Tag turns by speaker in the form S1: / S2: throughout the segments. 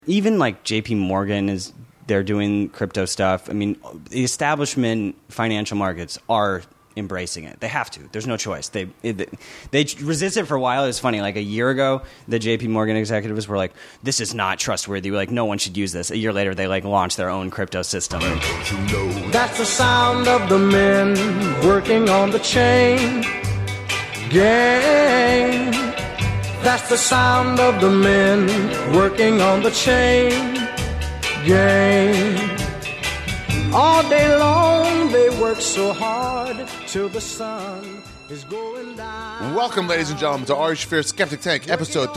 S1: Even like JP Morgan they're doing crypto stuff. I mean, the establishment financial markets are embracing it. They have to. There's no choice. They resist it for a while. It was funny. Like a year ago, the JP Morgan executives were like, "This is not trustworthy. Like, no one should use this." A year later, they like launched their own crypto system.
S2: That's the sound of the men working on the chain gang. That's the sound of the men working on the chain gang. All day long they work so hard till the sun is going down.
S3: Welcome, ladies and gentlemen, to Ari Shaffir Skeptic Tank, episode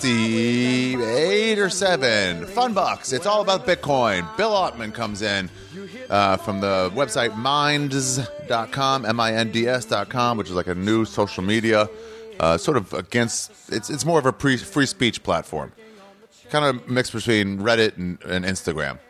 S3: 358 or 7. Funbucks. It's all about Bitcoin. Bill Ottman comes in from the website minds.com, minds.com, which is like a new social media, sort of against, it's more of a free speech platform. Kind of mixed between Reddit and Instagram.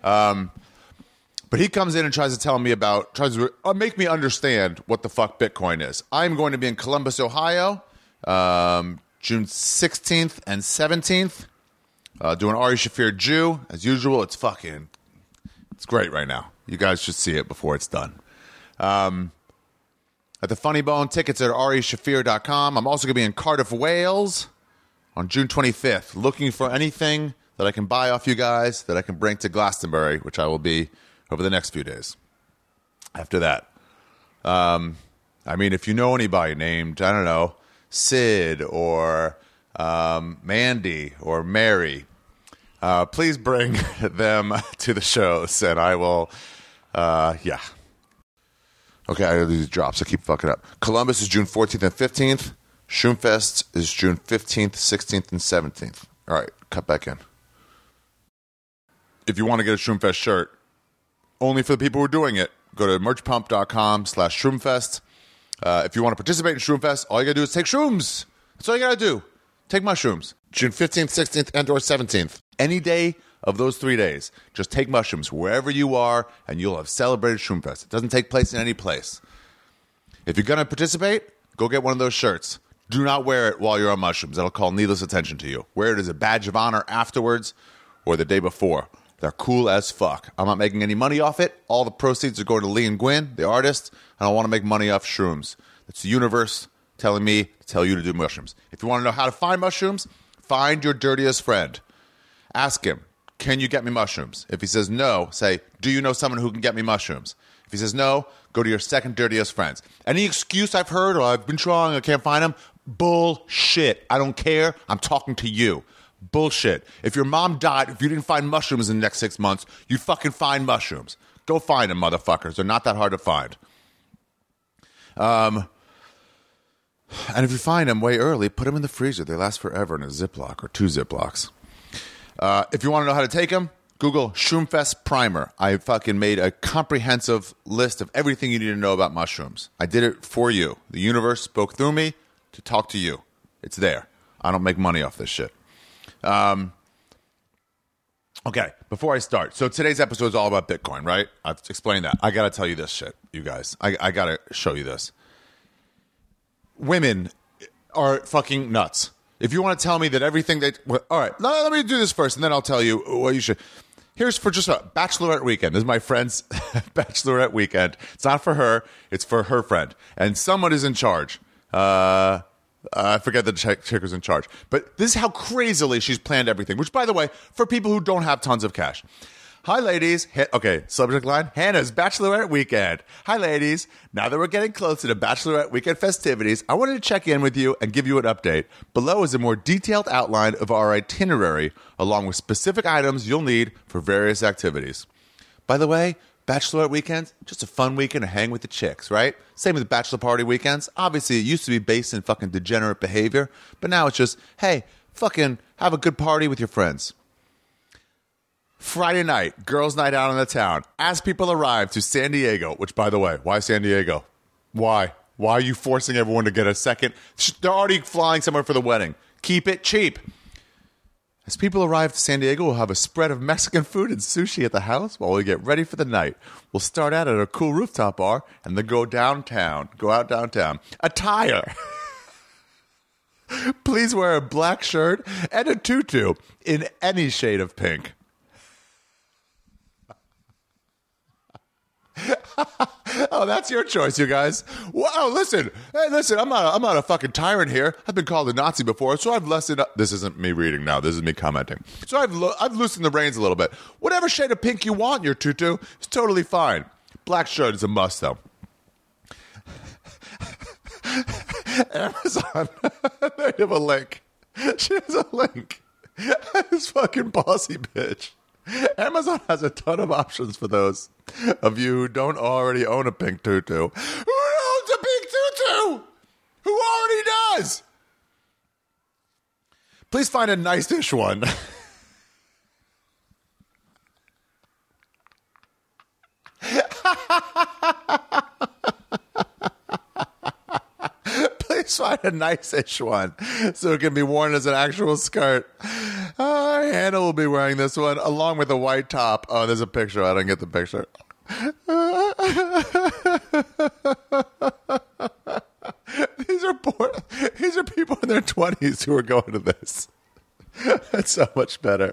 S3: But he comes in and tries to make me understand what the fuck Bitcoin is. I'm going to be in Columbus, Ohio, June 16th and 17th, doing Ari Shaffir Jew. As usual, it's great right now. You guys should see it before it's done. At the Funny Bone, tickets at arishafir.com. I'm also going to be in Cardiff, Wales on June 25th, looking for anything that I can buy off you guys that I can bring to Glastonbury, which I will be over the next few days. After that, I mean, if you know anybody named, I don't know, Sid or Mandy or Mary, please bring them to the shows, and I will, yeah. Okay, I gotta do these drops. I keep fucking up. Columbus is June 14th and 15th. Shroomfest is June 15th, 16th, and 17th. All right, cut back in. If you want to get a Shroomfest shirt, only for the people who are doing it, go to merchpump.com/Shroomfest. If you want to participate in Shroomfest, all you got to do is take shrooms. That's all you got to do. Take mushrooms. June 15th, 16th, and or 17th. Any day of those 3 days, just take mushrooms wherever you are, and you'll have celebrated Shroomfest. It doesn't take place in any place. If you're going to participate, go get one of those shirts. Do not wear it while you're on mushrooms. That'll call needless attention to you. Wear it as a badge of honor afterwards or the day before. They're cool as fuck. I'm not making any money off it. All the proceeds are going to Lee and Gwyn, the artist, and I want to make money off shrooms. It's the universe telling me to tell you to do mushrooms. If you want to know how to find mushrooms, find your dirtiest friend. Ask him, can you get me mushrooms? If he says no, say, do you know someone who can get me mushrooms? If he says no, go to your second dirtiest friends. Any excuse I've heard, or I've been trying, I can't find them, bullshit. I don't care. I'm talking to you. Bullshit. If your mom died, if you didn't find mushrooms in the next 6 months, you fucking find mushrooms. Go find them, motherfuckers. They're not that hard to find. And if you find them way early, put them in the freezer. They last forever in a Ziploc or 2 Ziplocs. If you want to know how to take them, Google Shroomfest Primer. I fucking made a comprehensive list of everything you need to know about mushrooms. I did it for you. The universe spoke through me to talk to you. It's there. I don't make money off this shit. Okay, before I start, so today's episode is all about Bitcoin, right? I've explained that. I gotta tell you this shit, you guys. I gotta show you this. Women are fucking nuts. If you want to tell me that everything all right, let me do this first, and then I'll tell you what you should. Here's for just a bachelorette weekend. This is my friend's bachelorette weekend. It's not for her, it's for her friend. And someone is in charge. I forget the chick who's in charge. But this is how crazily she's planned everything. Which, by the way, for people who don't have tons of cash. Hi, ladies. Okay, subject line. Hannah's Bachelorette Weekend. Hi, ladies. Now that we're getting closer to Bachelorette Weekend festivities, I wanted to check in with you and give you an update. Below is a more detailed outline of our itinerary, along with specific items you'll need for various activities. By the way, Bachelorette weekends, just a fun weekend to hang with the chicks, right? Same with bachelor party weekends. Obviously, it used to be based in fucking degenerate behavior, but now it's just, hey, fucking have a good party with your friends. Friday night, girls' night out in the town. As people arrive to San Diego, which, by the way, why San Diego? Why? Why are you forcing everyone to get a second? They're already flying somewhere for the wedding. Keep it cheap. As people arrive to San Diego, we'll have a spread of Mexican food and sushi at the house while we get ready for the night. We'll start out at a cool rooftop bar and then go out downtown. Attire. Please wear a black shirt and a tutu in any shade of pink. Oh, that's your choice, you guys. Wow, listen. Hey, listen, I'm not a fucking tyrant here. I've been called a Nazi before, so I've lessened up. This isn't me reading now. This is me commenting. So I've loosened the reins a little bit. Whatever shade of pink you want in your tutu is totally fine. Black shirt is a must, though. Amazon. They have a link. She has a link. This fucking bossy bitch. Amazon has a ton of options for those of you who don't already own a pink tutu. Who owns a pink tutu? Who already does? Please find a nice-ish one. Please find a nice-ish one so it can be worn as an actual skirt. Hannah will be wearing this one along with a white top. Oh, there's a picture. I don't get the picture. These are people in their 20s who are going to this. That's so much better.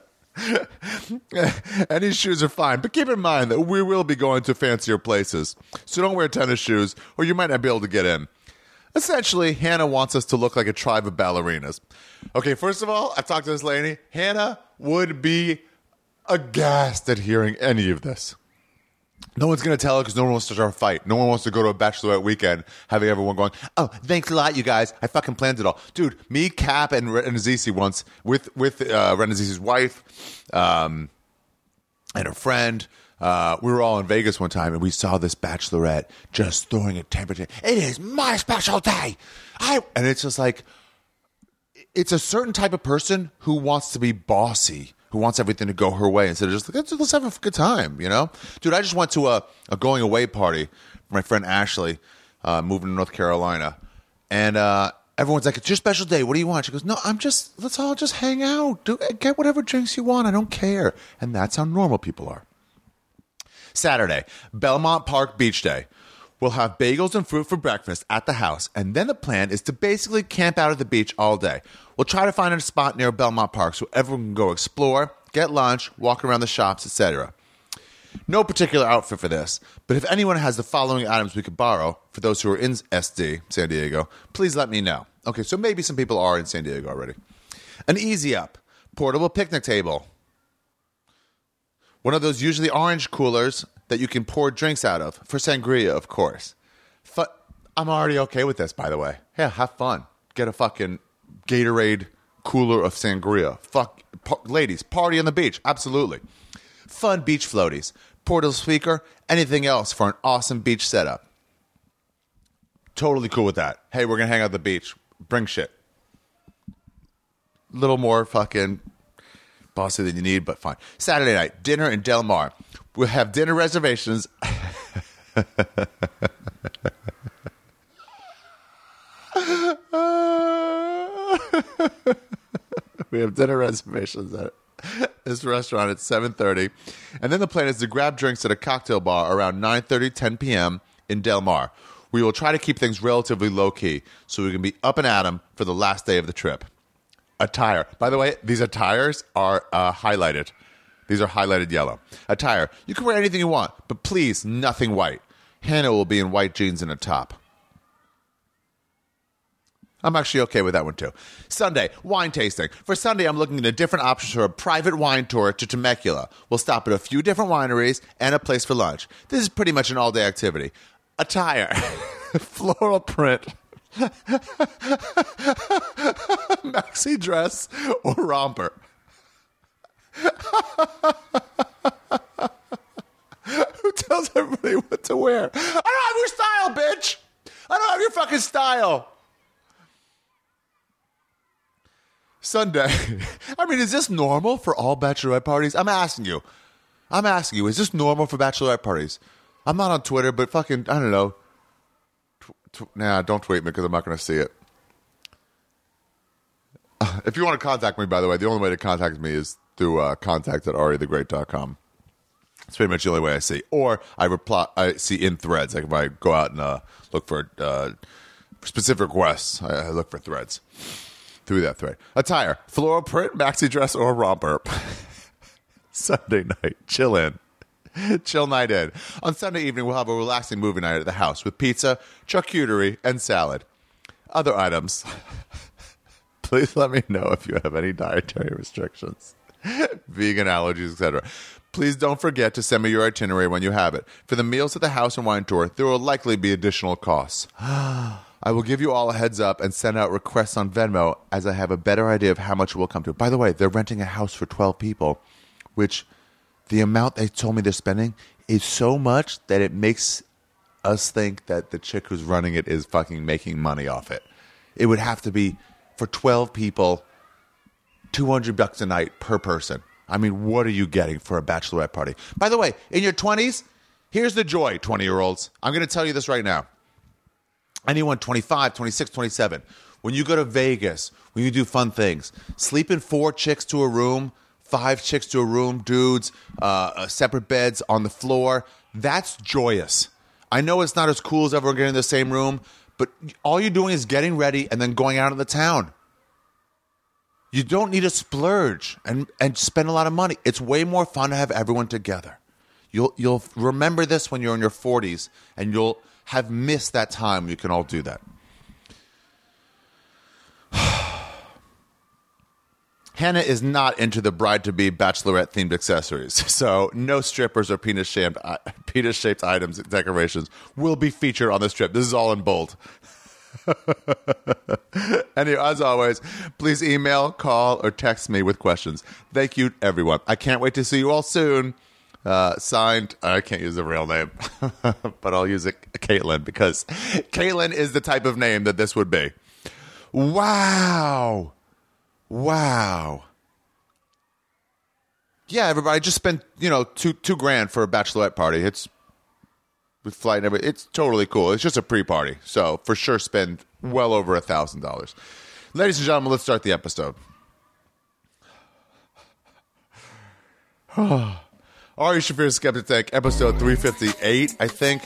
S3: And these shoes are fine, but keep in mind that we will be going to fancier places. So don't wear tennis shoes or you might not be able to get in. Essentially, Hannah wants us to look like a tribe of ballerinas. Okay, first of all, I talked to this lady. Hannah would be aghast at hearing any of this. No one's going to tell her because no one wants to start a fight. No one wants to go to a bachelorette weekend having everyone going, oh, thanks a lot, you guys. I fucking planned it all. Dude, me, Cap, and Renazizi once with Renazizi's wife and her friend. We were all in Vegas one time and we saw this bachelorette just throwing a temperature. It is my special day. And it's just like, it's a certain type of person who wants to be bossy, who wants everything to go her way instead of just like, let's have a good time, you know? Dude, I just went to a going away party for my friend Ashley, moving to North Carolina. And everyone's like, it's your special day. What do you want? She goes, no, let's all just hang out. Get whatever drinks you want. I don't care. And that's how normal people are. Saturday, Belmont Park Beach Day. We'll have bagels and fruit for breakfast at the house, and then the plan is to basically camp out at the beach all day. We'll try to find a spot near Belmont Park so everyone can go explore, get lunch, walk around the shops, etc. No particular outfit for this, but if anyone has the following items we could borrow, for those who are in SD, San Diego, please let me know. Okay, so maybe some people are in San Diego already. An Easy Up, portable picnic table. One of those usually orange coolers that you can pour drinks out of. For sangria, of course. I'm already okay with this, by the way. Yeah, have fun. Get a fucking Gatorade cooler of sangria. Ladies, party on the beach. Absolutely. Fun beach floaties. Portable speaker. Anything else for an awesome beach setup. Totally cool with that. Hey, we're going to hang out at the beach. Bring shit. Little more fucking bossy than you need, but fine. Saturday night, dinner in Del Mar. We'll have dinner reservations. We have dinner reservations at this restaurant at 7:30. And then the plan is to grab drinks at a cocktail bar around 9:30, 10 p.m. in Del Mar. We will try to keep things relatively low-key so we can be up and at 'em for the last day of the trip. Attire. By the way, these attires are highlighted. These are highlighted yellow. Attire. You can wear anything you want, but please, nothing white. Hannah will be in white jeans and a top. I'm actually okay with that one, too. Sunday, wine tasting. For Sunday, I'm looking into different options for a private wine tour to Temecula. We'll stop at a few different wineries and a place for lunch. This is pretty much an all-day activity. Attire. Floral print. Maxi dress or romper. Who tells everybody what to wear? I don't have your style, bitch. I don't have your fucking style. Sunday. I mean, is this normal for all bachelorette parties? I'm asking you, is this normal for bachelorette parties? I'm not on Twitter, but fucking, I don't know. Nah, don't tweet me because I'm not going to see it. If you want to contact me, by the way, the only way to contact me is through contact@ariethegreat.com. It's pretty much the only way I see. Or I see in threads. Like if I go out and look for specific requests, I look for threads. through that thread. Attire, floral print, maxi dress, or romper. Sunday night, chill in. Chill night in. On Sunday evening, we'll have a relaxing movie night at the house with pizza, charcuterie, and salad. Other items. Please let me know if you have any dietary restrictions, vegan allergies, etc. Please don't forget to send me your itinerary when you have it. For the meals at the house and wine tour, there will likely be additional costs. I will give you all a heads up and send out requests on Venmo as I have a better idea of how much it will come to. By the way, they're renting a house for 12 people, which the amount they told me they're spending is so much that it makes us think that the chick who's running it is fucking making money off it. It would have to be, for 12 people, $200 a night per person. I mean, what are you getting for a bachelorette party? By the way, in your 20s, here's the joy, 20-year-olds. I'm going to tell you this right now. Anyone 25, 26, 27, when you go to Vegas, when you do fun things, sleeping 4 chicks to a room, 5 chicks to a room, dudes, separate beds on the floor, that's joyous. I know it's not as cool as everyone getting in the same room, but all you're doing is getting ready and then going out in the town. You don't need to splurge and spend a lot of money. It's way more fun to have everyone together. You'll remember this when you're in your 40s, and you'll have missed that time when you can all do that. Hannah is not into the bride-to-be bachelorette-themed accessories, so no strippers or penis-shaped items and decorations will be featured on this trip. This is all in bold. Anyway, as always, please email, call, or text me with questions. Thank you, everyone. I can't wait to see you all soon. Signed, I can't use the real name, but I'll use it, Caitlin, because Caitlin is the type of name that this would be. Wow. Yeah, everybody just spent, $2,000 for a bachelorette party. It's with flight and everything. It's totally cool. It's just a pre-party. So for sure spend well over $1,000. Ladies and gentlemen, let's start the episode. Ari Shaffir Skeptic Tank, episode 358, I think.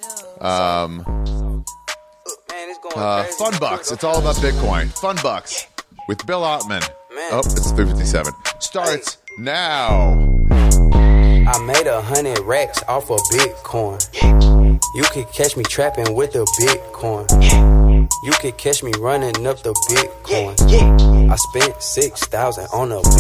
S3: Fun Bucks. It's all about Bitcoin. Fun Bucks with Bill Ottman. Oh, it's 357. Starts now.
S4: I made 100 racks off of Bitcoin. You could catch me trapping with the Bitcoin. You could catch me running up the Bitcoin. I spent 6,000 on a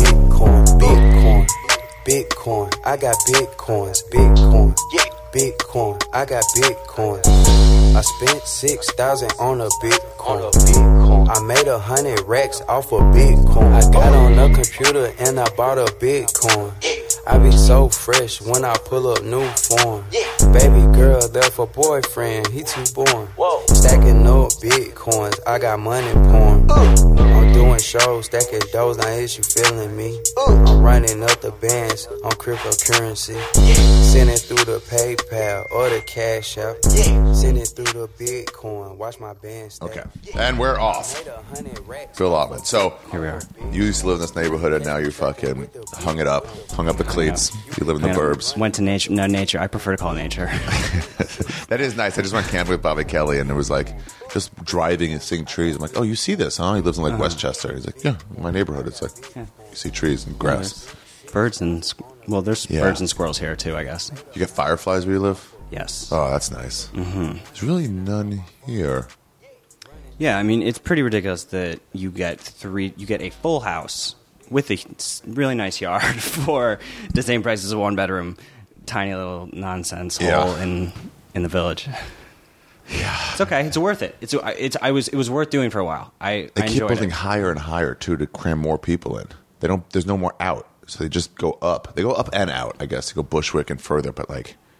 S4: Bitcoin. I got Bitcoins. Bitcoin. I got Bitcoin. I spent 6,000 on a Bitcoin. I made 100 racks off of Bitcoin. I got on the computer and I bought a Bitcoin. I be so fresh when I pull up new form. Baby girl left a boyfriend, he too boring. Stacking up Bitcoins, I got money pouring. I'm doing shows, stacking doughs, now is you feeling me? I'm running up the bands on cryptocurrency. Sending through the PayPal or the Cash App. Sending through the Bitcoin, watch my band stack.
S3: Okay, and we're off. Phil Ottman. So,
S1: Here we are.
S3: You used to live in this neighborhood and now you fucking hung up the cleats. You live in the burbs.
S1: Went to nature. No, nature. I prefer to call it nature.
S3: That is nice. I just went camping with Bobby Kelly, and it was like just driving and seeing trees. I'm like, oh, you see this, huh? He lives in like Westchester. He's like, yeah, my neighborhood. It's like you see trees and grass.
S1: Birds and there's birds and squirrels here too, I guess.
S3: You get fireflies where you live?
S1: Yes.
S3: Oh, that's nice. Mm-hmm. There's really none here.
S1: Yeah, I mean, it's pretty ridiculous that you get a full house with a really nice yard for the same price as a one-bedroom, tiny little nonsense hole in the village. Yeah, it's okay. It's worth it. It was worth doing for a while.
S3: They keep building higher and higher too to cram more people in. There's no more out, so they just go up. They go up and out. I guess they go Bushwick and further, but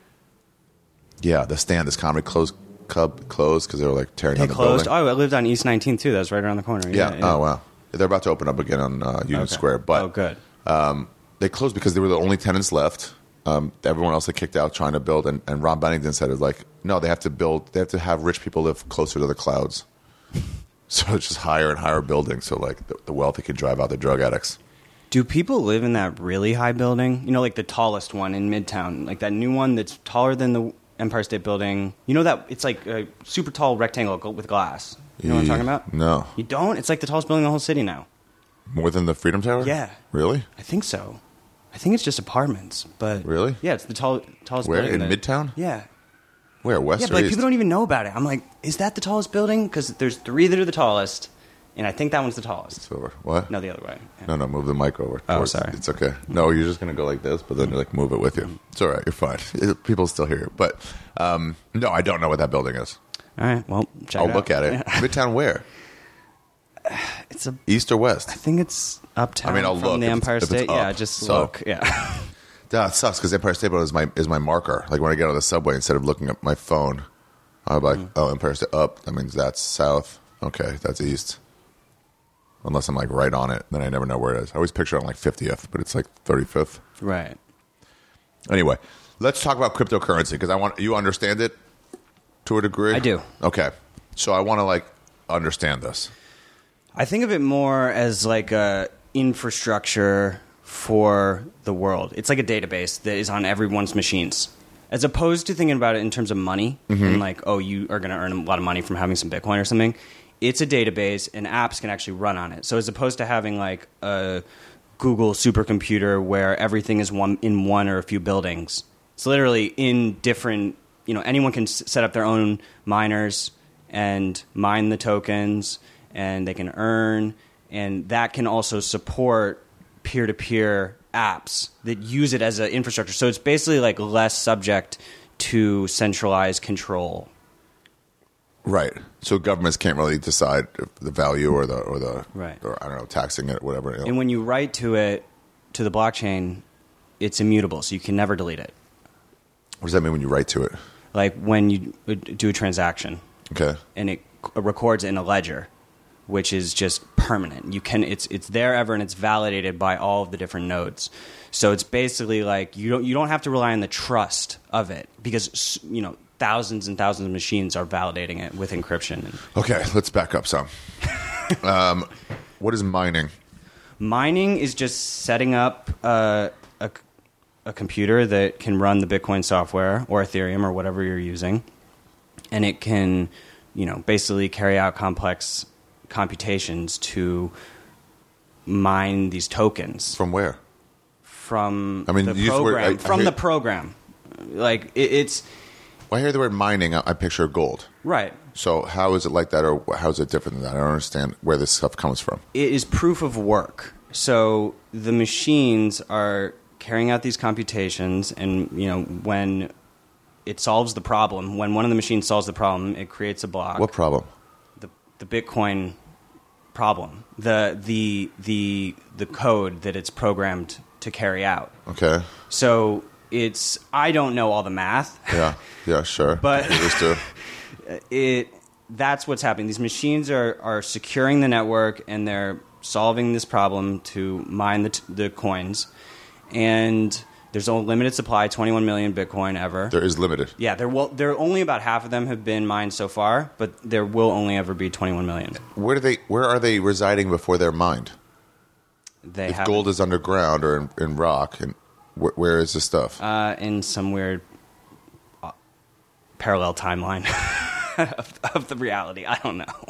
S3: this comedy closed because they were like tearing down the building.
S1: Oh, I lived on East 19th too. That was right around the corner.
S3: Yeah. Oh wow. They're about to open up again on Union Square, but
S1: good.
S3: They closed because they were the only tenants left. Everyone else they kicked out trying to build, and Ron Bennington said it's like, no, they have to build. They have to have rich people live closer to the clouds. So it's just higher and higher buildings, so like the wealthy can drive out the drug addicts.
S1: Do people live in that really high building? You know, like the tallest one in Midtown, like that new one that's taller than the Empire State Building. You know that it's like a super tall rectangle with glass. You know what I'm talking about?
S3: No.
S1: You don't? It's like the tallest building in the whole city now.
S3: More than the Freedom Tower?
S1: Yeah.
S3: Really?
S1: I think so. I think it's just apartments, but
S3: Really?
S1: Yeah, it's the tallest
S3: Where?
S1: building
S3: In Midtown?
S1: Yeah.
S3: Where? West
S1: Yeah,
S3: or
S1: but like,
S3: East?
S1: people don't even know about it. I'm like, is that the tallest building? Because there's 3 that are the tallest, and I think that one's the tallest.
S3: It's over. What?
S1: No, the other way. Yeah.
S3: No, move the mic over.
S1: Oh, sorry.
S3: It's okay. No, you're just going to go like this, but then you like move it with you. It's all right. You're fine. People still hear you. But no, I don't know what that building is.
S1: All right, well, check it
S3: I'll
S1: out.
S3: look at it.
S1: Yeah.
S3: Midtown where?
S1: It's a.
S3: East or West?
S1: I think it's uptown.
S3: I mean, I'll
S1: from
S3: look
S1: the
S3: if it's-
S1: Empire
S3: if it's
S1: State.
S3: up.
S1: Yeah, just
S3: So-
S1: look. Yeah.
S3: That sucks because Empire State Building is my marker. Like when I get on the subway, instead of looking at my phone, I'm like, oh, Empire State up. That means that's south. Okay, that's east. Unless I'm like right on it, then I never know where it is. I always picture it on like 50th, but it's like 35th.
S1: Right.
S3: Anyway, let's talk about cryptocurrency because I want you understand it to a degree.
S1: I do.
S3: Okay, so I want to like understand this.
S1: I think of it more as like a infrastructure for the world. It's like a database that is on everyone's machines, as opposed to thinking about it in terms of money and like, oh, you are going to earn a lot of money from having some Bitcoin or something. It's a database, and apps can actually run on it. So as opposed to having like a Google supercomputer where everything is in one or a few buildings, it's literally in different. You know, anyone can set up their own miners and mine the tokens, and they can earn, and that can also support peer-to-peer apps that use it as an infrastructure. So it's basically like less subject to centralized control.
S3: Right. So governments can't really decide if the value or the
S1: Right.
S3: or I don't know, taxing it, whatever. You know.
S1: And when you write to the blockchain, it's immutable, so you can never delete it.
S3: What does that mean when you write to it?
S1: Like when you do a transaction,
S3: Okay.
S1: and it records in a ledger, which is just permanent. It's there ever, and it's validated by all of the different nodes. So it's basically like you don't have to rely on the trust of it because thousands and thousands of machines are validating it with encryption.
S3: Okay, let's back up some. What is mining?
S1: Mining is just setting up a computer that can run the Bitcoin software or Ethereum or whatever you're using, and it can, basically carry out complex computations to mine these tokens
S3: From where?
S1: from
S3: I mean,
S1: the
S3: you use the word-
S1: program.
S3: I
S1: From
S3: hear-
S1: the program, like it's
S3: When I hear the word mining, I picture gold.
S1: right.
S3: So how is it like that, or how is it different than that? I don't understand where this stuff comes from.
S1: It is proof of work. So the machines are carrying out these computations, and when it solves the problem, when one of the machines solves the problem, it creates a block.
S3: What problem?
S1: The Bitcoin problem, the code that it's programmed to carry out.
S3: Okay.
S1: So I don't know all the math.
S3: Yeah, sure.
S1: But-
S3: You used to.
S1: That's what's happening. These machines are securing the network, and they're solving this problem to mine the coins. And there's a limited supply, 21 million Bitcoin ever.
S3: There is limited.
S1: Yeah, there only about half of them have been mined so far, but there will only ever be 21 million.
S3: Where are they residing before they're mined?
S1: They
S3: If
S1: have
S3: gold is underground or in rock, and where is this stuff?
S1: in some weird parallel timeline of the reality. I don't know.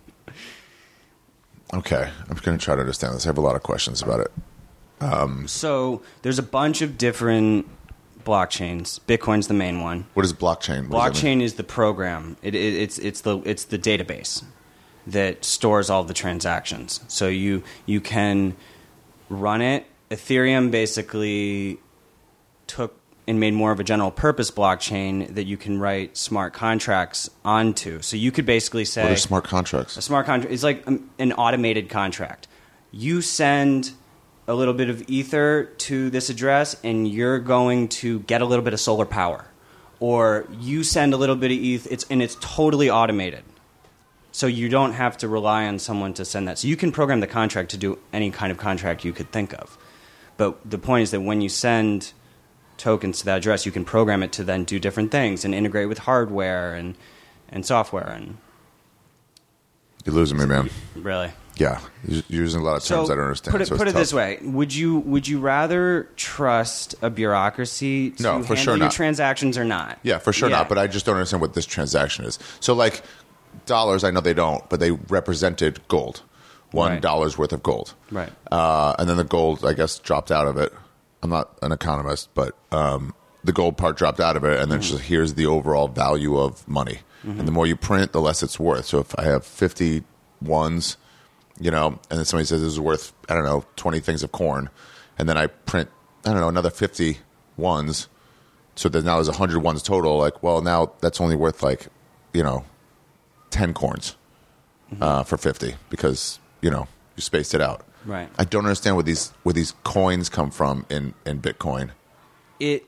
S3: Okay, I'm going to try to understand this. I have a lot of questions about it.
S1: So there's a bunch of different blockchains. Bitcoin's the main one.
S3: What is blockchain? What does that mean?
S1: Blockchain is the program. It's the database that stores all the transactions. So you can run it. Ethereum basically took and made more of a general purpose blockchain that you can write smart contracts onto. So you could basically say
S3: What are smart contracts?
S1: a smart contract is like an automated contract. You send a little bit of ether to this address, and you're going to get a little bit of solar power. Or you send a little bit of ETH, and it's totally automated. So you don't have to rely on someone to send that. So you can program the contract to do any kind of contract you could think of. But the point is that when you send tokens to that address, you can program it to then do different things and integrate with hardware and software. And
S3: You're losing me, man.
S1: really.
S3: Yeah, you're using a lot of terms I don't understand.
S1: Put it,
S3: so it's
S1: put it
S3: tough.
S1: this way: would you rather trust a bureaucracy to
S3: No, for
S1: handle
S3: sure
S1: your
S3: not.
S1: transactions or not?
S3: Yeah, for sure not. But I just don't understand what this transaction is. So, like, dollars, I know they don't, but they represented gold. $1 worth of gold.
S1: Right.
S3: And then the gold, I guess, dropped out of it. I'm not an economist, but the gold part dropped out of it, and then just here's the overall value of money. And the more you print, the less it's worth. So if I have 50 ones, you know, and then somebody says this is worth, I don't know, 20 things of corn, and then I print, I don't know, another 50 ones, so that now there's 100 ones total, like, well, now that's only worth, like, you know, 10 corns for 50 because, you know, you spaced it out.
S1: Right.
S3: I don't understand where these coins come from in Bitcoin.
S1: It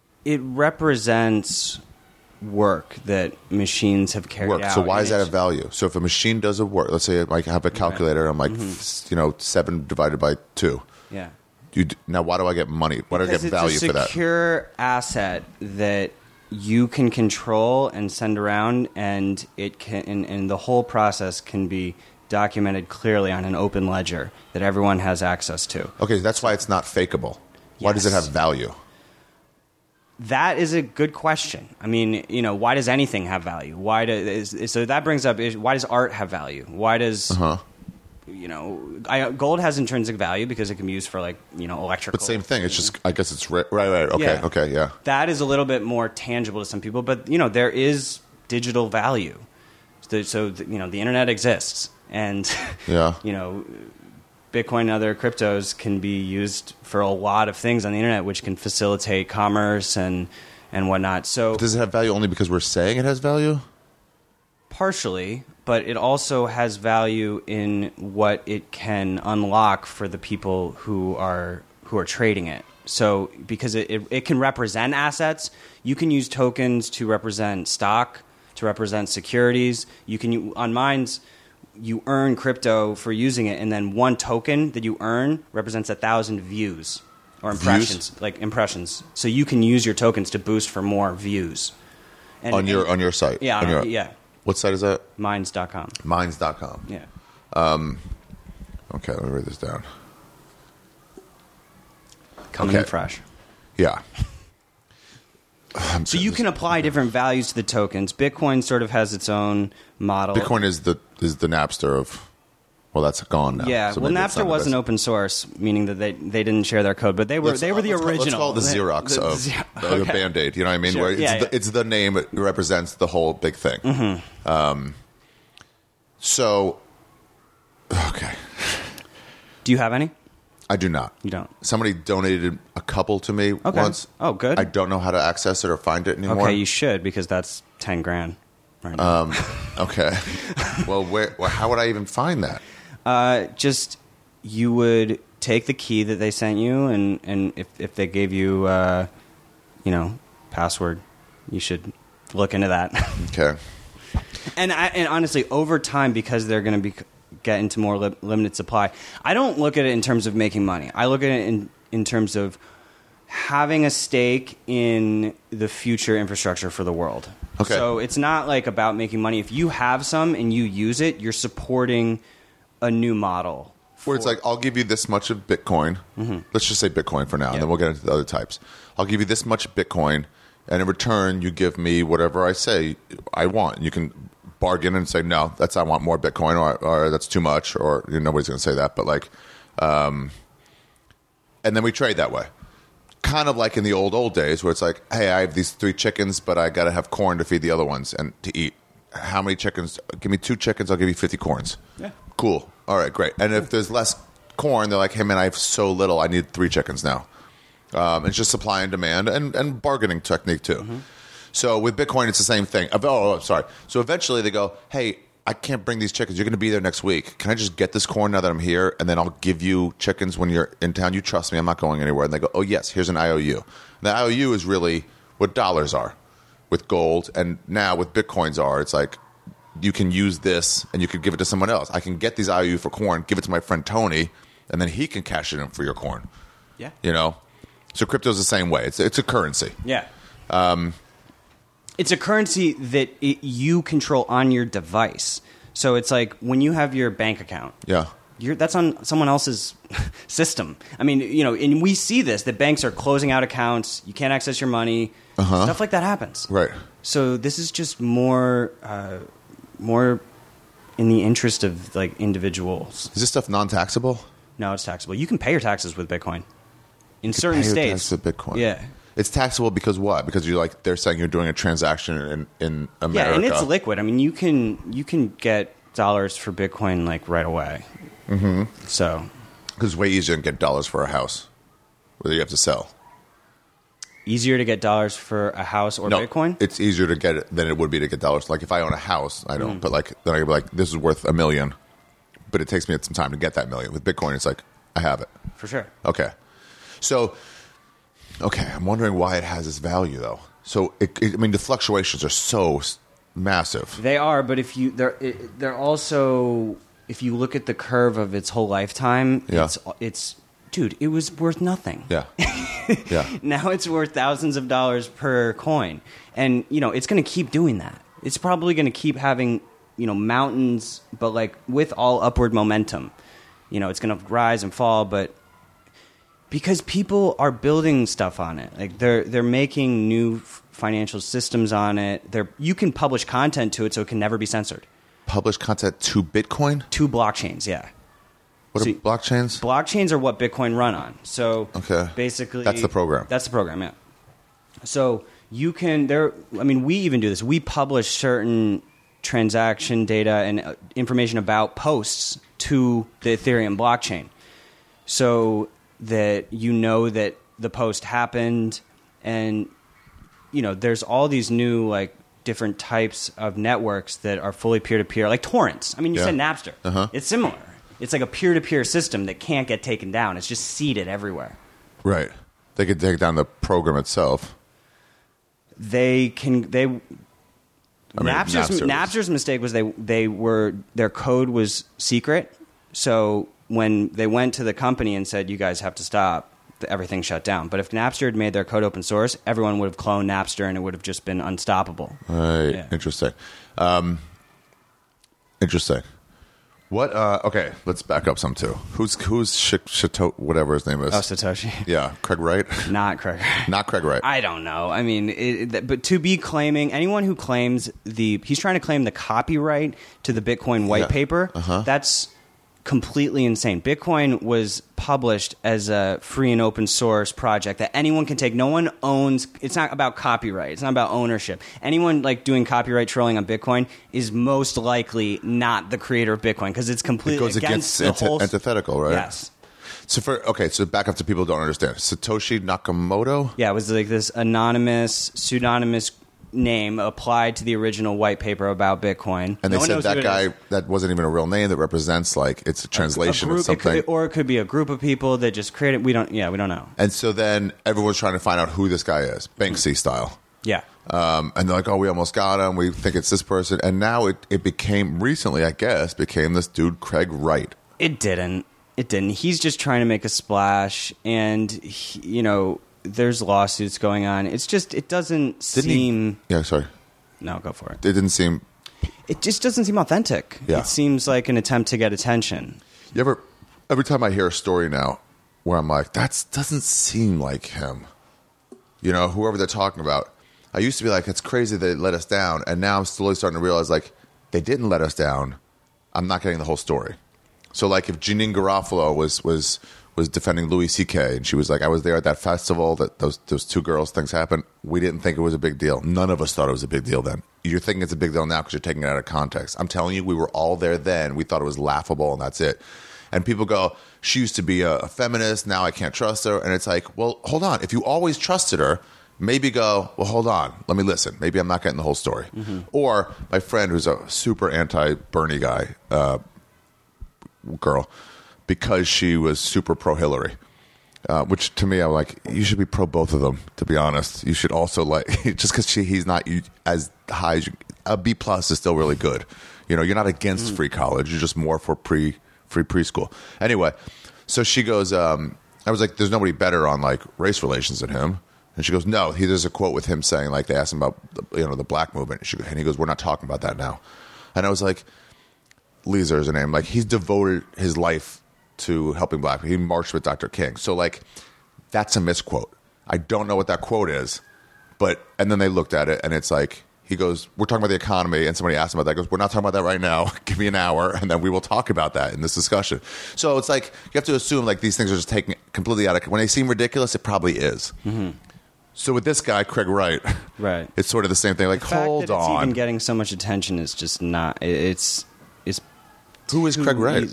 S1: represents work that machines have carried out.
S3: So why is that a value? So if a machine does a work, let's say I have a calculator, I'm like, you know, 7 divided by 2.
S1: Yeah.
S3: Now, why do I get money? Why do I get value for that?
S1: It's a secure asset that you can control and send around, and it can, and the whole process can be documented clearly on an open ledger that everyone has access to.
S3: Okay, that's why it's not fakeable. Why does it have value?
S1: That is a good question. I mean, you know, why does anything have value? So that brings up, why does art have value? Why does, you know, gold has intrinsic value because it can be used for, like, you know, electrical.
S3: But same thing. It's just, I guess it's right. Okay, yeah.
S1: That is a little bit more tangible to some people, but, you know, there is digital value. So you know, the internet exists, and you know, Bitcoin and other cryptos can be used for a lot of things on the internet, which can facilitate commerce and whatnot. So,
S3: but does it have value only because we're saying it has value?
S1: Partially, but it also has value in what it can unlock for the people who are trading it. So, because it can represent assets, you can use tokens to represent stock, to represent securities. You can on Minds. You earn crypto for using it, and then one token that you earn represents 1,000 views or impressions, like impressions. So you can use your tokens to boost for more views. And,
S3: on your site?
S1: Yeah, yeah.
S3: What site is that?
S1: Minds.com.
S3: Minds.com.
S1: Yeah.
S3: Okay, let me write this down.
S1: Coming in fresh.
S3: Yeah.
S1: So you can apply different values to the tokens. Bitcoin sort of has its own model.
S3: Bitcoin is the Napster of, well, that's gone now.
S1: Yeah,
S3: so
S1: well, Napster wasn't open source, meaning that they didn't share their code, but they were the original.
S3: Let's call it the Xerox of the Band-Aid. You know what I mean?
S1: Sure.
S3: Where it's the name that represents the whole big thing. So, okay.
S1: Do you have any?
S3: I do not.
S1: You don't?
S3: Somebody donated a couple to me once.
S1: Oh, good.
S3: I don't know how to access it or find it anymore.
S1: Okay, you should, because that's $10,000 right now.
S3: Okay. Well, how would I even find that?
S1: Just, you would take the key that they sent you, and if they gave you, you know, password, you should look into that.
S3: Okay.
S1: And honestly, over time, because they're going to get into more limited supply, I don't look at it in terms of making money. I look at it in terms of having a stake in the future infrastructure for the world.
S3: Okay.
S1: So it's not like about making money. If you have some and you use it, you're supporting a new model.
S3: Where it's like, I'll give you this much of Bitcoin. Let's just say Bitcoin for now, and then we'll get into the other types. I'll give you this much Bitcoin, and in return, you give me whatever I say I want. You can bargain and say, no, I want more Bitcoin, or that's too much, or nobody's going to say that, but like, and then we trade that way. Kind of like in the old days where it's like, hey, I have these 3 chickens, but I got to have corn to feed the other ones and to eat. How many chickens? Give me 2 chickens, I'll give you 50 corns. Yeah. Cool. All right, great. And if there's less corn, they're like, hey, man, I have so little, I need 3 chickens now. It's just supply and demand and bargaining technique too. So with Bitcoin, it's the same thing. Sorry. So eventually they go, hey, I can't bring these chickens. You're going to be there next week. Can I just get this corn now that I'm here? And then I'll give you chickens when you're in town. You trust me. I'm not going anywhere. And they go, oh, yes, here's an IOU. And the IOU is really what dollars are with gold. And now with Bitcoins it's like you can use this and you can give it to someone else. I can get these IOU for corn, give it to my friend Tony, and then he can cash it in for your corn.
S1: Yeah.
S3: You know? So crypto's the same way. It's a currency.
S1: Yeah. It's a currency that you control on your device. So it's like when you have your bank account.
S3: Yeah.
S1: That's on someone else's system. I mean, and we see this, that banks are closing out accounts. You can't access your money. Stuff like that happens.
S3: Right.
S1: So this is just more more in the interest of like individuals.
S3: Is this stuff non-taxable?
S1: No, it's taxable. You can pay your taxes with Bitcoin in certain
S3: Pay your
S1: states.
S3: taxes with Bitcoin.
S1: Yeah.
S3: It's taxable because what? Because they're saying you're doing a transaction in America.
S1: Yeah, and it's liquid. I mean, you can get dollars for Bitcoin like right away. Mm-hmm. So,
S3: because it's way easier to get dollars for a house, whether you have to sell.
S1: Easier to get dollars for a house or Bitcoin?
S3: It's easier to get it than it would be to get dollars. Like if I own a house, I don't. But like then I could be like, this is worth $1 million, but it takes me some time to get that $1 million. With Bitcoin, it's like I have it
S1: For sure.
S3: Okay, so I'm wondering why it has this value though. So I mean, the fluctuations are so massive.
S1: They are, but if you they're also, if you look at the curve of its whole lifetime,
S3: Yeah.
S1: it's dude, it was worth nothing.
S3: Yeah, yeah.
S1: Now it's worth thousands of dollars per coin. And, it's going to keep doing that. It's probably going to keep having, mountains, but like with all upward momentum. It's going to rise and fall, but because people are building stuff on it. Like they're making new financial systems on it. You can publish content to it so it can never be censored.
S3: Publish content to Bitcoin?
S1: To blockchains, yeah.
S3: What are blockchains?
S1: Blockchains are what Bitcoin run on. So basically,
S3: that's the program.
S1: That's the program, yeah. So you can we even do this. We publish certain transaction data and information about posts to the Ethereum blockchain, so that that the post happened, and there's all these new like different types of networks that are fully peer-to-peer, like torrents. I mean, you said Napster.
S3: Uh-huh.
S1: It's similar. It's like a peer-to-peer system that can't get taken down. It's just seeded everywhere.
S3: Right. They could take down the program itself.
S1: Napster's mistake was their code was secret. So when they went to the company and said, you guys have to stop, everything shut down. But if Napster had made their code open source, everyone would have cloned Napster and it would have just been unstoppable.
S3: Right.
S1: Yeah.
S3: Interesting. Interesting. What? Okay, let's back up some too. Who's whatever his name is?
S1: Oh, Satoshi.
S3: Yeah, Craig Wright.
S1: Not Craig.
S3: Not Craig Wright.
S1: I don't know. I mean, but to be claiming, anyone who claims he's trying to claim the copyright to the Bitcoin white paper, that's completely insane. Bitcoin was published as a free and open source project that anyone can take. No one owns. It's not about copyright. It's not about ownership. Anyone like doing copyright trolling on Bitcoin is most likely not the creator of Bitcoin, because it's completely
S3: It goes against
S1: the whole
S3: antithetical, right?
S1: Yes.
S3: So back up to people who don't understand. Satoshi Nakamoto?
S1: Yeah, it was like this anonymous, pseudonymous name applied to the original white paper about Bitcoin.
S3: And
S1: No
S3: they
S1: one
S3: said
S1: knows
S3: that
S1: who it
S3: guy,
S1: is.
S3: that wasn't even a real name, that represents like it's a translation
S1: group,
S3: of something.
S1: Or it could be a group of people that just created. We don't know.
S3: And so then everyone's trying to find out who this guy is, Banksy style.
S1: Yeah.
S3: And they're like, oh, we almost got him. We think it's this person. And now it became, recently, I guess, became this dude, Craig Wright.
S1: It didn't. He's just trying to make a splash, and there's lawsuits going on. It's just, it doesn't seem.
S3: Yeah, sorry.
S1: No, go for it.
S3: It didn't seem.
S1: It just doesn't seem authentic.
S3: Yeah.
S1: It seems like an attempt to get attention.
S3: Every time I hear a story now where I'm like, that doesn't seem like him. Whoever they're talking about. I used to be like, it's crazy they let us down. And now I'm slowly starting to realize, like, they didn't let us down. I'm not getting the whole story. So, like, if Janine Garofalo was defending Louis C.K. and she was like, I was there at that festival that those two girls things happened, we didn't think it was a big deal. None of us thought it was a big deal then. You're thinking it's a big deal now because you're taking it out of context. I'm telling you, we were all there then. We thought it was laughable, and that's it. And people go, she used to be a feminist, now I can't trust her. And it's like, well, hold on. If you always trusted her, maybe go, well, hold on, let me listen. Maybe I'm not getting the whole story. Mm-hmm. Or my friend who's a super anti-Bernie guy, girl, because she was super pro-Hillary, which to me, I'm like, you should be pro both of them, to be honest. You should also, like, just because he's not as high as a B+ is still really good. You're not against free college. You're just more for free preschool. Anyway, so she goes, I was like, there's nobody better on, like, race relations than him. And she goes, no, there's a quote with him saying, like, they asked him about, the black movement. And he goes, we're not talking about that now. And I was like, Lisa is her name. Like, he's devoted his life to helping black people. He marched with Dr. King. So, like, that's a misquote. I don't know what that quote is. And then they looked at it, and it's like, he goes, we're talking about the economy, and somebody asked him about that. He goes, we're not talking about that right now. Give me an hour, and then we will talk about that in this discussion. So it's like you have to assume like these things are just taken completely out of. When they seem ridiculous, it probably is. Mm-hmm. So with this guy, Craig Wright,
S1: right,
S3: it's sort of the same thing. Like,
S1: the fact
S3: hold
S1: that it's
S3: on,
S1: even getting so much attention is just not. It's
S3: who is Craig Wright?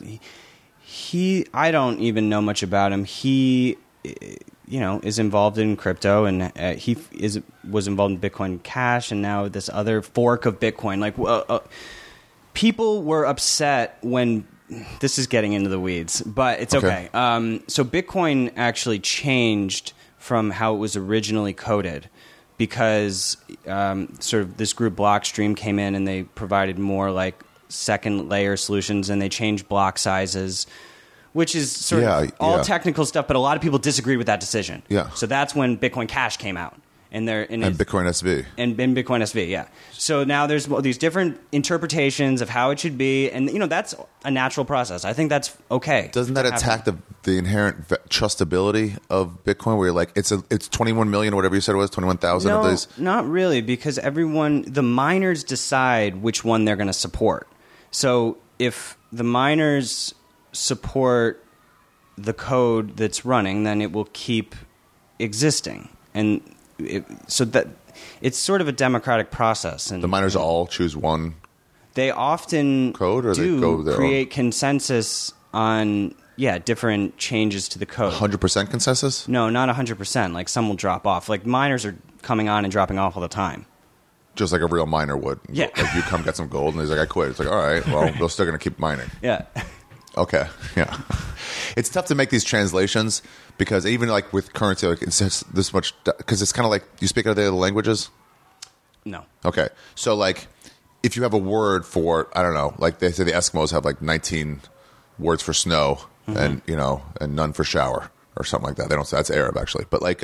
S1: He I don't even know much about him. He, is involved in crypto, and was involved in Bitcoin Cash, and now this other fork of Bitcoin. Like, people were upset when this is getting into the weeds, but it's okay. So Bitcoin actually changed from how it was originally coded, because sort of this group Blockstream came in and they provided more like second layer solutions, and they changed block sizes, which is sort of all technical stuff, but a lot of people disagreed with that decision. Yeah. So that's when Bitcoin Cash came out. And
S3: Bitcoin SV.
S1: And Bitcoin SV, yeah. So now there's these different interpretations of how it should be, and that's a natural process. I think that's okay.
S3: Doesn't that attack the inherent trustability of Bitcoin, where you're like, it's 21 million, or whatever you said it was, 21,000 of these?
S1: Not really, because the miners decide which one they're going to support. So if the miners support the code that's running, then it will keep existing. And so that it's sort of a democratic process. And
S3: the miners all choose one.
S1: They often
S3: code, or
S1: do
S3: they go their
S1: create
S3: own?
S1: Consensus on different changes to the code.
S3: 100% consensus?
S1: No, not 100%. Like, some will drop off. Like, miners are coming on and dropping off all the time.
S3: Just like a real miner would.
S1: Yeah.
S3: Like, you come get some gold, and he's like, I quit. It's like, all right, well, they're still going to keep mining.
S1: Yeah.
S3: Okay, yeah. It's tough to make these translations, because even like with currency, like it's just this much, because it's kind of like, you speak other languages?
S1: No.
S3: Okay, so like if you have a word for, I don't know, like they say the Eskimos have like 19 words for snow, and and none for shower or something like that. They don't say, that's Arab actually, but like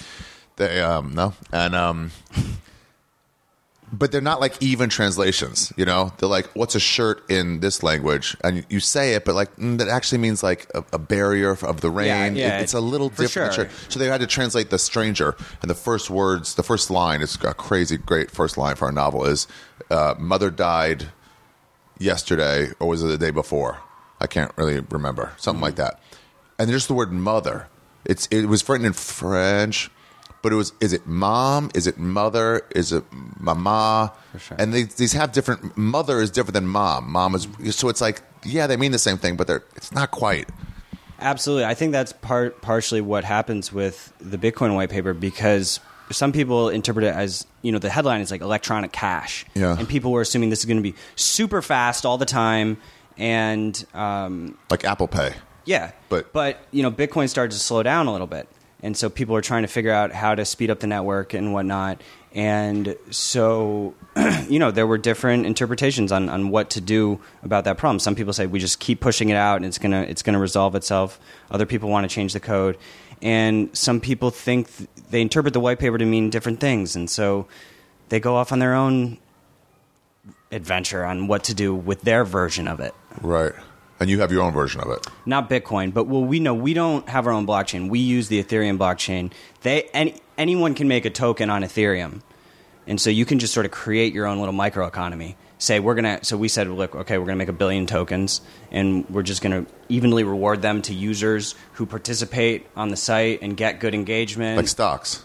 S3: no, and but they're not like even translations, They're like, what's a shirt in this language? And you say it, but like, that actually means like a barrier of the rain.
S1: Yeah,
S3: it's a little different.
S1: Sure.
S3: So they had to translate the stranger. And the first line, it's a crazy great first line for our novel, is mother died yesterday, or was it the day before? I can't really remember. Something like that. And just the word mother. It was written in French, but is it mom? Is it mother? Is it mama?
S1: For sure.
S3: And these have different. Mother is different than mom. Mom is, so it's like, they mean the same thing, but it's not quite.
S1: Absolutely. I think that's partially what happens with the Bitcoin white paper, because some people interpret it as, the headline is like electronic cash.
S3: Yeah.
S1: And people were assuming this is going to be super fast all the time, and
S3: like Apple Pay.
S1: Yeah. But Bitcoin started to slow down a little bit. And so people are trying to figure out how to speed up the network and whatnot. And so, there were different interpretations on what to do about that problem. Some people say we just keep pushing it out and it's gonna resolve itself. Other people want to change the code. And some people think they interpret the white paper to mean different things. And so they go off on their own adventure on what to do with their version of it.
S3: Right. And you have your own version of it.
S1: Not Bitcoin, but we know we don't have our own blockchain. We use the Ethereum blockchain. Anyone can make a token on Ethereum, and so you can just sort of create your own little microeconomy. So we said, look, okay, we're gonna make 1 billion tokens, and we're just gonna evenly reward them to users who participate on the site and get good engagement.
S3: Like stocks.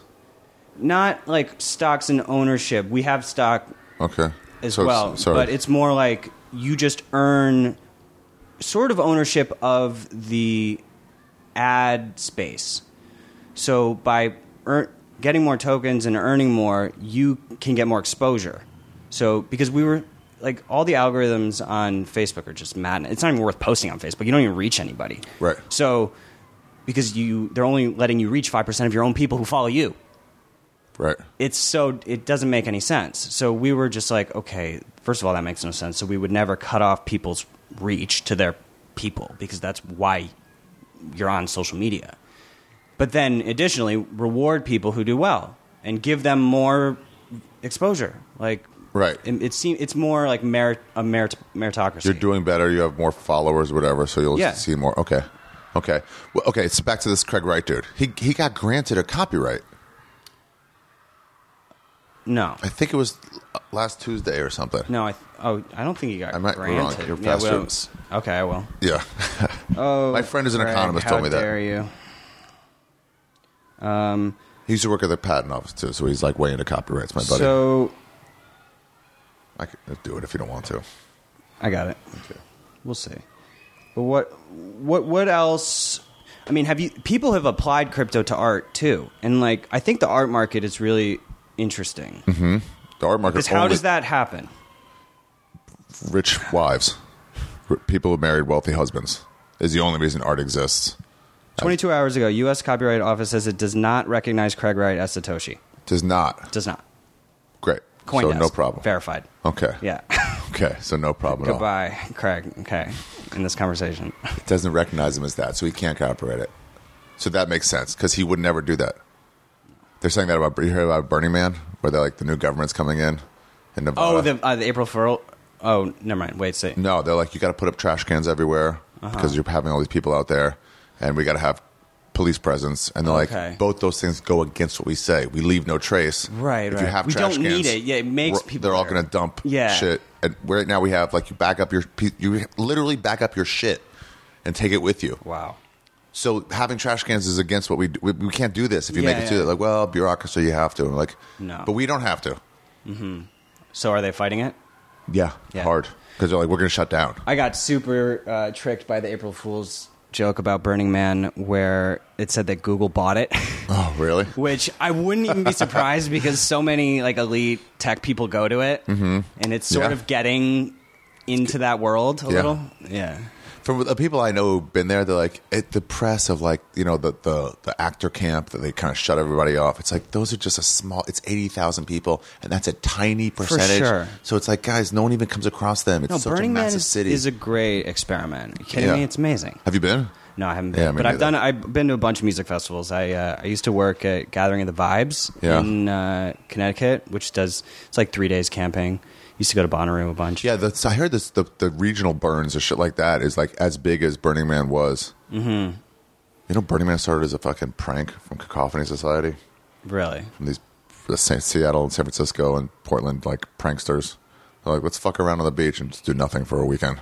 S1: Not like stocks and ownership. We have stock, as well, but it's more like you just earn sort of ownership of the ad space. So by getting more tokens and earning more, you can get more exposure. So because we were like, all the algorithms on Facebook are just mad. It's not even worth posting on Facebook. You don't even reach anybody.
S3: Right.
S1: So because they're only letting you reach 5% of your own people who follow you.
S3: Right.
S1: It doesn't make any sense. So we were just like, okay, first of all, that makes no sense. So we would never cut off people's reach to their people, because that's why you're on social media. But then additionally, reward people who do well and give them more exposure. Like,
S3: right.
S1: It's more like meritocracy.
S3: You're doing better. You have more followers, whatever. So you'll see more. Okay. Well, okay. So back to this Craig Wright dude. He got granted a copyright.
S1: No,
S3: I think it was last Tuesday or something.
S1: No, I don't think he got
S3: I might be wrong.
S1: granted.
S3: You're
S1: Yeah,
S3: fast
S1: well,
S3: students.
S1: okay, I will.
S3: Yeah.
S1: Oh,
S3: My friend who's an
S1: Craig,
S3: economist told me
S1: How
S3: that.
S1: dare you?
S3: He used to work at the patent office too, so he's like way into copyrights. My buddy.
S1: So
S3: I can do it if you don't want to.
S1: I got it.
S3: Okay.
S1: We'll see. But what else? I mean, people have applied crypto to art too, and like I think the art market is really interesting.
S3: Mm-hmm. The art market.
S1: Because how does that happen?
S3: Rich wives, people who married wealthy husbands, is the only reason art exists.
S1: 22 hours ago, U.S. Copyright Office says it does not recognize Craig Wright as Satoshi.
S3: Does not.
S1: Does not.
S3: Great.
S1: CoinDesk.
S3: So no problem.
S1: Verified.
S3: Okay.
S1: Yeah.
S3: Okay. So no problem at all.
S1: Goodbye, Craig. Okay. In this conversation.
S3: It doesn't recognize him as that, so he can't copyright it. So that makes sense because he would never do that. They're saying that about, you heard about Burning Man, where they're like the new government's coming in Nevada.
S1: Oh, the April Fool. Oh, never mind. Wait, say.
S3: No, they're like, you got to put up trash cans everywhere because you're having all these people out there, and we got to have police presence. And they're like, both those things go against what we say. We leave no trace.
S1: Right,
S3: If you have
S1: we
S3: trash
S1: don't
S3: cans,
S1: need it. Yeah, it makes people.
S3: They're all
S1: there.
S3: going to dump
S1: Yeah.
S3: shit. And right now we have like you literally back up your shit and take it with you.
S1: Wow.
S3: So having trash cans is against what we do. We can't do this if you make it
S1: Yeah.
S3: do it. Like, well, bureaucracy, you have to. And like,
S1: No.
S3: but we don't have to.
S1: So are they fighting it?
S3: Yeah. Hard. Because they're like, we're going to shut down.
S1: I got super tricked by the April Fool's joke about Burning Man where it said that Google bought it.
S3: Oh, really?
S1: Which I wouldn't even be surprised because so many like elite tech people go to it, and it's sort of getting into that world a little. Yeah.
S3: From the people I know who've been there, they're like, the press of like, you know, the actor camp that they kind of shut everybody off. It's like, those are just it's 80,000 people, and that's a tiny percentage.
S1: sure.
S3: So it's like, guys, no one even comes across them. It's
S1: No,
S3: such
S1: Burning
S3: a
S1: Man
S3: massive city.
S1: is a great experiment. Are you kidding
S3: Yeah.
S1: me? It's amazing.
S3: Have you been?
S1: No, I haven't been.
S3: Yeah, me
S1: but I've
S3: neither.
S1: I've been to a bunch of music festivals. I used to work at Gathering of the Vibes
S3: Yeah.
S1: in Connecticut, which it's like 3 days camping. Used to go to Bonnaroo a bunch.
S3: Yeah, I heard this. The regional burns or shit like that is like as big as Burning Man was. Mm-hmm. You know, Burning Man started as a fucking prank from Cacophony Society,
S1: Really?
S3: from these Seattle and San Francisco and Portland like pranksters. They're like, let's fuck around on the beach and just do nothing for a weekend.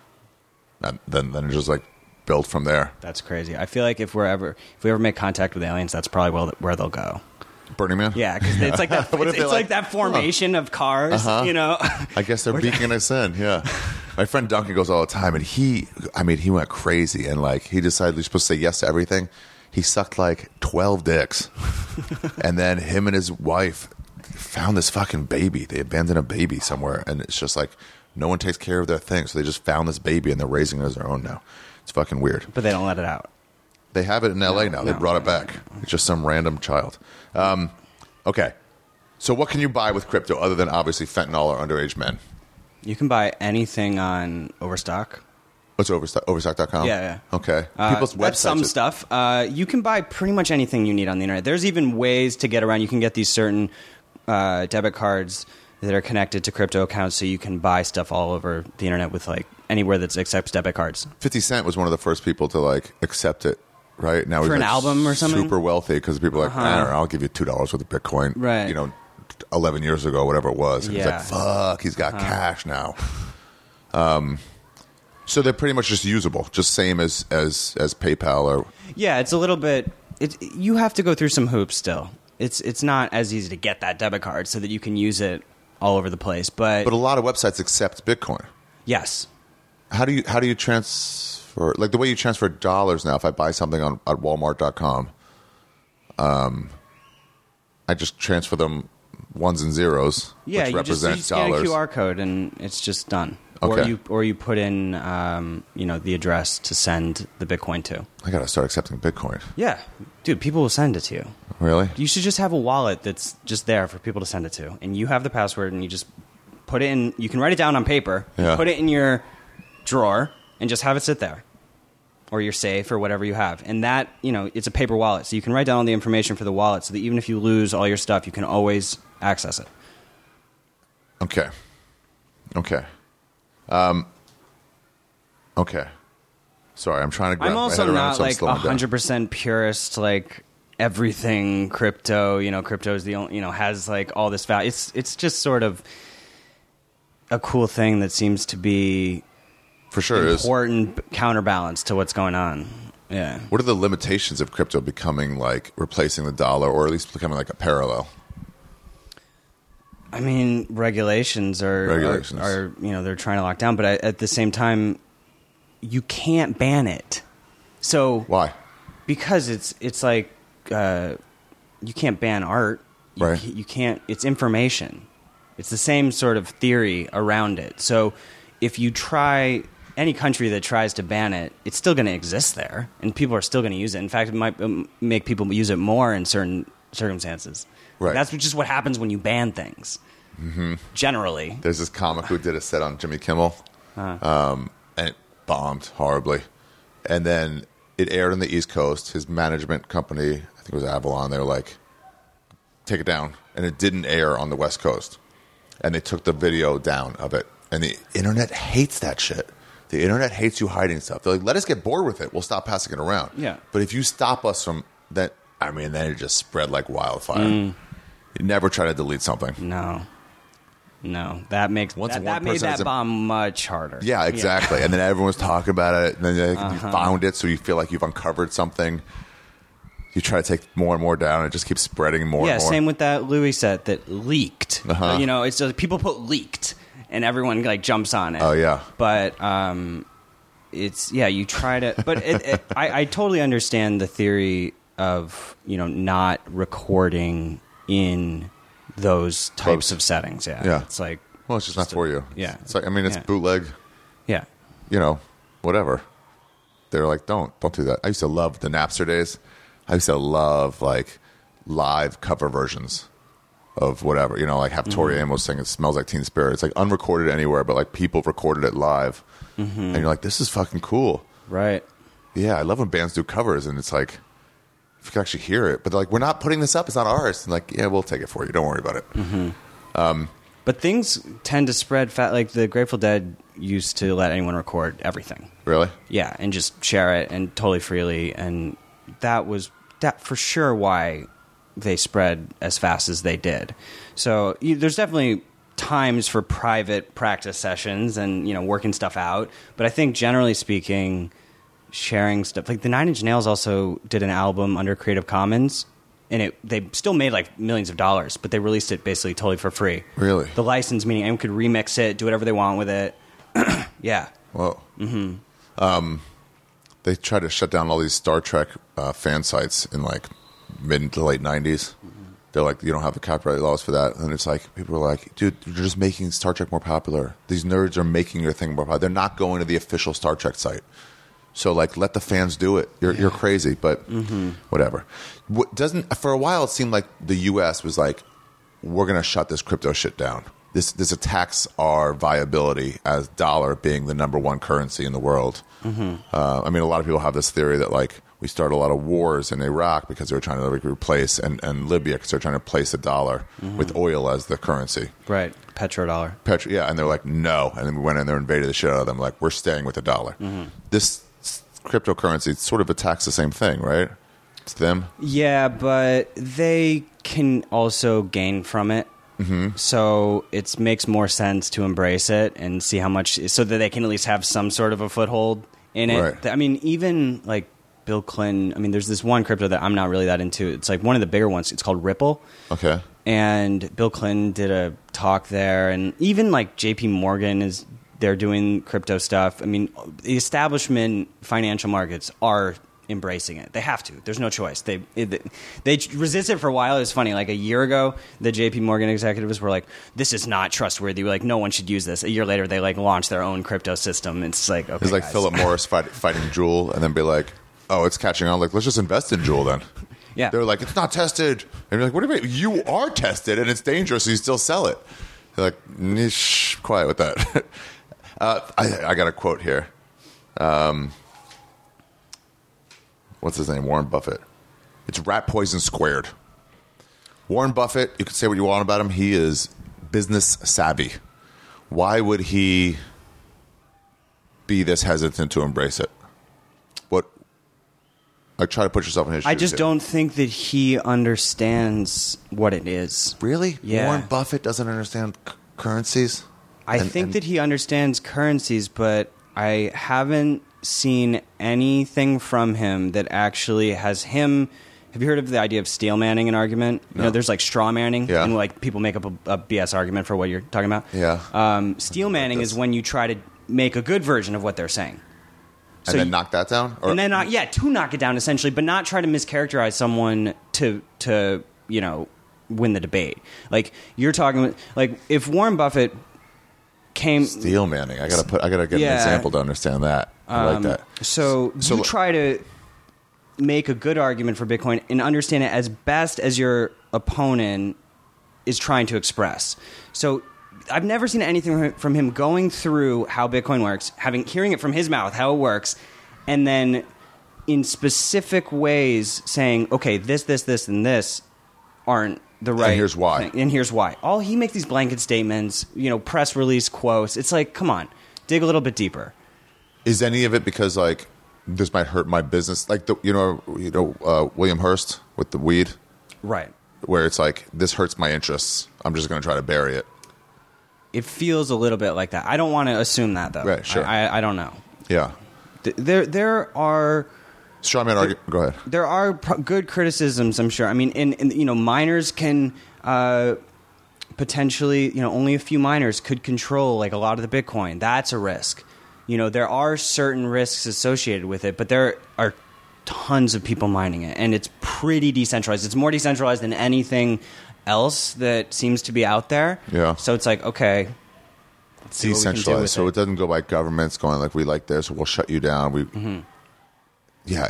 S3: And then it just like built from there.
S1: That's crazy. I feel like if we ever make contact with aliens, that's probably where they'll go.
S3: Burning Man.
S1: Yeah, because it's like that.
S3: What if
S1: it's
S3: they're
S1: like
S3: like,
S1: that formation of cars. You know.
S3: I guess they're beaking us in. Yeah, my friend Duncan goes all the time, and he went crazy, and like he decided he's supposed to say yes to everything. He sucked like 12 dicks, and then him and his wife found this fucking baby. They abandoned a baby somewhere, and it's just like no one takes care of their thing, so they just found this baby and they're raising it as their own now. It's fucking weird.
S1: But they don't let it out.
S3: They have it in L.A. now. They brought it back. It's just some random child. Okay. So what can you buy with crypto other than obviously fentanyl or underage men?
S1: You can buy anything on Overstock.
S3: What's Overstock.com?
S1: Yeah.
S3: Okay. People's
S1: That's
S3: websites.
S1: some stuff. You can buy pretty much anything you need on the internet. There's even ways to get around. You can get these certain debit cards that are connected to crypto accounts, so you can buy stuff all over the internet with like anywhere that accepts debit cards.
S3: 50 Cent was one of the first people to like accept it. Right now,
S1: For
S3: he's
S1: an
S3: like
S1: album or something?
S3: super wealthy because people are like, I don't know, I'll give you $2 worth of Bitcoin.
S1: Right.
S3: You know, 11 years ago, whatever it was. And he's
S1: Yeah.
S3: like, fuck, he's got cash now. So they're pretty much just usable, just same as PayPal or.
S1: Yeah, it's a little bit. You have to go through some hoops still. It's not as easy to get that debit card so that you can use it all over the place. But
S3: But a lot of websites accept Bitcoin.
S1: yes,
S3: How do you transfer, like the way you transfer dollars now? If I buy something at Walmart.com, I just transfer them ones and zeros,
S1: yeah,
S3: which
S1: you
S3: represent
S1: just scan
S3: dollars.
S1: a QR code and it's just done.
S3: Okay.
S1: Or you put in the address to send the Bitcoin to.
S3: I gotta start accepting Bitcoin.
S1: Yeah, dude, people will send it to you.
S3: Really?
S1: You should just have a wallet that's just there for people to send it to, and you have the password, and you just put it in. You can write it down on paper,
S3: Yeah.
S1: put it in your drawer, and just have it sit there, or your safe, or whatever you have. And that, it's a paper wallet, so you can write down all the information for the wallet, so that even if you lose all your stuff, you can always access it.
S3: Okay. Okay. Sorry, I'm trying to.
S1: I'm
S3: my
S1: also
S3: head around,
S1: not
S3: so I'm
S1: like
S3: slowing down.
S1: 100% purist, like everything crypto. Crypto is the only, has like all this value. It's just sort of, a cool thing that seems to be
S3: For sure is.
S1: important counterbalance to what's going on. Yeah.
S3: What are the limitations of crypto becoming like replacing the dollar, or at least becoming like a parallel?
S1: I mean, regulations are they're trying to lock down, but at the same time, you can't ban it. So
S3: Why?
S1: Because it's like you can't ban art.
S3: Right.
S1: You can't. It's information. It's the same sort of theory around it. So if you try any country that tries to ban it, it's still going to exist there, and people are still going to use it. In fact, it might make people use it more in certain circumstances.
S3: Right.
S1: That's just what happens when you ban things. Mm-hmm. Generally,
S3: There's this comic who did a set on Jimmy Kimmel, and it bombed horribly. And then it aired on the East Coast. His management company, I think it was Avalon, they were like, take it down. And it didn't air on the West Coast. And they took the video down of it. And the internet hates that shit. The internet hates you hiding stuff. They're like, let us get bored with it. We'll stop passing it around.
S1: Yeah.
S3: But if you stop us from that, I mean, then it just spread like wildfire. You never try to delete something.
S1: No, that makes
S3: Once
S1: that
S3: one
S1: made
S3: person
S1: that
S3: has a-
S1: bomb much harder.
S3: Yeah, exactly. And then everyone was talking about it, and then you found it, so you feel like you've uncovered something. You try to take more and more down, and it just keeps spreading more
S1: Yeah,
S3: and more.
S1: same with that Louis set that leaked. It's just, people put leaked, and everyone like jumps on it.
S3: Oh, yeah.
S1: But it's you try to. But I totally understand the theory of not recording in those types of settings.
S3: Yeah.
S1: It's like,
S3: well, it's just not for you.
S1: Yeah.
S3: It's like, I mean, it's
S1: Yeah.
S3: bootleg,
S1: yeah.
S3: Whatever. They're like, don't do that. I used to love the Napster days. I used to love like live cover versions of whatever, like have Tori Amos sing It Smells Like Teen Spirit. It's like unrecorded anywhere, but like people recorded it live. And you're like, this is fucking cool.
S1: Right.
S3: Yeah, I love when bands do covers, and it's like, if you can actually hear it. But they're like, we're not putting this up. It's not ours. And like, yeah, we'll take it for you. Don't worry about it.
S1: But things tend to spread fast. Like the Grateful Dead used to let anyone record everything.
S3: Really?
S1: Yeah, and just share it and totally freely. And that for sure why they spread as fast as they did. So there's definitely times for private practice sessions and working stuff out. But I think generally speaking, sharing stuff like the Nine Inch Nails also did an album under Creative Commons. And they still made like millions of dollars, but they released it basically totally for free.
S3: Really?
S1: The license, meaning anyone could remix it, do whatever they want with it. Yeah.
S3: Whoa. They tried to shut down all these Star Trek fan sites in like mid to late 90s. They're like, you don't have the copyright laws for that. And it's like, people are like, dude, you're just making Star Trek more popular. These nerds are making your thing more popular. They're not going to the official Star Trek site. So, like, let the fans do it. You're crazy, but whatever. For a while, it seemed like the U.S. was like, we're going to shut this crypto shit down. This attacks our viability as dollar being the number one currency in the world. I mean, a lot of people have this theory that, like, we started a lot of wars in Iraq because they were trying to replace, and Libya because they're trying to replace the dollar with oil as the currency.
S1: Right. Petrodollar.
S3: Yeah, and they're like, no. And then we went in there and invaded the shit out of them. Like, we're staying with the dollar. This cryptocurrency sort of attacks the same thing, right? It's them.
S1: Yeah, but they can also gain from it. So it makes more sense to embrace it and see how much, so that they can at least have some sort of a foothold in it.
S3: Right.
S1: I mean, even like Bill Clinton, I mean, there's this one crypto that I'm not really that into. It's like one of the bigger ones. It's called Ripple.
S3: Okay.
S1: And Bill Clinton did a talk there, and even like JP Morgan they're doing crypto stuff. I mean, the establishment financial markets are embracing it. They have to. There's no choice. They resist it for a while. It was funny. Like a year ago, the JP Morgan executives were like, this is not trustworthy. Like, no one should use this. A year later, they like launched their own crypto system. It's like, okay,
S3: It's like
S1: guys.
S3: Philip Morris fighting Juul, and then be like, oh, it's catching on. Like, let's just invest in Juul then.
S1: Yeah.
S3: They're like, it's not tested. And you're like, what do you mean? You are tested, and it's dangerous, so you still sell it. They're like, shh, quiet with that. I got a quote here. What's his name? Warren Buffett. It's rat poison squared. Warren Buffett, you can say what you want about him. He is business savvy. Why would he be this hesitant to embrace it? Like, try to put yourself in his shoes.
S1: I just don't think that he understands what it is.
S3: Really?
S1: Yeah.
S3: Warren Buffett doesn't understand currencies?
S1: I think that he understands currencies, but I haven't seen anything from him that actually has him. Have you heard of the idea of steel manning an argument?
S3: No.
S1: You know, there's like straw manning,
S3: Yeah.
S1: and like people make up a BS argument for what you're talking about.
S3: Yeah.
S1: Steel manning is when you try to make a good version of what they're saying.
S3: And then knock that down? Or,
S1: And then, to knock it down essentially, but not try to mischaracterize someone to win the debate. Like you're talking, like if Warren Buffett came
S3: steel manning. I gotta get an example to understand that. I like that.
S1: So you try to make a good argument for Bitcoin and understand it as best as your opponent is trying to express. So I've never seen anything from him going through how Bitcoin works, hearing it from his mouth how it works, and then in specific ways saying, okay, this, and this aren't the right.
S3: And here's why.
S1: thing. And here's why. He makes these blanket statements, press release quotes. It's like, come on, dig a little bit deeper.
S3: Is any of it because like this might hurt my business? Like William Hearst with the weed,
S1: Right.
S3: where it's like this hurts my interests. I'm just going to try to bury it.
S1: It feels a little bit like that. I don't want to assume that, though.
S3: Right, sure.
S1: I don't know.
S3: Yeah.
S1: There are
S3: Strawman argument. Go ahead.
S1: there are good criticisms, I'm sure. I mean, miners can potentially, only a few miners could control like a lot of the Bitcoin. That's a risk. There are certain risks associated with it, but there are tons of people mining it, and it's pretty decentralized. It's more decentralized than anything else that seems to be out there.
S3: Yeah.
S1: So it's like, okay, let's see what we can do
S3: Decentralized,
S1: with
S3: so
S1: it.
S3: it doesn't go by governments going like we like this, we'll shut you down. Yeah,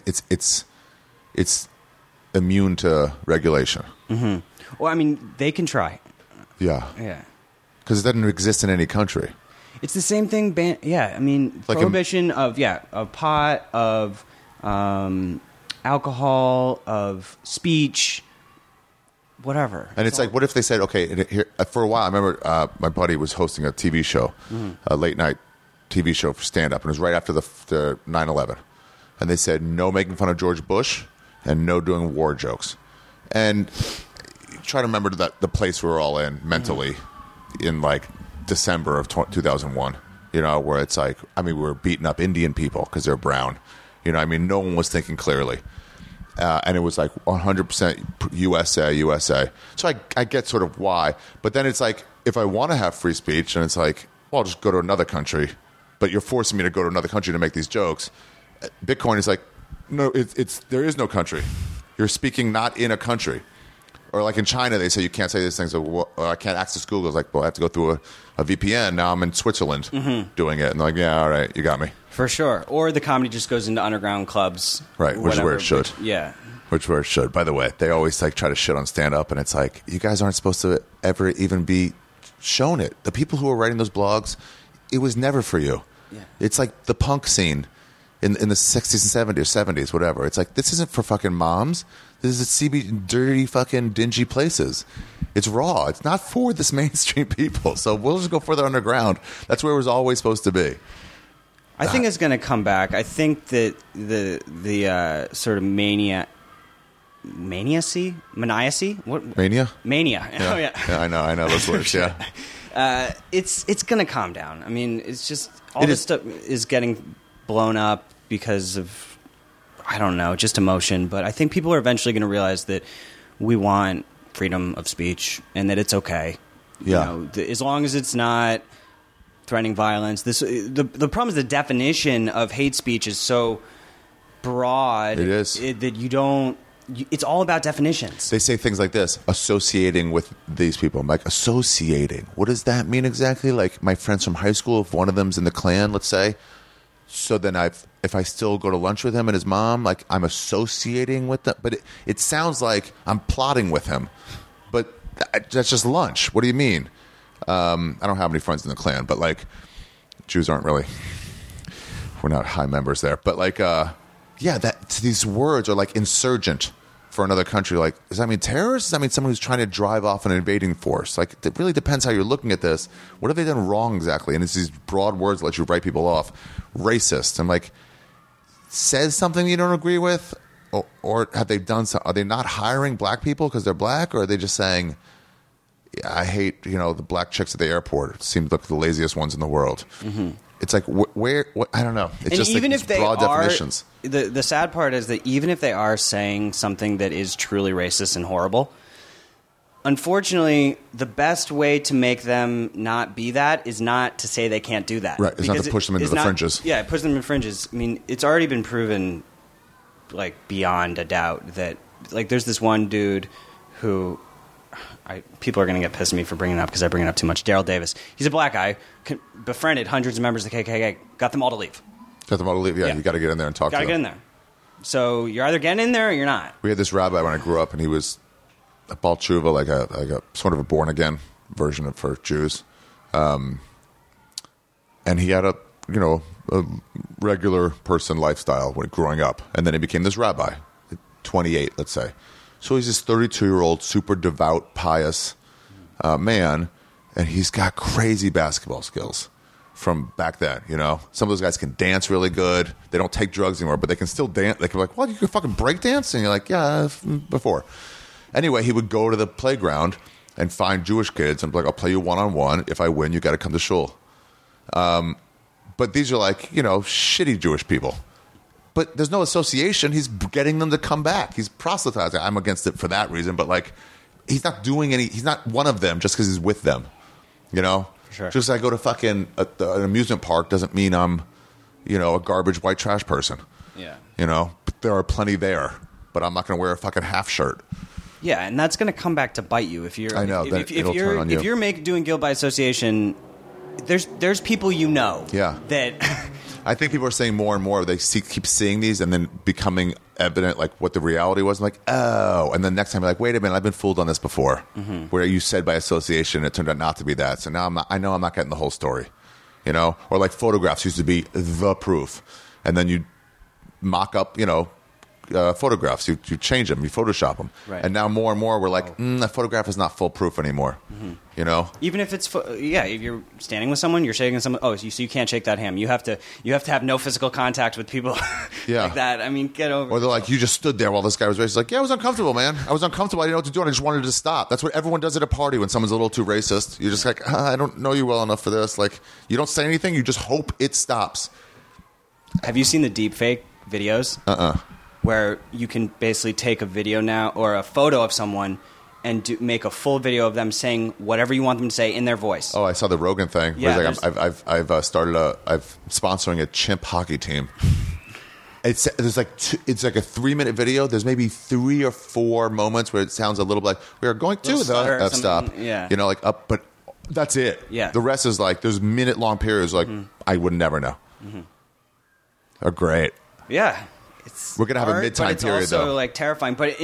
S3: it's immune to regulation.
S1: Well, I mean, they can try.
S3: Yeah,
S1: Yeah.
S3: because it doesn't exist in any country.
S1: It's the same thing. I mean,
S3: Like
S1: prohibition of pot, of alcohol, of speech, whatever.
S3: And it's like, what if they said, okay, for a while, I remember my buddy was hosting a TV show, a late night TV show for stand up, and it was right after the 9/11. And they said, no making fun of George Bush and no doing war jokes. And try to remember that the place we were all in mentally in like December of 2001, where it's like, I mean, we were beating up Indian people because they're brown. I mean, no one was thinking clearly. And it was like 100% USA. So I get sort of why. But then it's like, if I want to have free speech, and it's like, well, I'll just go to another country. But you're forcing me to go to another country to make these jokes. Bitcoin is like, no, there is no country. You're speaking not in a country. Or like in China, they say you can't say these things. Or I can't access Google. It's like, well, I have to go through a VPN. Now I'm in Switzerland doing it. And they're like, yeah, all right, you got me.
S1: For sure. Or the comedy just goes into underground clubs.
S3: Right, which is where it should.
S1: Which
S3: where it should. By the way, they always like try to shit on stand-up, and it's like, you guys aren't supposed to ever even be shown it. The people who are writing those blogs, it was never for you.
S1: Yeah.
S3: It's like the punk scene in the 60s and 70s, 70s, whatever. It's like, this isn't for fucking moms. This is CB, dirty, fucking dingy places. It's raw. It's not for this mainstream people. So we'll just go further underground. That's where it was always supposed to be.
S1: I think it's going to come back. I think that the sort of maniacy? What?
S3: Mania?
S1: Mania. Oh, yeah.
S3: Yeah, I know those words, yeah.
S1: It's going to calm down. I mean, it's just all this stuff is getting blown up because of, I don't know, just emotion. But I think people are eventually going to realize that we want freedom of speech and that it's okay.
S3: Yeah.
S1: As long as it's not threatening violence. The problem is the definition of hate speech is so broad.
S3: It is.
S1: That you don't... It's all about definitions.
S3: They say things like this, associating with these people. I'm like, associating? What does that mean exactly? Like, my friends from high school, if one of them's in the Klan, let's say, so then if I still go to lunch with him and his mom, like, I'm associating with them. But it sounds like I'm plotting with him. But that's just lunch. What do you mean? I don't have any friends in the Klan, but, like, Jews aren't really... We're not high members there. But, like... yeah, these words are like insurgent for another country. Like, does that mean terrorist? Does that mean someone who's trying to drive off an invading force? Like, it really depends how you're looking at this. What have they done wrong exactly? And it's these broad words that let you write people off. Racist. I'm like, says something you don't agree with? Or have they done something? Are they not hiring black people because they're black? Or are they just saying, I hate, the black chicks at the airport. It seems like the laziest ones in the world. Mm-hmm. It's like, where, I don't know. It's
S1: and
S3: just
S1: even
S3: like
S1: if they
S3: broad
S1: are,
S3: definitions.
S1: The sad part is that even if they are saying something that is truly racist and horrible, unfortunately, the best way to make them not be that is not to say they can't do that.
S3: Right. It's not to push them into the fringes.
S1: Yeah, it pushes them in fringes. I mean, it's already been proven, like, beyond a doubt that, like, there's this one dude who... people are going to get pissed at me for bringing it up because I bring it up too much. Daryl Davis. He's a black guy, befriended hundreds of members of the KKK, got them all to leave.
S3: Got them all to leave. Yeah, you got to get in there and talk to them.
S1: Got to get in there. So you're either getting in there or you're not.
S3: We had this rabbi when I grew up, and he was a Baal Tshuva, like a sort of a born-again version for Jews. And he had a regular person lifestyle when growing up. And then he became this rabbi, 28, let's say. So he's this 32-year-old, super devout, pious man, and he's got crazy basketball skills from back then, Some of those guys can dance really good. They don't take drugs anymore, but they can still dance. They can be like, what, you can fucking break dance? And you're like, yeah, before. Anyway, he would go to the playground and find Jewish kids and be like, I'll play you one-on-one. If I win, you got to come to shul. But these are like, shitty Jewish people. But there's no association. He's getting them to come back. He's proselytizing. I'm against it for that reason. But, like, he's not doing any... He's not one of them just because he's with them.
S1: Sure.
S3: Just I go to fucking an amusement park doesn't mean I'm, a garbage white trash person.
S1: Yeah.
S3: But there are plenty there. But I'm not going to wear a fucking half shirt.
S1: Yeah, and that's going to come back to bite you if you're...
S3: I know.
S1: If you're doing guilt by association, there's people
S3: Yeah.
S1: that...
S3: I think people are saying more and more. They keep seeing these and then becoming evident, like what the reality was. I'm like, oh, and then next time you're like, wait a minute, I've been fooled on this before, where you said by association, it turned out not to be that. So now I know I'm not getting the whole story, or like photographs used to be the proof, and then you mock up, photographs. You change them, you Photoshop them,
S1: right.
S3: And now more and more we're like, that photograph is not foolproof anymore.
S1: Even if it's if you're standing with someone, you're shaking someone. Oh, so you can't shake that hand. You have to have no physical contact with people like that. I mean, get over.
S3: Or they're like, you just stood there while this guy was racist. Like, yeah, I was uncomfortable, man. I was uncomfortable. I didn't know what to do, and I just wanted to stop. That's what everyone does at a party when someone's a little too racist. You're just like, I don't know you well enough for this. Like, you don't say anything. You just hope it stops.
S1: Have you seen the deep fake videos? Where you can basically take a video now or a photo of someone and make a full video of them saying whatever you want them to say in their voice.
S3: Oh, I saw the Rogan thing.
S1: Yeah,
S3: like, I'm sponsoring a chimp hockey team. It's like a 3-minute video. There's maybe 3 or 4 moments where it sounds a little like we're going to the stop.
S1: Yeah,
S3: like up, but that's it.
S1: Yeah,
S3: the rest is like there's minute-long periods. Like I would never know. They're great.
S1: Yeah.
S3: We're gonna have a mid-time period,
S1: it's also
S3: though.
S1: like terrifying. But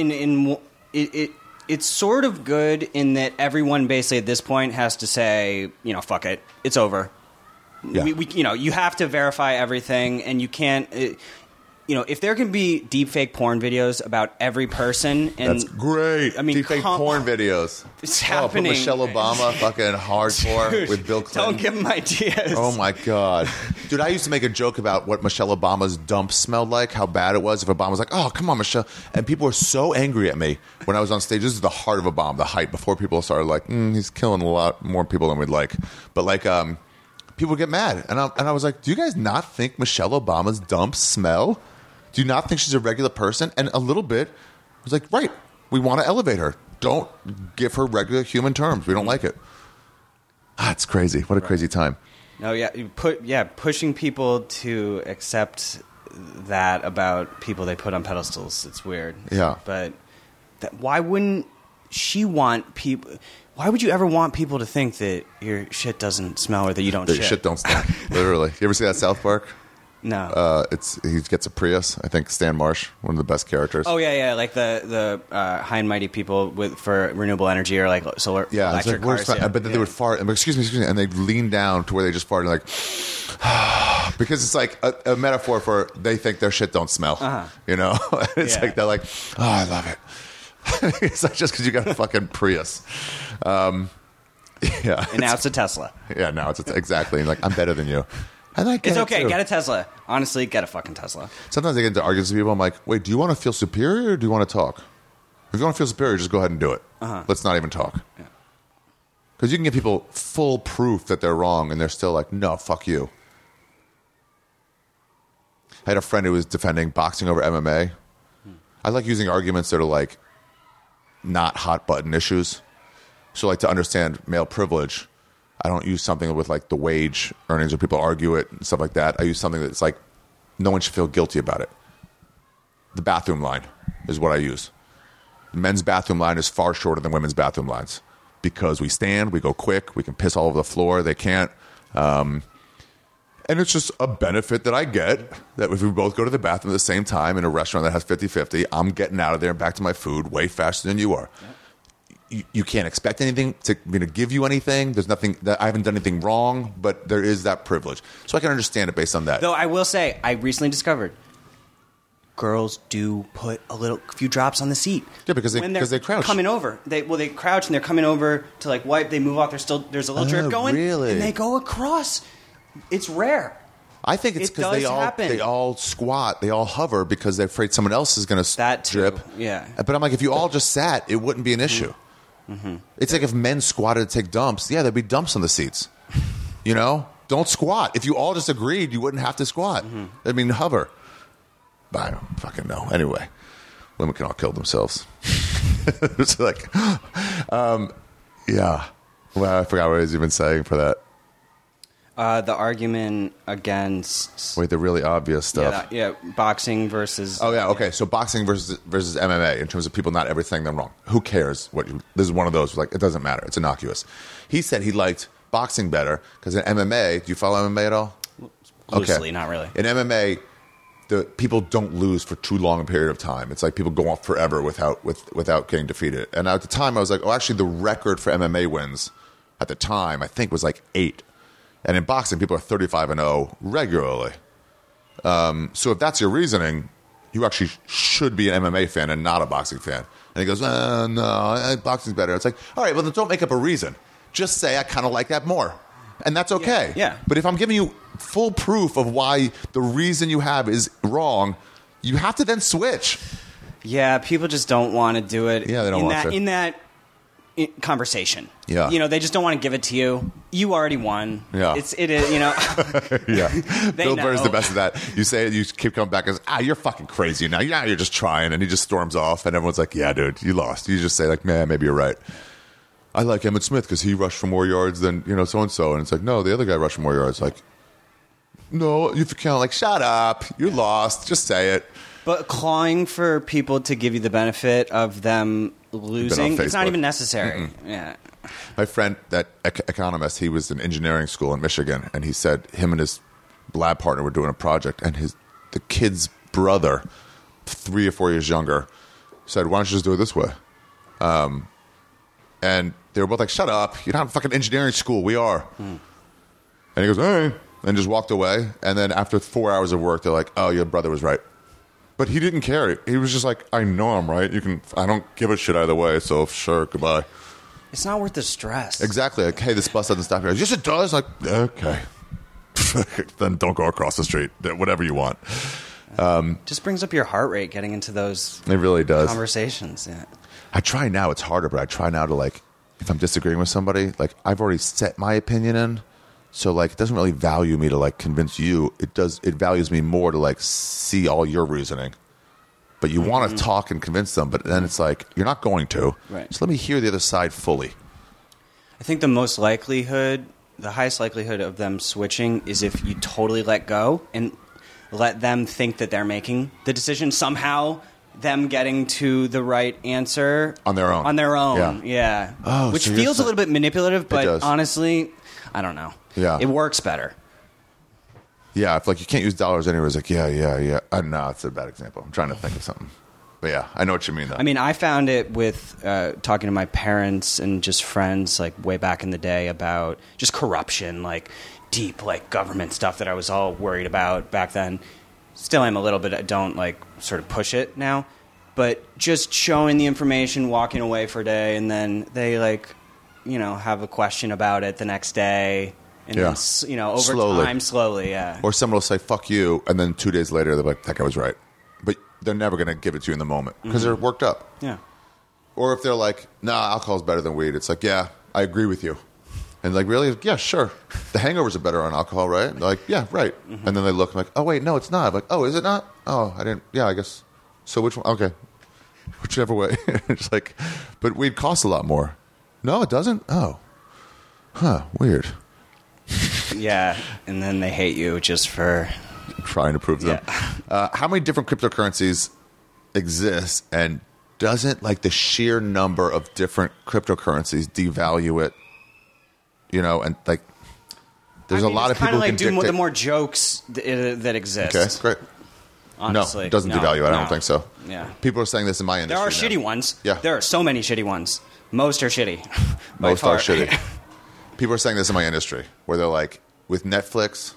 S1: it's sort of good in that everyone basically at this point has to say, fuck it, it's over.
S3: Yeah.
S1: You have to verify everything, and you can't. If there can be deepfake porn videos about every person, and
S3: that's great. I mean, deepfake porn videos.
S1: It's happening.
S3: Put Michelle Obama fucking hardcore
S1: Dude,
S3: with Bill Clinton.
S1: Don't give him ideas.
S3: Oh my god, dude! I used to make a joke about what Michelle Obama's dump smelled like, how bad it was. If Obama was like, "Oh, come on, Michelle," and people were so angry at me when I was on stage. This is the heart of Obama, the height before people started like, he's killing a lot more people than we'd like. But like, people get mad, and I was like, do you guys not think Michelle Obama's dumps smell? Do you not think she's a regular person? And a little bit, I was like, right, we want to elevate her. Don't give her regular human terms. We don't like it. It's crazy. What a crazy time.
S1: No, pushing people to accept that about people they put on pedestals. It's weird.
S3: Yeah.
S1: But why wouldn't she want people... Why would you ever want people to think that your shit doesn't smell or that you don't shit?
S3: Your shit don't stink. Literally. You ever see that South Park?
S1: No.
S3: He gets a Prius. I think Stan Marsh, one of the best characters.
S1: Oh yeah, like the high and mighty people for renewable energy or like solar electric cars.
S3: But then they would fart. Excuse me, and they'd lean down to where they just farted like, because it's like a metaphor for they think their shit don't smell. It's like they're like, oh, I love it. It's not just because you got a fucking Prius.
S1: And now it's a Tesla.
S3: Yeah, now it's exactly. And like, I'm better than you.
S1: It's okay. Get a Tesla. Honestly, get a fucking Tesla.
S3: Sometimes I get into arguments with people. I'm like, wait, do you want to feel superior or do you want to talk? If you want to feel superior, just go ahead and do it. Let's not even talk.
S1: Yeah.
S3: Because you can give people full proof that they're wrong, and they're still like, no, fuck you. I had a friend who was defending boxing over MMA. I like using arguments that are like not hot button issues. So like to understand male privilege, I don't use something with like the wage earnings where people argue it and stuff like that. I use something that's like no one should feel guilty about it. The bathroom line is what I use. The men's bathroom line is far shorter than women's bathroom lines because we stand, we go quick, we can piss all over the floor. They can't. And it's just a benefit that I get that if we both go to the bathroom at the same time in a restaurant that has 50-50, I'm getting out of there and back to my food way faster than you are. Yep. You can't expect anything to me to give you anything. There's nothing that I haven't done anything wrong, but there is that privilege. So I can understand it based on that.
S1: Though I will say, I recently discovered girls do put a few drops on the seat.
S3: Yeah, because they crouch.
S1: Coming over. They crouch and they're coming over to like wipe. They move off. There's a little drip going.
S3: Really?
S1: And they go across. It's rare.
S3: I think it's because they all squat, they all hover because they're afraid someone else is going to drip.
S1: Yeah.
S3: But I'm like, if you all just sat, it wouldn't be an issue. Mm-hmm. It's like if men squatted to take dumps, yeah, there'd be dumps on the seats. You know? Don't squat. If you all just agreed, you wouldn't have to squat. Mm-hmm. I mean, hover. But I don't fucking know. Anyway, women can all kill themselves. It's like, yeah. Well, I forgot what I was even saying for that.
S1: The argument against...
S3: Wait, the really obvious stuff.
S1: Yeah, boxing versus...
S3: Oh, yeah, okay. So boxing versus MMA in terms of people not ever saying them wrong. Who cares? This is one of those, like, it doesn't matter. It's innocuous. He said he liked boxing better because in MMA... Do you follow MMA at all?
S1: Loosely, not really.
S3: In MMA, the people don't lose for too long a period of time. It's like people go off forever without getting defeated. And at the time, I was like, oh, actually, the record for MMA wins at the time, I think, was like 8. And in boxing, people are 35-0 regularly. So if that's your reasoning, you actually should be an MMA fan and not a boxing fan. And he goes, no, boxing's better. It's like, all right, well, then don't make up a reason. Just say, I kind of like that more. And that's okay.
S1: Yeah.
S3: But if I'm giving you full proof of why the reason you have is wrong, you have to then switch.
S1: Yeah, people just don't want to do it.
S3: Yeah, they don't want to.
S1: In that conversation.
S3: Yeah.
S1: You know, they just don't want to give it to you. You already won.
S3: Yeah.
S1: It is, you know.
S3: Yeah. Bill Burr's the best of that. You say it, you keep coming back as, you're fucking crazy now. Yeah, you're just trying. And he just storms off. And everyone's like, yeah, dude, you lost. You just say like, man, maybe you're right. I like Emmitt Smith because he rushed for more yards than, so-and-so. And it's like, no, the other guy rushed for more yards. Like, no, you count like, shut up. You lost. Just say it.
S1: But clawing for people to give you the benefit of them losing, it's not even necessary. Mm-mm. Yeah.
S3: My friend, that economist, he was in engineering school in Michigan, and he said him and his lab partner were doing a project, and the kid's brother, 3 or 4 years younger, said, why don't you just do it this way? And they were both like, shut up. You're not in fucking engineering school. We are. And he goes, all right. And just walked away. And then after 4 hours of work, they're like, oh, your brother was right. But he didn't care. He was just like, I know I'm right. I don't give a shit either way. So sure, goodbye.
S1: It's not worth the stress.
S3: Exactly. Like, hey, this bus doesn't stop here. Yes, it does. Like, okay. Then don't go across the street. Whatever you want.
S1: Just brings up your heart rate getting into those
S3: it really does.
S1: Conversations. Yeah.
S3: I try now. It's harder, but I try now to, like, if I'm disagreeing with somebody, like, I've already set my opinion in. So, like, it doesn't really value me to, like, convince you. It values me more to, like, see all your reasoning. But you want to talk and convince them, but then it's like, you're not going to.
S1: Right.
S3: So let me hear the other side fully.
S1: I think the highest likelihood of them switching is if you totally let go and let them think that they're making the decision. Somehow, them getting to the right answer.
S3: On their own.
S1: Yeah.
S3: Oh,
S1: which
S3: so
S1: feels a little bit manipulative, but honestly, I don't know.
S3: Yeah.
S1: It works better.
S3: Yeah, if like you can't use dollars anywhere, it's like, yeah. No, it's a bad example. I'm trying to think of something. But yeah, I know what you mean, though.
S1: I mean, I found it with talking to my parents and just friends, like, way back in the day about just corruption, like, deep, like, government stuff that I was all worried about back then. Still am a little bit. I don't, like, sort of push it now. But just showing the information, walking away for a day, and then they, like, have a question about it the next day. And then, over time, slowly, yeah.
S3: Or someone will say, fuck you, and then 2 days later, they're like, that guy was right. But they're never going to give it to you in the moment because they're worked up.
S1: Yeah.
S3: Or if they're like, nah, alcohol's better than weed. It's like, yeah, I agree with you. And like, really? Yeah, sure. The hangovers are better on alcohol, right? They're like, yeah, right. And then they look, I'm like, oh, wait, no, it's not. I'm like, oh, is it not? Oh, I didn't. Yeah, I guess. So which one? Okay. Whichever way. It's like, but weed costs a lot more. No, it doesn't? Oh. Huh, weird.
S1: Yeah, and then they hate you just for...
S3: Trying to prove to them. How many different cryptocurrencies exist, and doesn't like the sheer number of different cryptocurrencies devalue it? You know, and like, there's a lot of people who can dictate.
S1: The more jokes that exist.
S3: Okay, great.
S1: Honestly,
S3: no, it doesn't devalue it. I don't think so.
S1: Yeah.
S3: People are saying this in my industry.
S1: There are
S3: now.
S1: shitty ones.
S3: Yeah.
S1: There are so many shitty ones. Most are shitty.
S3: Most are shitty. People are saying this in my industry, where they're like, with Netflix,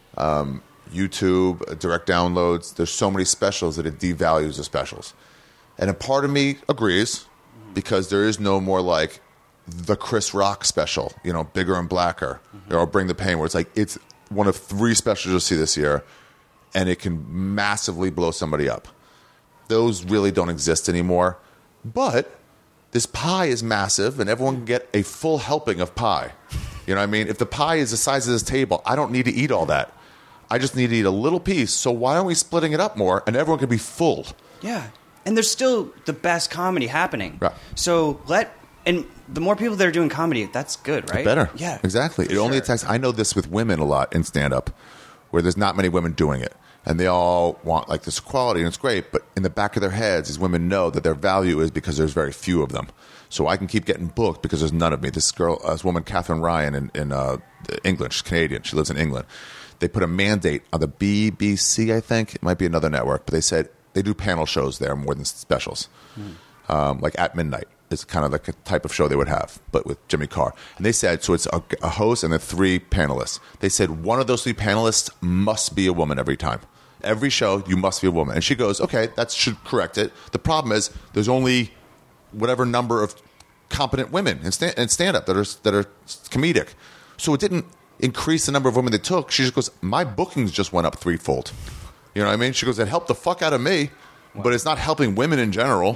S3: YouTube, direct downloads, there's so many specials that it devalues the specials. And a part of me agrees, because there is no more like the Chris Rock special, you know, Bigger and Blacker, or Bring the Pain, where it's like, it's one of 3 specials you'll see this year, and it can massively blow somebody up. Those really don't exist anymore. But this pie is massive, and everyone can get a full helping of pie. You know what I mean? If the pie is the size of this table, I don't need to eat all that. I just need to eat a little piece. So why aren't we splitting it up more, and everyone can be full?
S1: Yeah. And there's still the best comedy happening.
S3: Right.
S1: So and the more people that are doing comedy, that's good, right?
S3: Better.
S1: Yeah.
S3: Exactly. It only attacks. I know this with women a lot in stand-up, where there's not many women doing it. And they all want like this equality, and it's great. But in the back of their heads, these women know that their value is because there's very few of them. So I can keep getting booked because there's none of me. This woman, Catherine Ryan, in England, she's Canadian. She lives in England. They put a mandate on the BBC, I think. It might be another network. But they said they do panel shows there more than specials. Like At Midnight is kind of like a type of show they would have, but with Jimmy Carr. And they said, so it's a host and then 3 panelists. They said one of those 3 panelists must be a woman every time. Every show, you must be a woman. And she goes, okay, that should correct it. The problem is there's only whatever number of competent women in stand-up that are comedic. So it didn't increase the number of women they took. She just goes, my bookings just went up 3-fold. You know what I mean? She goes, it helped the fuck out of me, but it's not helping women in general.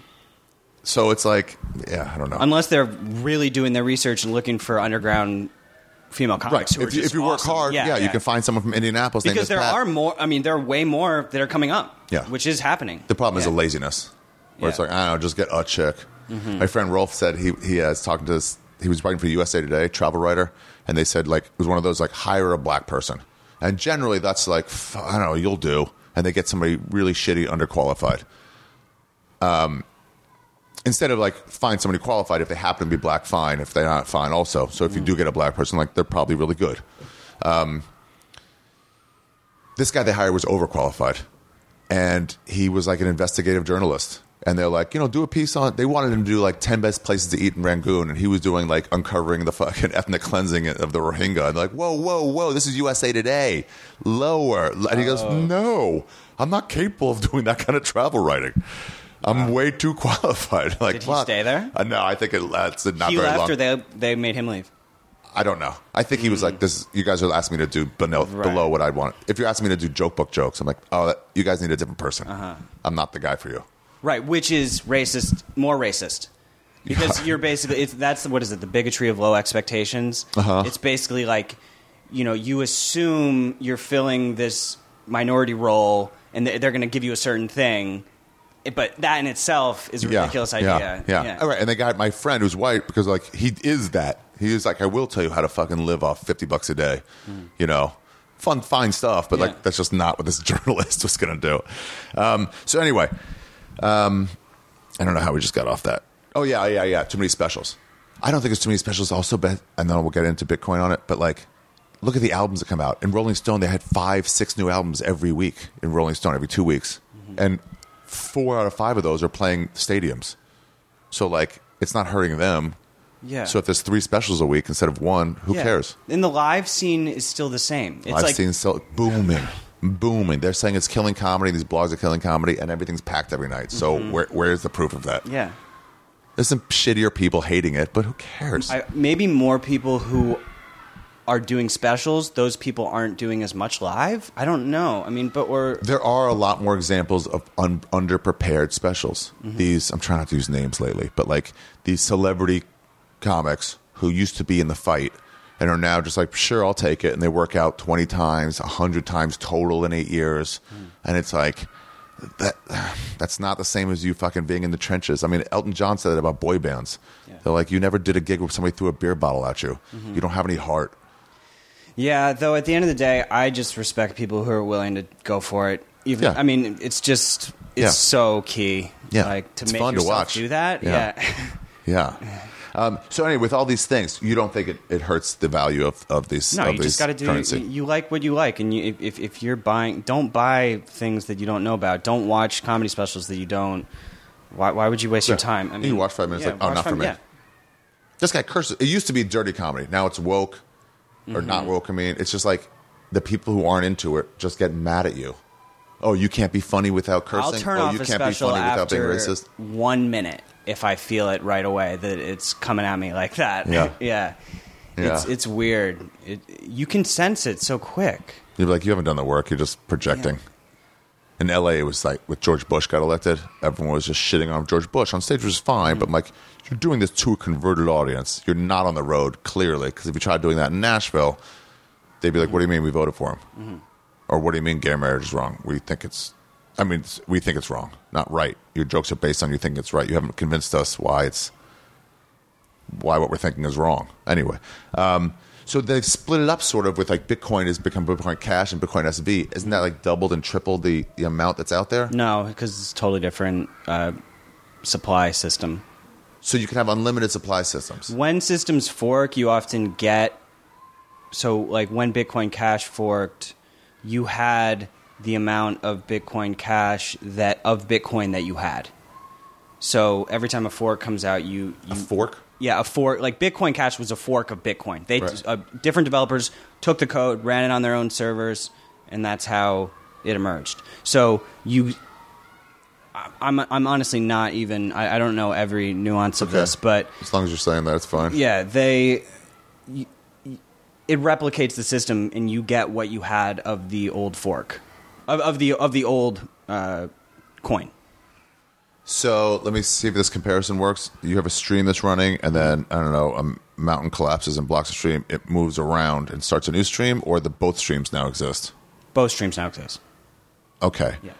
S3: So it's like, yeah, I don't know.
S1: Unless they're really doing their research and looking for underground female comics.
S3: Right. If you work hard, you can find someone from Indianapolis.
S1: Because there are more. I mean, there are way more that are coming up.
S3: Yeah.
S1: Which is happening.
S3: The problem is the laziness, where it's like, I don't know, just get a chick. My friend Rolf said he was talking to this. He was writing for USA Today, travel writer, and they said like it was one of those like hire a black person, and generally that's like I don't know, you'll do, and they get somebody really shitty, underqualified. Instead of like find somebody qualified, if they happen to be black, fine. If they're not, fine also. So if you do get a black person, like they're probably really good. This guy they hired was overqualified, and he was like an investigative journalist. And they're like, do a piece on. They wanted him to do like 10 best places to eat in Rangoon, and he was doing like uncovering the fucking ethnic cleansing of the Rohingya. And they're like, whoa, this is USA Today, lower. And he goes, no, I'm not capable of doing that kind of travel writing. I'm way too qualified. Like,
S1: did he stay there?
S3: No, I think it's not
S1: he
S3: very
S1: left
S3: long.
S1: Or they made him leave?
S3: I don't know. I think he was like, "This. You guys are asking me to do below what I'd want. If you're asking me to do joke book jokes, I'm like, oh, you guys need a different person. I'm not the guy for you."
S1: Right, which is racist, more racist. Because you're basically, that's, what is it, the bigotry of low expectations? It's basically like, you assume you're filling this minority role, and they're going to give you a certain thing, but that in itself is a ridiculous idea.
S3: Yeah. All right, and they got my friend who's white, because like he is that. He is like, I will tell you how to fucking live off $50 a day, fine stuff, but like that's just not what this journalist was going to do. So anyway, I don't know how we just got off that. Oh yeah. Too many specials. I don't think it's too many specials. Also, and then we'll get into Bitcoin on it. But like, look at the albums that come out. In Rolling Stone, they had 5-6 new albums every week. In Rolling Stone, every 2 weeks, and 4 out of 5 of those are playing stadiums. So like, it's not hurting them.
S1: Yeah.
S3: So if there's 3 specials a week instead of 1, who cares?
S1: And the live scene is still the same. It's
S3: live scene is still booming. They're saying it's killing comedy. These blogs are killing comedy, and everything's packed every night. So where's the proof of that?
S1: Yeah.
S3: There's some shittier people hating it, but who cares?
S1: Maybe more people who are doing specials, those people aren't doing as much live. I don't know. I mean, there
S3: are a lot more examples of underprepared specials. These, I'm trying not to use names lately, but like these celebrity comics who used to be in the fight and are now just like, sure, I'll take it. And they work out 20 times, 100 times total in 8 years. And it's like, that's not the same as you fucking being in the trenches. I mean, Elton John said that about boy bands. Yeah. They're like, you never did a gig where somebody threw a beer bottle at you. You don't have any heart.
S1: Yeah, though at the end of the day, I just respect people who are willing to go for it. Even, I mean, it's just, so key.
S3: Yeah.
S1: Like, to
S3: it's
S1: make
S3: fun
S1: yourself
S3: to watch.
S1: do that.
S3: Yeah. So anyway, with all these things, you don't think it hurts the value of these?
S1: No,
S3: of
S1: you
S3: these
S1: just got to do.
S3: currency.
S1: You like what you like, and if you're buying, don't buy things that you don't know about. Don't watch comedy specials that you don't. Why would you waste your time? I mean,
S3: you watch 5 minutes. Like, oh, not for me.
S1: Yeah.
S3: This guy curses. It used to be dirty comedy. Now it's woke or not woke. I mean, it's just like the people who aren't into it just get mad at you. Oh, you can't be funny without cursing.
S1: I'll turn
S3: oh,
S1: off
S3: you
S1: a
S3: can't be
S1: special
S3: funny without being
S1: after
S3: racist.
S1: 1 minute if I feel it right away that it's coming at me like that.
S3: Yeah.
S1: It's weird. You can sense it so quick.
S3: You're like, you haven't done the work. You're just projecting. In L.A., it was like, when George Bush got elected, everyone was just shitting on George Bush. On stage, which was fine, but I'm like, you're doing this to a converted audience. You're not on the road, clearly, because if you tried doing that in Nashville, they'd be like, what do you mean we voted for him? Or what do you mean gay marriage is wrong? We think it's wrong, not right. Your jokes are based on you think it's right. You haven't convinced us why what we're thinking is wrong. Anyway, so they've split it up sort of with like Bitcoin has become Bitcoin Cash and Bitcoin SV. Isn't that like doubled and tripled the amount that's out there?
S1: No, because it's a totally different supply system.
S3: So you can have unlimited supply systems.
S1: When systems fork, you often get... So like when Bitcoin Cash forked, you had the amount of Bitcoin Cash of Bitcoin that you had. So every time a fork comes out, a
S3: fork?
S1: Yeah, a fork. Like Bitcoin Cash was a fork of Bitcoin. They different developers took the code, ran it on their own servers, and that's how it emerged. So I'm honestly not even. I don't know every nuance of this, but
S3: as long as you're saying that, it's fine.
S1: Yeah, it replicates the system, and you get what you had of the old fork, of the old coin.
S3: So let me see if this comparison works. You have a stream that's running, and then, I don't know, a mountain collapses and blocks a stream. It moves around and starts a new stream, or both streams now exist?
S1: Both streams now exist.
S3: Okay.
S1: Yeah.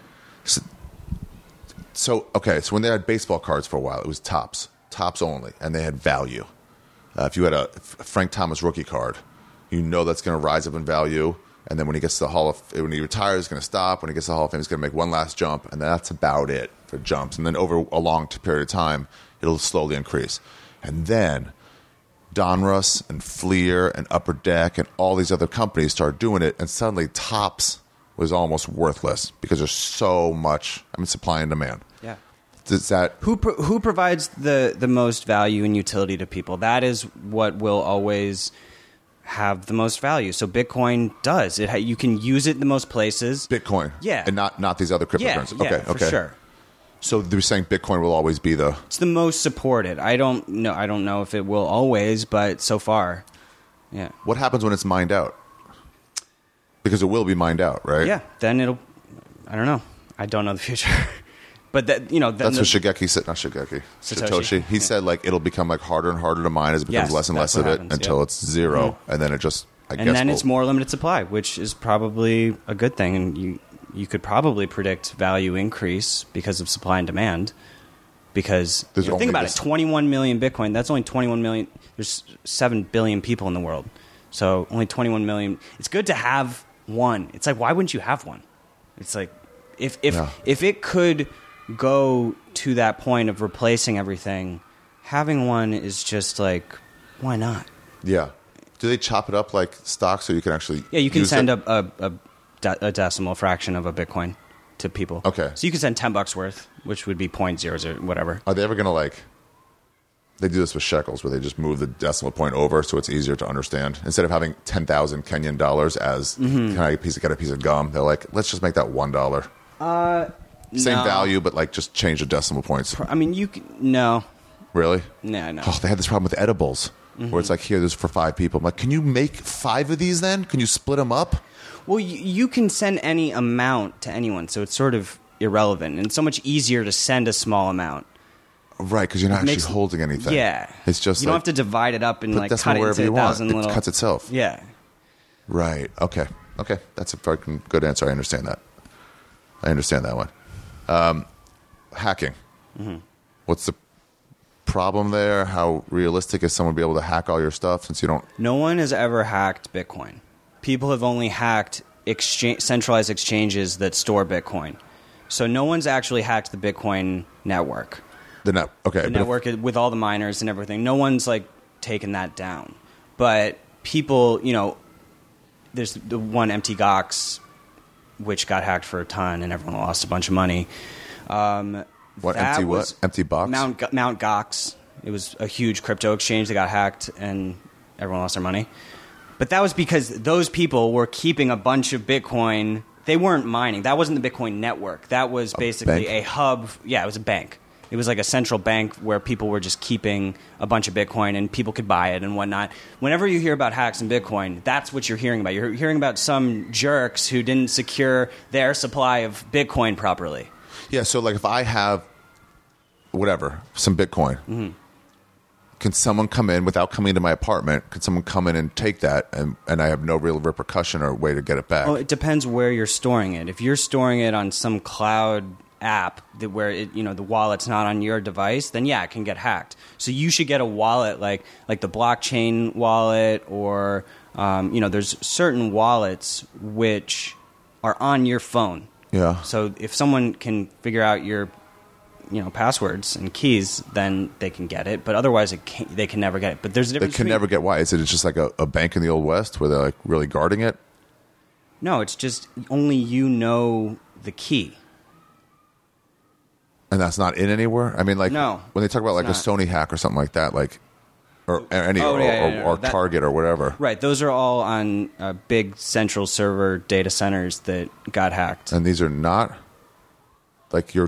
S3: So when they had baseball cards for a while, it was tops only, and they had value. If you had a Frank Thomas rookie card, you know that's going to rise up in value. And then when he gets to when he retires, it's going to stop. When he gets to the Hall of Fame, he's going to make one last jump, and that's about it for jumps. And then over a long period of time, it'll slowly increase. And then Donruss and Fleer and Upper Deck and all these other companies started doing it, and suddenly Topps was almost worthless because there's so much. Supply and demand.
S1: Yeah.
S3: Does that
S1: who provides the most value and utility to people? That is what will always have the most value. So Bitcoin does it. You can use it in the most places.
S3: Bitcoin, and not these other cryptocurrencies.
S1: Yeah, for sure.
S3: So they're saying Bitcoin will always be
S1: it's the most supported. I don't know if it will always, but so far, yeah.
S3: What happens when it's mined out? Because it will be mined out, right?
S1: Yeah. Then it'll. I don't know. I don't know the future. But that's what
S3: Shigeki said. Not Shigeki. Satoshi. He said like it'll become like harder and harder to mine as it becomes less and less of it until it's zero, and then it just.
S1: It's more limited supply, which is probably a good thing, and you could probably predict value increase because of supply and demand. Because think about it, 21 million Bitcoin. That's only 21 million. There's 7 billion people in the world, so only 21 million. It's good to have one. It's like, why wouldn't you have one? It's like if it could go to that point of replacing everything, having one is just like, why not?
S3: Yeah. Do they chop it up like stocks so you can actually
S1: you can send a decimal fraction of a Bitcoin to people.
S3: Okay.
S1: So you can send $10 worth, which would be 0.00 whatever.
S3: Are they ever going to they do this with shekels where they just move the decimal point over so it's easier to understand. Instead of having 10,000 Kenyan dollars as can I get a piece of gum, they're like, let's just make that $1. Same value, but just change the decimal points.
S1: No.
S3: Really?
S1: No.
S3: Oh, they had this problem with edibles, where it's like, here, this is for 5 people. I'm like, can you make 5 of these then? Can you split them up?
S1: Well, you can send any amount to anyone, so it's sort of irrelevant, and it's so much easier to send a small amount.
S3: Right, because you're not
S1: makes-
S3: actually holding anything.
S1: Yeah.
S3: It's just
S1: you don't have to divide it up and
S3: put
S1: like
S3: this
S1: cut
S3: one
S1: it
S3: wherever
S1: into
S3: you want.
S1: 1,000
S3: It
S1: little.
S3: cuts itself.
S1: Yeah.
S3: Right. Okay. That's a fucking good answer. I understand that. I understand that one. Hacking.
S1: Mm-hmm.
S3: What's the problem there? How realistic is someone to be able to hack all your stuff since you don't?
S1: No one has ever hacked Bitcoin. People have only hacked centralized exchanges that store Bitcoin. So no one's actually hacked the Bitcoin network.
S3: The
S1: Network with all the miners and everything. No one's like taken that down. But people, there's the one Mt. Gox, which got hacked for a ton and everyone lost a bunch of money.
S3: What empty? What empty box?
S1: Mount Gox. It was a huge crypto exchange that got hacked and everyone lost their money. But that was because those people were keeping a bunch of Bitcoin. They weren't mining. That wasn't the Bitcoin network. That was basically a hub. Yeah, it was a bank. It was like a central bank where people were just keeping a bunch of Bitcoin and people could buy it and whatnot. Whenever you hear about hacks in Bitcoin, that's what you're hearing about. You're hearing about some jerks who didn't secure their supply of Bitcoin properly.
S3: Yeah, so like if I have whatever, some Bitcoin, can someone come in without coming into my apartment? Can someone come in and take that and I have no real repercussion or way to get it back?
S1: Well, it depends where you're storing it. If you're storing it on some cloud app where the wallet's not on your device, then yeah, it can get hacked. So you should get a wallet like the blockchain wallet or there's certain wallets which are on your phone.
S3: Yeah.
S1: So if someone can figure out your passwords and keys, then they can get it. But otherwise, they can never get it. But there's a difference.
S3: They can never get why? Is it just like a bank in the Old West where they're like really guarding it?
S1: No, it's just only you know the key.
S3: And that's not in anywhere? I mean, like
S1: No,
S3: when they talk about like a
S1: not.
S3: Sony hack or something like that, like or Target or whatever.
S1: Right, those are all on big central server data centers that got hacked.
S3: And these are not like your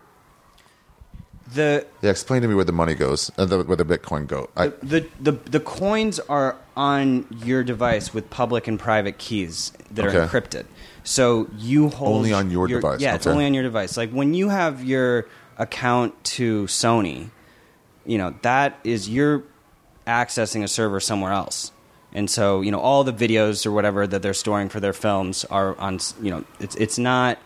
S3: explain to me where the money goes, where the Bitcoin go.
S1: The coins are on your device with public and private keys that are encrypted. So you hold
S3: only on your device.
S1: Yeah, it's only on your device. Like when you have your account to Sony, that is you're accessing a server somewhere else. And so, all the videos or whatever that they're storing for their films are on, it's not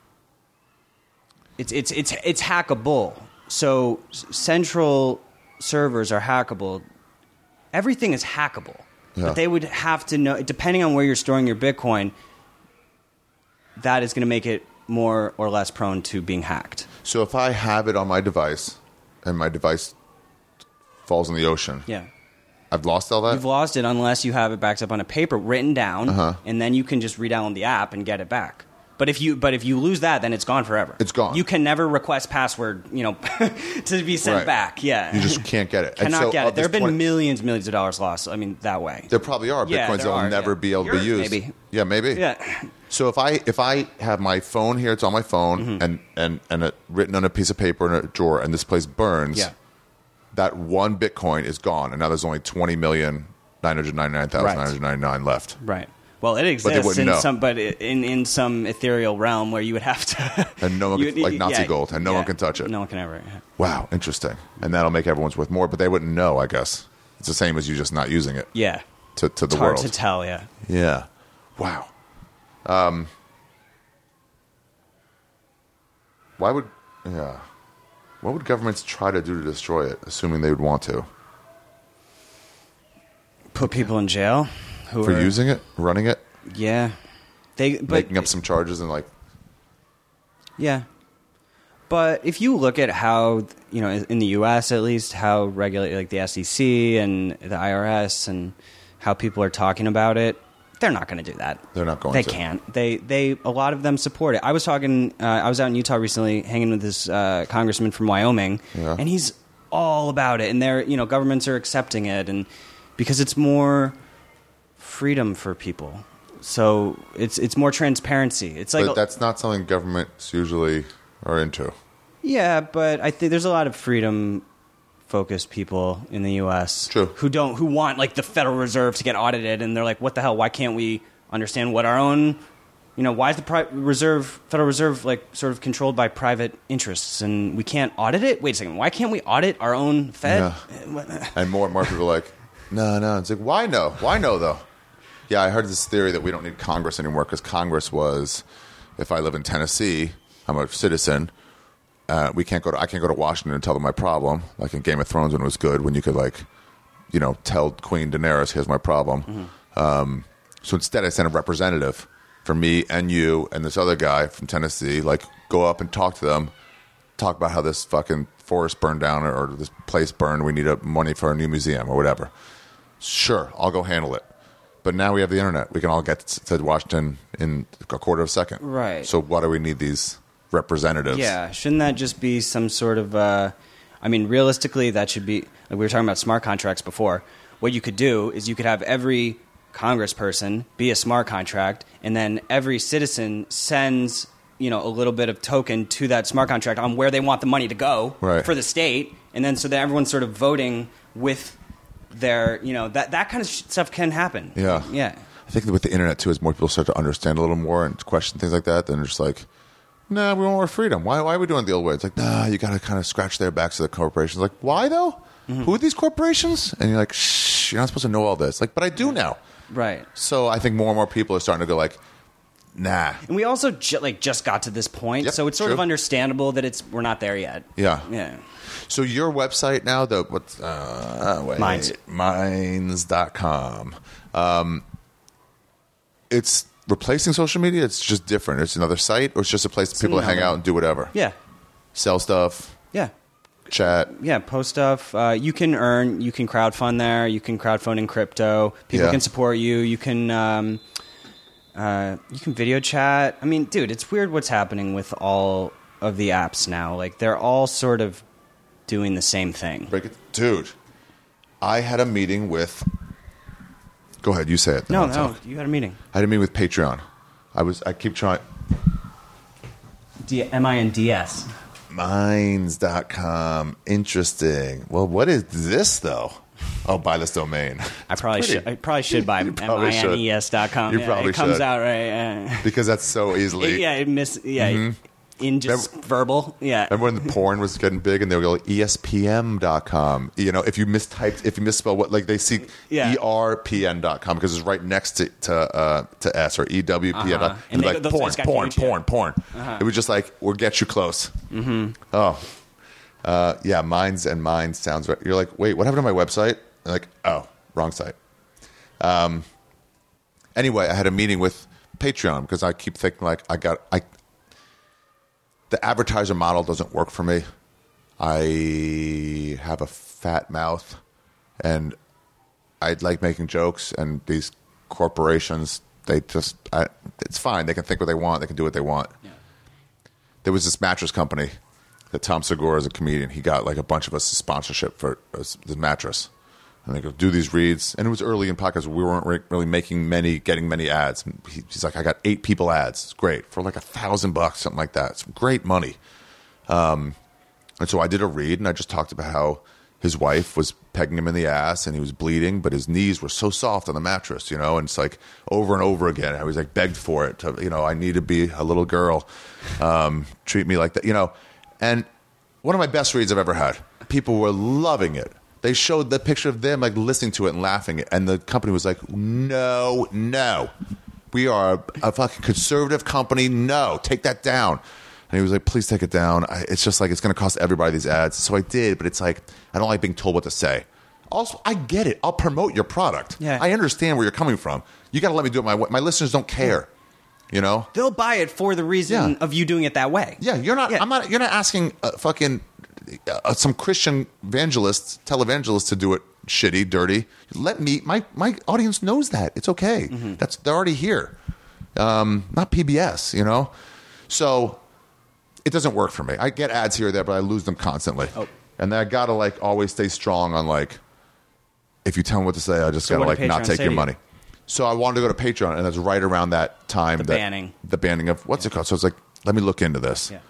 S1: it's hackable. So central servers are hackable. Everything is hackable.
S3: Yeah.
S1: But they would have to know, depending on where you're storing your Bitcoin, that is going to make it more or less prone to being hacked.
S3: So if I have it on my device and my device falls in the ocean,
S1: Yeah.
S3: I've lost all that?
S1: You've lost it unless you have it backed up on a paper, written down, and then you can just re-download the app and get it back. But if you lose that, then it's gone forever.
S3: It's gone.
S1: You can never request password, to be sent back. Yeah,
S3: You just can't get it.
S1: Cannot get it. There have been
S3: 20
S1: millions of dollars lost. I mean, that way.
S3: There probably are
S1: Yeah,
S3: Bitcoins
S1: there
S3: that will
S1: are,
S3: never
S1: yeah.
S3: be able to be
S1: Yours,
S3: used.
S1: maybe.
S3: Yeah, maybe.
S1: Yeah.
S3: So if I have my phone here, it's on my phone, and written on a piece of paper in a drawer, and this place burns,
S1: Yeah.
S3: that one Bitcoin is gone, and now there's only 20,999,999 left.
S1: Right. Well, it exists
S3: wouldn't
S1: in
S3: know.
S1: in some ethereal realm where you would have to,
S3: And no one can, like Nazi gold, and no one can touch it.
S1: No one can ever.
S3: Wow, interesting. And that'll make everyone's worth more, but they wouldn't know, I guess. It's the same as you just not using it
S1: Yeah.
S3: to the
S1: It's
S3: world.
S1: hard to tell. Yeah.
S3: Yeah. Wow. What would governments try to do to destroy it, assuming they would want to?
S1: Put people in jail who
S3: For
S1: are
S3: using it? Running it?
S1: Yeah. But
S3: Making up some charges and like...
S1: Yeah. But if you look at how, in the U.S. at least, how regulate like the SEC and the IRS and how people are talking about it, they're not going to do that.
S3: They're not going
S1: They
S3: to.
S1: can't. They a lot of them support it. I was talking. I was out in Utah recently, hanging with this congressman from Wyoming,
S3: Yeah.
S1: and he's all about it. And they're governments are accepting it, and because it's more freedom for people, so it's more transparency. It's like
S3: But that's not something governments usually are into.
S1: yeah, but I think there's a lot of freedom-focused people in the U.S.
S3: True.
S1: who want like the Federal Reserve to get audited, and they're like, "What the hell? Why can't we understand what our own Why is the Federal Reserve like sort of controlled by private interests, and we can't audit it? Wait a second, why can't we audit our own Fed?
S3: Yeah. And more people are like, no. It's like, why no? Why no though? Yeah, I heard this theory that we don't need Congress anymore because Congress was, if I live in Tennessee, I'm a citizen. I can't go to Washington and tell them my problem, like in Game of Thrones when it was good, when you could tell Queen Daenerys, here's my problem. Mm-hmm. So instead, I sent a representative for me and you and this other guy from Tennessee, go up and talk to them, talk about how this fucking forest burned down or this place burned. We need money for a new museum or whatever. Sure, I'll go handle it. But now we have the internet. We can all get to Washington in a quarter of a second.
S1: Right.
S3: So why do we need these representatives?
S1: Yeah. Shouldn't that just be some sort of realistically, that should be, like we were talking about smart contracts before. What you could do is you could have every congressperson be a smart contract, and then every citizen sends a little bit of token to that smart contract on where they want the money to go for the state, and then so that everyone's sort of voting with their that kind of stuff can happen.
S3: Yeah. I think that with the internet too, as more people start to understand a little more and question things like that, then they're just like, nah, we want more freedom. Why are we doing it the old way? It's like, nah, you got to kind of scratch their backs to the corporations. Like, why though? Mm-hmm. Who are these corporations? And you're like, shh, you're not supposed to know all this. Like, but I do now.
S1: Right.
S3: So I think more and more people are starting to go like, nah.
S1: And we also just got to this point, so it's sort of understandable that we're not there yet.
S3: Yeah. So your website now, Minds.com. It's replacing social media? It's just different. It's another site, or it's just a place for people to hang out and do whatever?
S1: Yeah.
S3: Sell stuff?
S1: Yeah.
S3: Chat?
S1: Yeah, post stuff. You can crowdfund there. You can crowdfund in crypto. People can support you. You can video chat. I mean, dude, it's weird what's happening with all of the apps now. Like, they're all sort of doing the same thing.
S3: Dude, I had a meeting with... Go ahead, you say it.
S1: No, you had a meeting.
S3: I had a meeting with Patreon. I keep trying...
S1: MINDS.
S3: Minds.com. Interesting. Well, what is this, though? Oh, buy this domain.
S1: I probably should buy MINES.com.
S3: You probably
S1: it comes
S3: should.
S1: out right.
S3: Because that's so easily...
S1: in just verbal. Yeah.
S3: Remember when the porn was getting big and they would go ESPN.com? If you misspell what, like they see ERPN.com because it's right next to S or EWPN. And like porn. It was just like, we'll get you close. Mm-hmm. Oh. Minds and Minds sounds right. You're like, wait, what happened to my website? I'm like, oh, wrong site. Anyway, I had a meeting with Patreon because I keep thinking like the advertiser model doesn't work for me. I have a fat mouth, and I like making jokes, and these corporations, it's fine. They can think what they want. They can do what they want. Yeah. There was this mattress company that Tom Segura is a comedian. He got like a bunch of us sponsorship for the mattress. And they go, do these reads. And it was early in podcasts. We weren't really getting many ads. And he's like, I got 8 people ads. It's great. For like $1,000, something like that. It's great money. And so I did a read, and I just talked about how his wife was pegging him in the ass, and he was bleeding, but his knees were so soft on the mattress, and it's like over and over again. I was like begged for it. I need to be a little girl. Treat me like that, And one of my best reads I've ever had. People were loving it. They showed the picture of them like listening to it and laughing, and the company was like, no, we are a fucking conservative company. No, take that down. And he was like, please take it down. It's just like, it's going to cost everybody these ads. So I did, but it's like, I don't like being told what to say. Also, I get it. I'll promote your product. Yeah. I understand where you're coming from. You got to let me do it my way. My listeners don't care.
S1: They'll buy it for the reason of you doing it that way.
S3: Yeah, you're not. Yeah. You're not asking fucking some Christian televangelist to do it shitty, dirty. Let me. My audience knows that. It's okay. Mm-hmm. They're already here. Not PBS. So it doesn't work for me. I get ads here or there, but I lose them constantly. Oh. And then I gotta like always stay strong on like, if you tell me what to say, I just gotta like not take your money. So I wanted to go to Patreon, and that's right around that time. The banning of what's it called? So it's like, let me look into this. Yeah.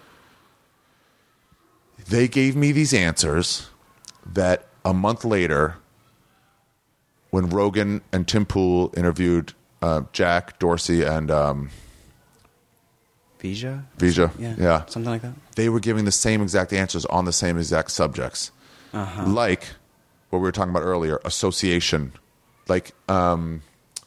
S3: They gave me these answers that a month later, when Rogan and Tim Pool interviewed Jack Dorsey and
S1: Vija?
S3: Yeah.
S1: Something like that.
S3: They were giving the same exact answers on the same exact subjects. Like what we were talking about earlier, association. Like Gavin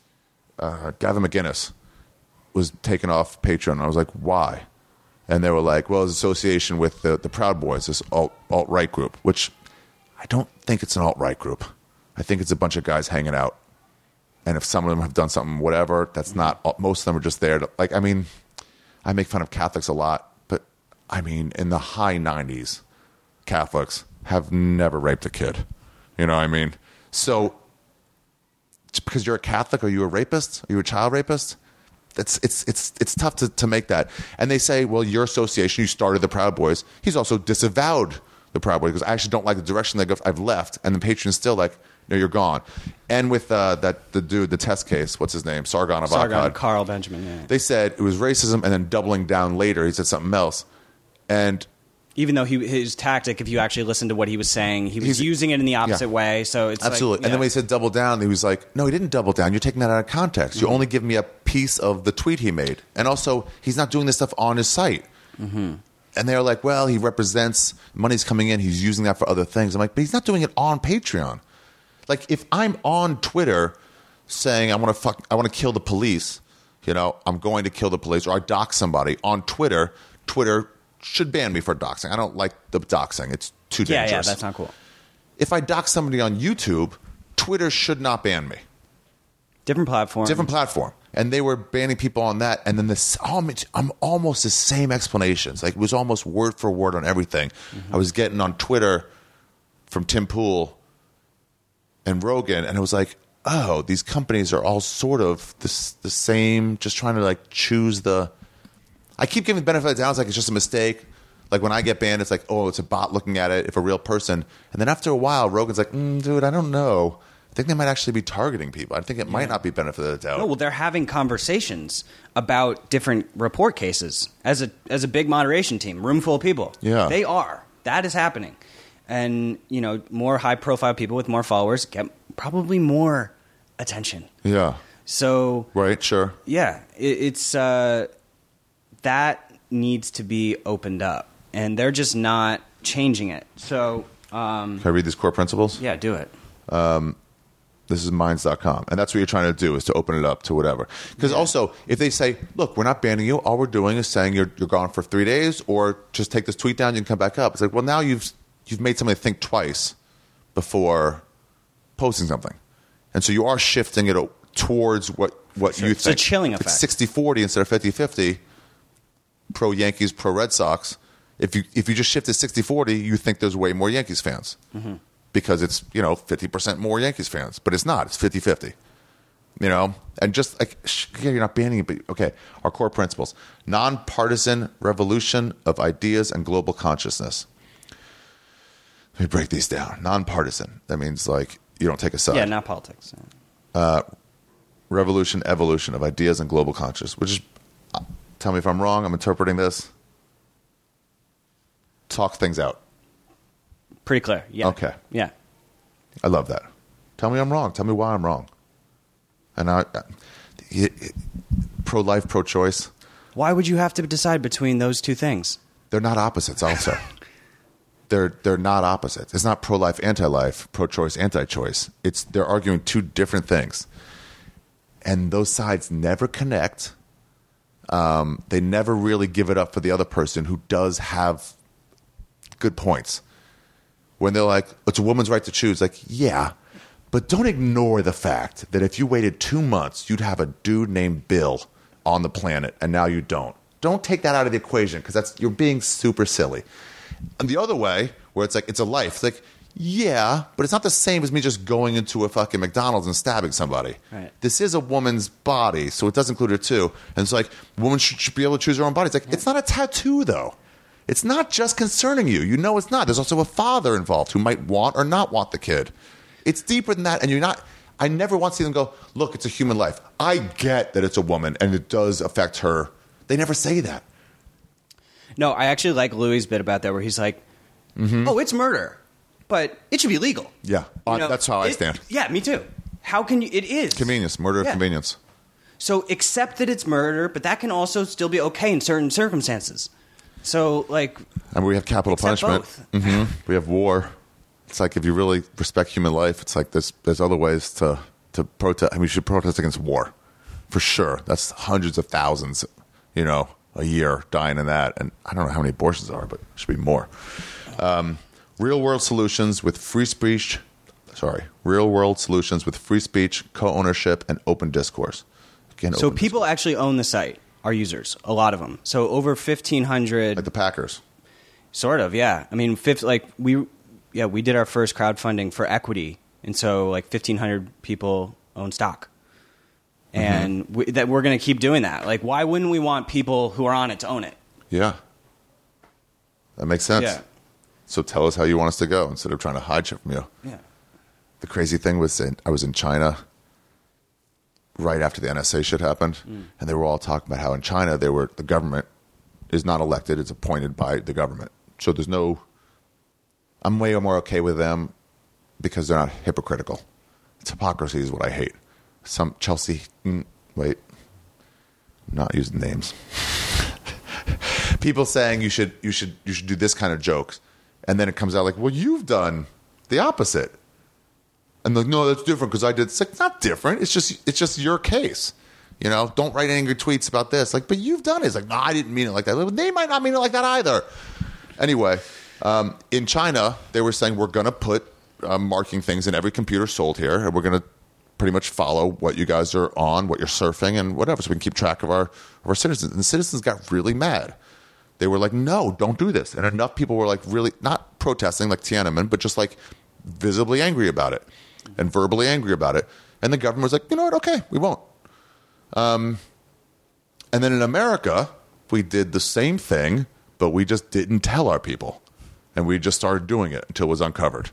S3: McGinnis was taken off Patreon. I was like, why? And they were like, well, it's association with the Proud Boys, this alt-right group, which I don't think it's an alt-right group. I think it's a bunch of guys hanging out. And if some of them have done something, whatever, that's not, most of them are just there to, like, I mean, I make fun of Catholics a lot, but I mean, in the high 90s, Catholics have never raped a kid. You know what I mean? So, just because you're a Catholic, are you a rapist? Are you a child rapist? It's tough to make that. And they say, well, your association, you started the Proud Boys. He's also disavowed the Proud Boys because I actually don't like the direction they go. I've left. And the patron's still like, no, you're gone. And with the dude, the test case, what's his name? Sargon of Akkad.
S1: Carl Benjamin, yeah.
S3: They said it was racism, and then doubling down later, he said something else. And
S1: even though his tactic, if you actually listen to what he was saying, he was using it in the opposite way. So it's
S3: absolutely.
S1: Like,
S3: and then when he said double down, he was like, no, he didn't double down. You're taking that out of context. You only give me a piece of the tweet he made. And also, he's not doing this stuff on his site. And they're like, well, he represents, money's coming in, he's using that for other things. I'm like, but he's not doing it on Patreon. Like, if I'm on Twitter saying I want to kill the police, you know, I'm going to kill the police, or I dox somebody on Twitter should ban me for doxing. I don't like the doxing. It's too dangerous.
S1: Yeah, that's not cool.
S3: If I dox somebody on YouTube, Twitter should not ban me.
S1: Different platform. And they were banning people on that. And then I'm almost the same explanations. Like, it was almost word for word on everything. I was getting on Twitter from Tim Pool and Rogan, and it was like, oh, these companies are all sort of the same, just trying to like choose the... I keep giving the benefit of the doubt. It's like it's just a mistake. Like when I get banned, it's like, oh, it's a bot looking at it, if a real person. And then after a while, Rogan's like, dude, I don't know. I think they might actually be targeting people. I think it might not be benefit of the doubt. No, well, they're having conversations about different report cases as a big moderation team, room full of people.
S3: Yeah.
S1: They are. That is happening. And, you know, more high-profile people with more followers get probably more attention.
S3: Yeah.
S1: So...
S3: Right, sure.
S1: Yeah. It's... that needs to be opened up. And they're just not changing it. So...
S3: Can I read these core principles?
S1: Yeah, do it.
S3: This is minds.com. And that's what you're trying to do, is to open it up to whatever. Because also, if they say, look, we're not banning you. All we're doing is saying you're gone for 3 days, or just take this tweet down, you can come back up. It's like, well, now you've made somebody think twice before posting something. And so you are shifting it towards what you think.
S1: It's a chilling effect.
S3: It's 60-40 instead of 50-50. Pro Yankees, pro Red Sox. If you just shifted 60-40, you think there's way more Yankees fans. Because it's, 50% more Yankees fans. But it's not. It's 50-50. And just like, you're not banning it, but okay. Our core principles: nonpartisan revolution of ideas and global consciousness. Let me break these down. Nonpartisan. That means like you don't take a side.
S1: Yeah, not politics.
S3: Revolution, evolution of ideas and global consciousness. Which is, tell me if I'm wrong. I'm interpreting this. Talk things out.
S1: Pretty clear. Yeah.
S3: Okay.
S1: Yeah.
S3: I love that. Tell me I'm wrong. Tell me why I'm wrong. And pro-life, pro-choice. Why
S1: would you have to decide between those two things?
S3: They're not opposites also. They're not opposites. It's not pro-life, anti-life, pro-choice, anti-choice. They're arguing two different things. And those sides never connect. They never really give it up for the other person who does have good points. When they're like, it's a woman's right to choose. Like, yeah, but don't ignore the fact that if you waited 2 months, you'd have a dude named Bill on the planet, and now you don't. Don't take that out of the equation, because you're being super silly. And the other way, where it's like, it's a life. It's like, yeah, but it's not the same as me just going into a fucking McDonald's and stabbing somebody.
S1: Right.
S3: This is a woman's body, so it does include her too. And it's like, women should be able to choose their own body. It's like, It's not a tattoo, though. It's not just concerning you. You know it's not. There's also a father involved who might want or not want the kid. It's deeper than that, and you're not... I never want to see them go, look, it's a human life. I get that it's a woman, and it does affect her. They never say that.
S1: No, I actually like Louis' bit about that, where he's like, oh, it's murder, but it should be legal.
S3: Yeah, that's how I stand.
S1: Yeah, me too. How can you... It is.
S3: Convenience. Murder of convenience.
S1: So accept that it's murder, but that can also still be okay in certain circumstances. So, like...
S3: And we have capital punishment. We have war. It's like, if you really respect human life, it's like there's other ways to protest. I mean, you should protest against war. For sure. That's hundreds of thousands, a year dying in that. And I don't know how many abortions there are, but it should be more. Real world solutions with free speech, co-ownership, and open discourse. Again,
S1: so people actually own the site, our users, a lot of them. So over 1,500.
S3: Like the Packers.
S1: Sort of, yeah. I mean, we did our first crowdfunding for equity. And so 1,500 people own stock. And that we're going to keep doing that. Like, why wouldn't we want people who are on it to own it?
S3: Yeah. That makes sense.
S1: Yeah.
S3: So tell us how you want us to go instead of trying to hide shit from you.
S1: Yeah.
S3: The crazy thing was I was in China right after the NSA shit happened, and they were all talking about how in China the government is not elected; it's appointed by the government. So there's no. I'm way more okay with them because they're not hypocritical. It's hypocrisy is what I hate. Some Chelsea, wait, not using names. People saying you should do this kind of jokes, and then it comes out like, well, you've done the opposite. And like, no, that's different because I did. It's like, not different. It's just your case. Don't write angry tweets about this. Like, but you've done it. It's like, no, I didn't mean it like that. They might not mean it like that either. Anyway, in China, they were saying we're going to put marking things in every computer sold here, and we're going to pretty much follow what you guys are on, what you're surfing, and whatever, so we can keep track of our citizens. And the citizens got really mad. They were like, no, don't do this. And enough people were like really not protesting like Tiananmen, but just like visibly angry about it. And verbally angry about it. And the government was like, you know what, okay, we won't. And then in America, we did the same thing, but we just didn't tell our people. And we just started doing it until it was uncovered.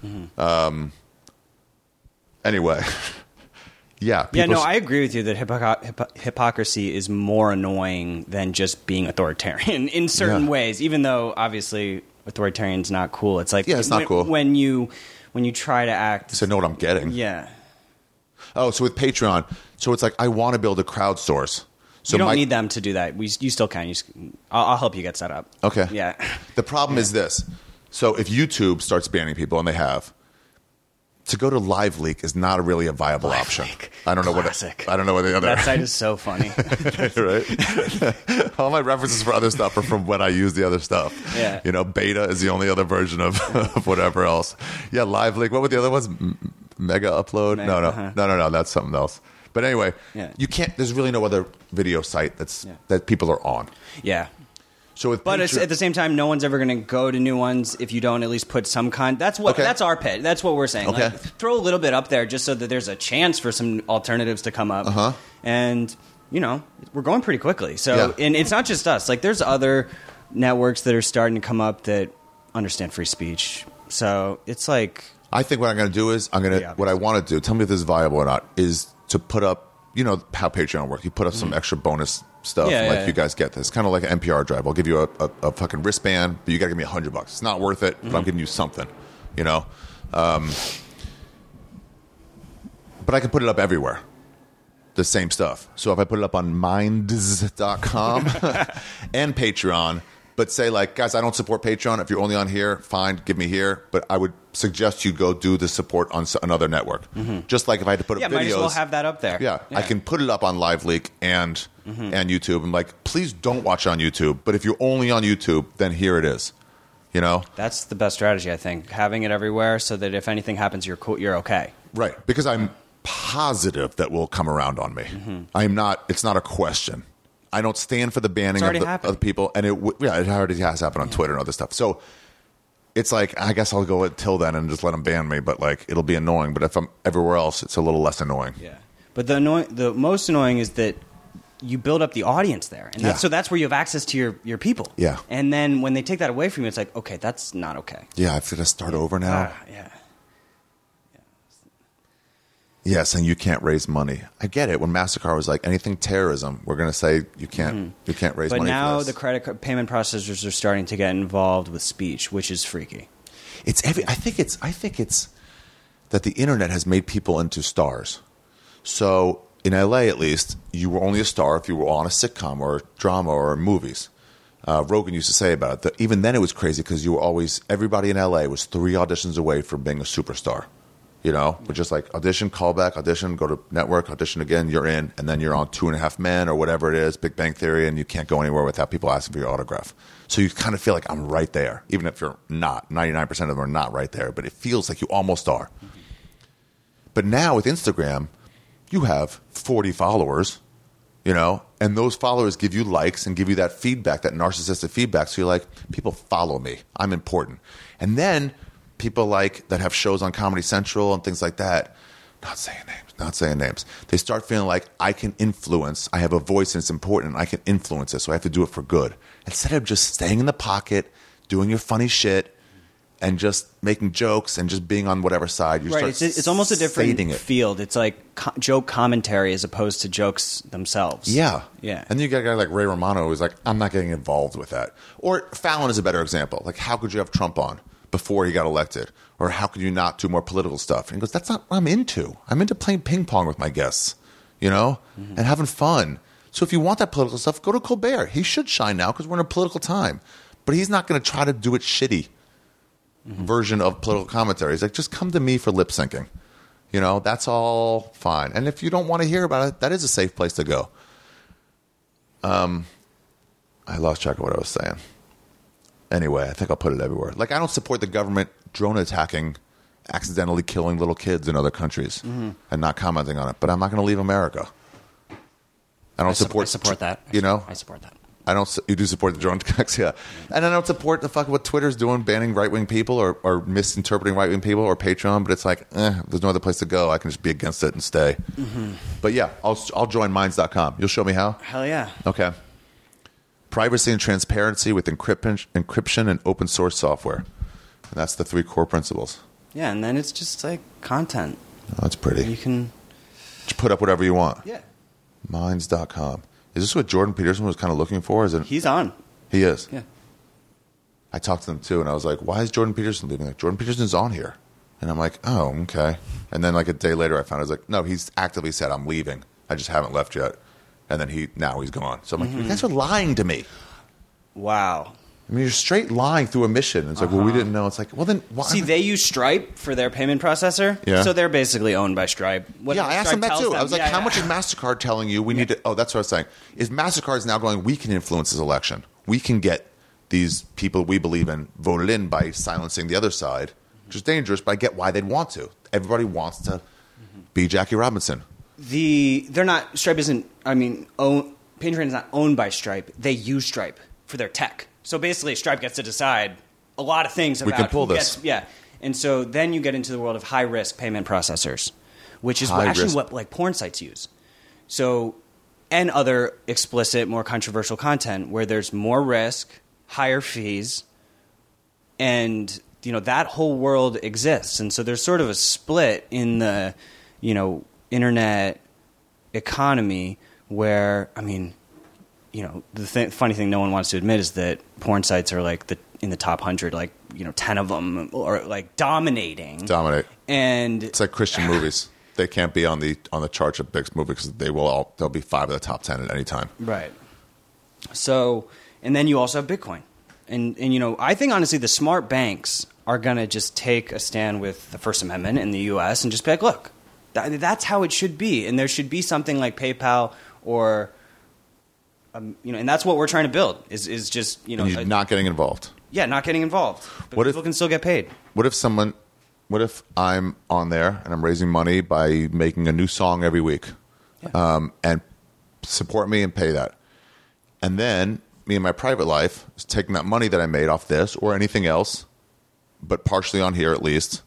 S3: Anyway. Yeah.
S1: I agree with you that hypocrisy is more annoying than just being authoritarian in certain ways, even though obviously authoritarian's not cool. It's like,
S3: it's not cool.
S1: When you try to act...
S3: So know what I'm getting.
S1: Yeah.
S3: Oh, so with Patreon, so it's like, I want to build a crowdsource. So
S1: you don't need them to do that. You still can. I'll help you get set up.
S3: Okay.
S1: Yeah.
S3: The problem is this. So if YouTube starts banning people, and they have, to go to LiveLeak is not really a viable option.
S1: I don't know what
S3: the other...
S1: That site is so funny.
S3: Right? All my references for other stuff are from when I use the other stuff.
S1: Yeah.
S3: Beta is the only other version of whatever else. Yeah, LiveLeak. What were the other ones? Mega Upload? No. That's something else. But anyway, you can't... There's really no other video site that people are on.
S1: Yeah.
S3: So with
S1: but at the same time, no one's ever going to go to new ones if you don't at least put some kind. That's our pitch. That's what we're saying.
S3: Okay.
S1: Like, throw a little bit up there just so that there's a chance for some alternatives to come up. And we're going pretty quickly. So and it's not just us. Like, there's other networks that are starting to come up that understand free speech. So it's like,
S3: I think what I'm going to do is what I want to do. Tell me if this is viable or not. Is to put up. You know how Patreon works. You put up some extra bonus stuff. You guys get this. Kind of like an NPR drive. I'll give you a fucking wristband, but you got to give me $100. It's not worth it, but I'm giving you something. But I can put it up everywhere. The same stuff. So if I put it up on minds.com and Patreon, but say like, guys, I don't support Patreon. If you're only on here, fine, give me here. But I would suggest you go do the support on another network. Just like if I had to put up videos.
S1: Might as well have that up there.
S3: Yeah, I can put it up on LiveLeak and YouTube. I'm like, please don't watch on YouTube. But if you're only on YouTube, then here it is.
S1: That's the best strategy, I think. Having it everywhere so that if anything happens, you're cool, you're okay.
S3: Right, because I'm positive that will come around on me. I'm not. It's not a question. I don't stand for the banning of people, and it already has happened on Twitter and other stuff. So it's like, I guess I'll go until then and just let them ban me, but like it'll be annoying. But if I'm everywhere else, it's a little less annoying.
S1: Yeah, but the most annoying is that you build up the audience there, and that's where you have access to your people.
S3: Yeah,
S1: and then when they take that away from you, it's like, okay, that's not okay.
S3: Yeah, I have to start over now.
S1: Yeah.
S3: Yeah, saying you can't raise money. I get it. When MasterCard was like, anything terrorism, we're going to say you can't raise money.
S1: But now
S3: for this.
S1: the credit payment processors are starting to get involved with speech, which is freaky.
S3: I think it's that the internet has made people into stars. So in LA at least, you were only a star if you were on a sitcom or a drama or movies. Rogan used to say about it that even then it was crazy because you were always, everybody in LA was 3 auditions away from being a superstar. You know, but just like audition, callback, audition, go to network, audition again, you're in, and then you're on 2.5 Men or whatever it is, Big Bang Theory, and you can't go anywhere without people asking for your autograph. So you kind of feel like I'm right there, even if you're not. 99% of them are not right there, but it feels like you almost are. Mm-hmm. But now with Instagram, you have 40 followers, you know, and those followers give you likes and give you that feedback, that narcissistic feedback. So you're like, people follow me. I'm important. And then people like that have shows on Comedy Central and things like that, not saying names. They start feeling like I can influence. I have a voice and it's important and I can influence it. So I have to do it for good. Instead of just staying in the pocket, doing your funny shit, and just making jokes and just being on whatever side you start.
S1: It's almost a different field. It's like joke commentary as opposed to jokes themselves.
S3: Yeah.
S1: Yeah.
S3: And then you got a guy like Ray Romano who's like, I'm not getting involved with that. Or Fallon is a better example. Like, how could you have Trump on before he got elected? Or how could you not do more political stuff? And he goes, that's not what I'm into. I'm into playing ping pong with my guests, you know, and having fun. So if you want that political stuff, go to Colbert. He should shine now because we're in a political time. But he's not going to try to do it shitty version of political commentary. He's like, just come to me for lip syncing. You know, that's all fine. And if you don't want to hear about it, that is a safe place to go. I lost track of what I was saying. Anyway, I think I'll put it everywhere. Like, I don't support the government drone attacking, accidentally killing little kids in other countries and not commenting on it. But I'm not going to leave America. I support
S1: that.
S3: You know?
S1: I support that.
S3: You do support the drone attacks, yeah. And I don't support the fuck what Twitter's doing, banning right-wing people or misinterpreting right-wing people or Patreon, but it's like, there's no other place to go. I can just be against it and stay. Mm-hmm. But yeah, I'll join Minds.com. You'll show me how?
S1: Hell yeah.
S3: Okay. Privacy and transparency with encryption and open source software. And that's the 3 core principles.
S1: Yeah, and then it's just like content.
S3: Oh, that's pretty.
S1: You can
S3: just put up whatever you want.
S1: Yeah.
S3: Minds.com. Is this what Jordan Peterson was kind of looking for? Is it?
S1: He's on.
S3: He is?
S1: Yeah.
S3: I talked to them too, and I was like, why is Jordan Peterson leaving? Like, Jordan Peterson's on here. And I'm like, oh, okay. And then like a day later, I found I was like, no, he's actively said, I'm leaving. I just haven't left yet. And then now he's gone. So I'm like, you guys are lying to me.
S1: Wow.
S3: I mean, you're straight lying through omission. It's like, well, we didn't know. It's like, well, then why?
S1: See, they use Stripe for their payment processor.
S3: Yeah.
S1: So they're basically owned by Stripe.
S3: I asked them that too. I was like, how much is MasterCard telling you we need to? Oh, that's what I was saying. Is MasterCard's now going, we can influence this election. We can get these people we believe in voted in by silencing the other side, which is dangerous, but I get why they'd want to. Everybody wants to be Jackie Robinson.
S1: Stripe isn't, Patreon is not owned by Stripe. They use Stripe for their tech. So basically, Stripe gets to decide a lot of things about
S3: we can pull this.
S1: And so then you get into the world of high-risk payment processors, which is what like porn sites use. So, and other explicit, more controversial content where there's more risk, higher fees, and that whole world exists. And so there's sort of a split in the internet economy where, the funny thing no one wants to admit is that porn sites are like in the top 100, 10 of them are like dominate. And
S3: it's like Christian movies. They can't be on the charts of big movies because they'll be 5 of the top 10 at any time.
S1: Right. So, and then you also have Bitcoin. And I think honestly the smart banks are going to just take a stand with the First Amendment in the US and just be like, look, that's how it should be. And there should be something like PayPal or and that's what we're trying to build is just,
S3: and you're not getting involved.
S1: Yeah, not getting involved. But people can still get paid.
S3: What if I'm on there and I'm raising money by making a new song every week and support me and pay that? And then me in my private life is taking that money that I made off this or anything else, but partially on here at least,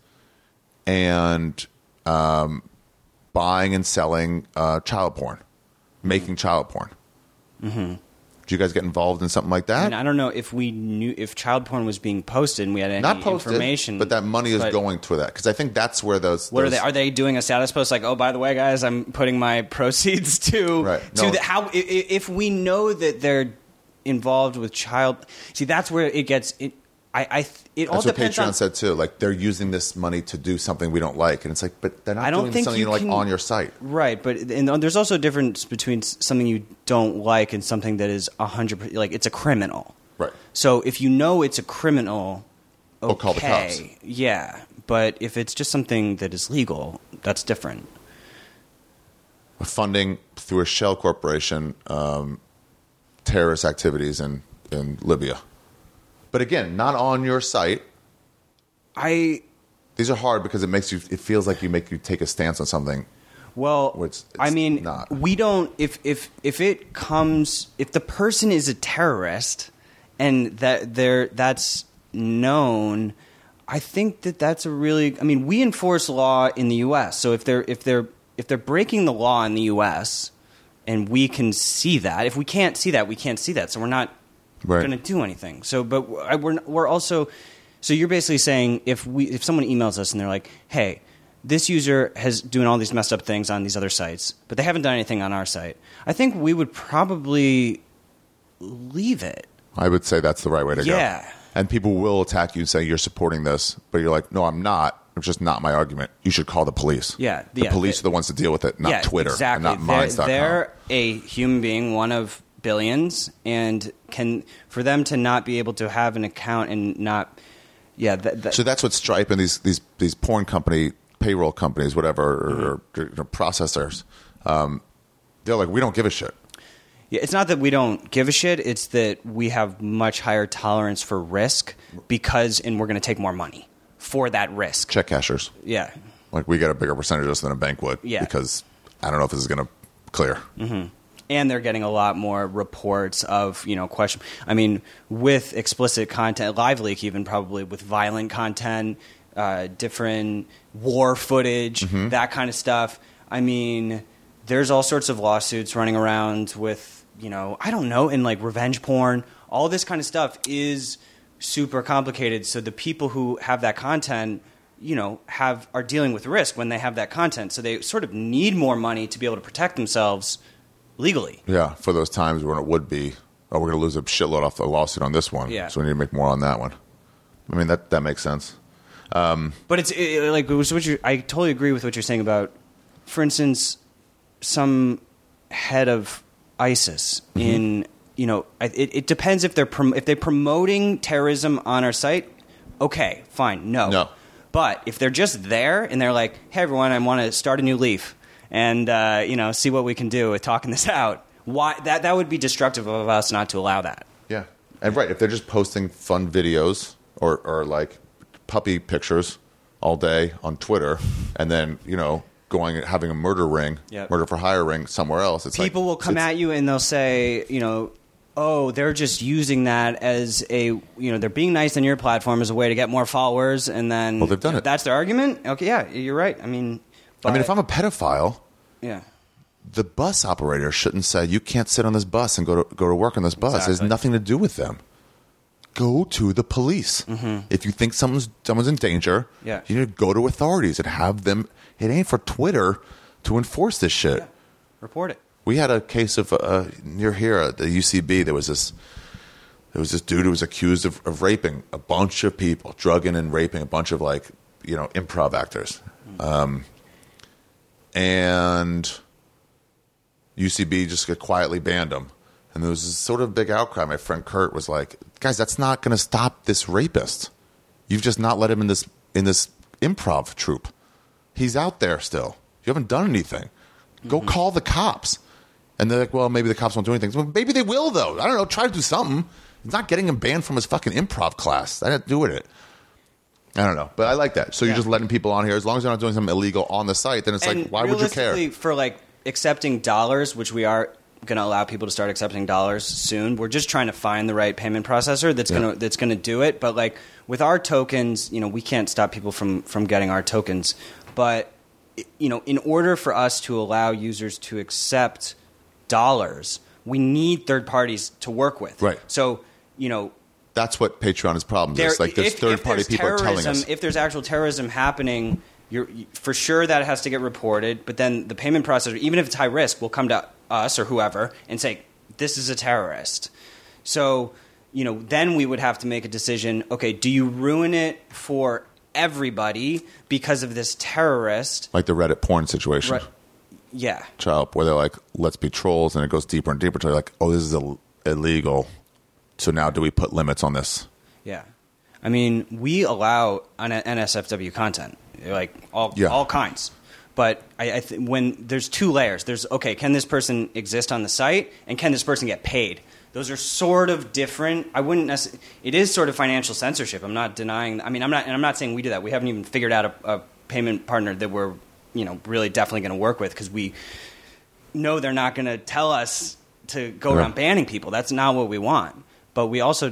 S3: and buying and selling child porn, making child porn. Mm-hmm. Do you guys get involved in something like that?
S1: I don't know if we knew if child porn was being posted and we had any information.
S3: But that money is going to that because I think that's where those.
S1: What are they? Are they doing a status post like, oh, by the way, guys, I'm putting my proceeds to how if we know that they're involved with child. See, that's where it gets It all
S3: That's what
S1: depends
S3: Patreon
S1: on.
S3: said too. Like they're using this money to do something we don't like, and it's like, but they're not
S1: I don't
S3: doing
S1: think
S3: something
S1: you
S3: like
S1: can-
S3: on your site.
S1: Right, but there's also a difference between something you don't like and something that is 100%, like it's a criminal.
S3: Right.
S1: So if you know it's a criminal, okay,
S3: We'll call the cops.
S1: Yeah, but if it's just something that is legal, that's different.
S3: Funding through a shell corporation, terrorist activities in Libya. But again, not on your site. These are hard because it feels like you take a stance on something.
S1: Well,
S3: It's
S1: I mean,
S3: not.
S1: we don't. If the person is a terrorist and that's known, I think that's a really. I mean, we enforce law in the U.S. So if they're breaking the law in the U.S. and we can see that, if we can't see that, we can't see that. So we're not going to do anything. So, but we're also. So you're basically saying if someone emails us and they're like, hey, this user has doing all these messed up things on these other sites, but they haven't done anything on our site, I think we would probably leave it.
S3: I would say that's the right way to go.
S1: Yeah.
S3: And people will attack you and say you're supporting this, but you're like, no, I'm not. It's just not my argument. You should call the police.
S1: Yeah.
S3: The police are the ones to deal with it, not Twitter,
S1: exactly.
S3: and not Minds.com.
S1: They're a human being, one of billions, and for them to not be able to have an account and not. Yeah,
S3: So that's what Stripe and these porn company, payroll companies, whatever, or processors, they're like, we don't give a shit.
S1: Yeah, it's not that we don't give a shit. It's that we have much higher tolerance for risk and we're going to take more money for that risk.
S3: Check cashers.
S1: Yeah.
S3: Like we get a bigger percentage of this than a bank would.
S1: Yeah.
S3: Because I don't know if this is going to clear.
S1: Mm-hmm. And they're getting a lot more reports of, question. I mean, with explicit content, LiveLeak even probably with violent content, different war footage, that kind of stuff. I mean, there's all sorts of lawsuits running around with, I don't know, and like revenge porn. All this kind of stuff is super complicated. So the people who have that content, are dealing with risk when they have that content. So they sort of need more money to be able to protect themselves legally.
S3: Yeah, for those times when it would be, we're going to lose a shitload off the lawsuit on this one.
S1: Yeah.
S3: So we need to make more on that one. I mean, that makes sense.
S1: But I totally agree with what you're saying about, for instance, some head of ISIS in, it depends if they're promoting terrorism on our site. Okay, fine, no. But if they're just there and they're like, hey everyone, I want to start a new leaf and see what we can do with talking this out. Why that would be destructive of us not to allow that.
S3: Yeah, and right, if they're just posting fun videos or like puppy pictures all day on Twitter, and then having a murder for hire ring somewhere else,
S1: People will come at you and they'll say, oh, they're just using that as they're being nice on your platform as a way to get more followers, and then
S3: they've done it.
S1: That's their argument. Okay, yeah, you're right. I mean,
S3: if I'm a pedophile,
S1: yeah,
S3: the bus operator shouldn't say you can't sit on this bus and go to work on this bus.
S1: Exactly.
S3: It has nothing to do with them. Go to the police. If you think someone's in danger,
S1: Yeah.
S3: you need to go to authorities and have them. It ain't for Twitter to enforce this shit.
S1: Yeah. Report it.
S3: We had a case of near here at the UCB. There was this dude who was accused of raping a bunch of people, drugging and raping a bunch of improv actors, and UCB just quietly banned him. And there was this sort of big outcry. My friend Kurt was like, "Guys, that's not going to stop this rapist. You've just not let him in this improv troupe. He's out there still. You haven't done anything. Go call the cops." And they're like, well, maybe the cops won't do anything. Well, maybe they will, though. I don't know. Try to do something. It's not getting him banned from his fucking improv class. That had to do with it. I don't know. But I like that. So you're just letting people on here. As long as they're not doing something illegal on the site, then it's like, why would you care?
S1: Realistically, for accepting dollars, which we are going to allow people to start accepting dollars soon, we're just trying to find the right payment processor that's going to do it. But with our tokens, we can't stop people from getting our tokens. But in order for us to allow users to accept dollars, we need third parties to work with.
S3: Right.
S1: So,
S3: that's what Patreon's problem is. There's third-party people are telling us.
S1: If there's actual terrorism happening, for sure that has to get reported. But then the payment processor, even if it's high risk, will come to us or whoever and say, this is a terrorist. So, then we would have to make a decision. Okay, do you ruin it for everybody because of this terrorist?
S3: Like the Reddit porn situation.
S1: Right. Yeah.
S3: Child, where they're like, let's be trolls, and it goes deeper and deeper to like, oh, this is illegal. So now do we put limits on this?
S1: Yeah. I mean, we allow NSFW content, like all kinds. But when there's two layers, there's, okay, can this person exist on the site, and can this person get paid? Those are sort of different. I wouldn't necessarily. It is sort of financial censorship. I'm not denying. I mean, I'm not saying we do that. We haven't even figured out a payment partner that we're really definitely going to work with, because we know they're not going to tell us to go around banning people. That's not what we want. But we also,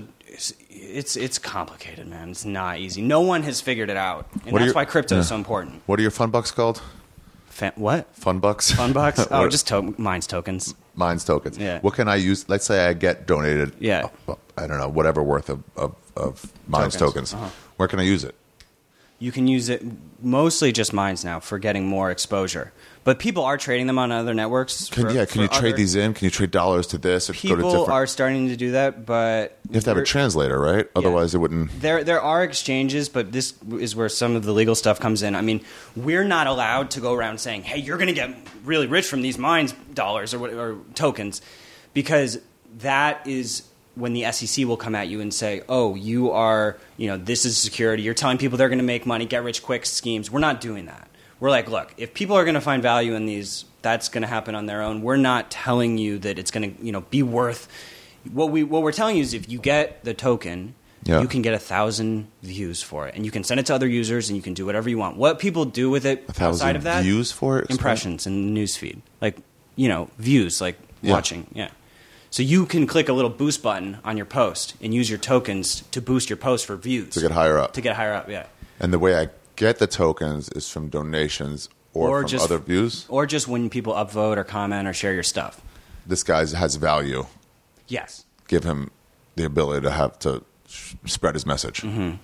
S1: it's complicated, man. It's not easy. No one has figured it out, and that's why crypto is so important.
S3: What are your fun bucks called?
S1: What?
S3: Fun bucks?
S1: Fun bucks? Oh, just Minds tokens.
S3: Minds tokens.
S1: Yeah.
S3: What can I use? Let's say I get donated.
S1: Yeah.
S3: I don't know, whatever worth of Minds tokens.
S1: Uh-huh.
S3: Where can I use it?
S1: You can use it mostly just Minds now for getting more exposure. But people are trading them on other networks.
S3: Can you trade these in? Can you trade dollars to this? Or
S1: people
S3: go to different...
S1: are starting to do that, but
S3: you have to have a translator, right? Otherwise, it wouldn't.
S1: There are exchanges, but this is where some of the legal stuff comes in. I mean, we're not allowed to go around saying, "Hey, you're going to get really rich from these Minds dollars or tokens," because that is when the SEC will come at you and say, "Oh, you are, this is security. You're telling people they're going to make money, get rich quick schemes." We're not doing that. We're like, look, if people are going to find value in these, that's going to happen on their own. We're not telling you that it's going to, be worth. What we're telling you is, if you get the token, you can get 1,000 views for it, and you can send it to other users, and you can do whatever you want. What people do with it outside of that,
S3: views for it,
S1: impressions in the newsfeed, like views, like watching, So you can click a little boost button on your post and use your tokens to boost your post for views
S3: to get higher up.
S1: Yeah.
S3: And the way I get the tokens is from donations or from other views?
S1: Or just when people upvote or comment or share your stuff.
S3: This guy has value.
S1: Yes.
S3: Give him the ability to have to spread his message.
S1: Mm-hmm.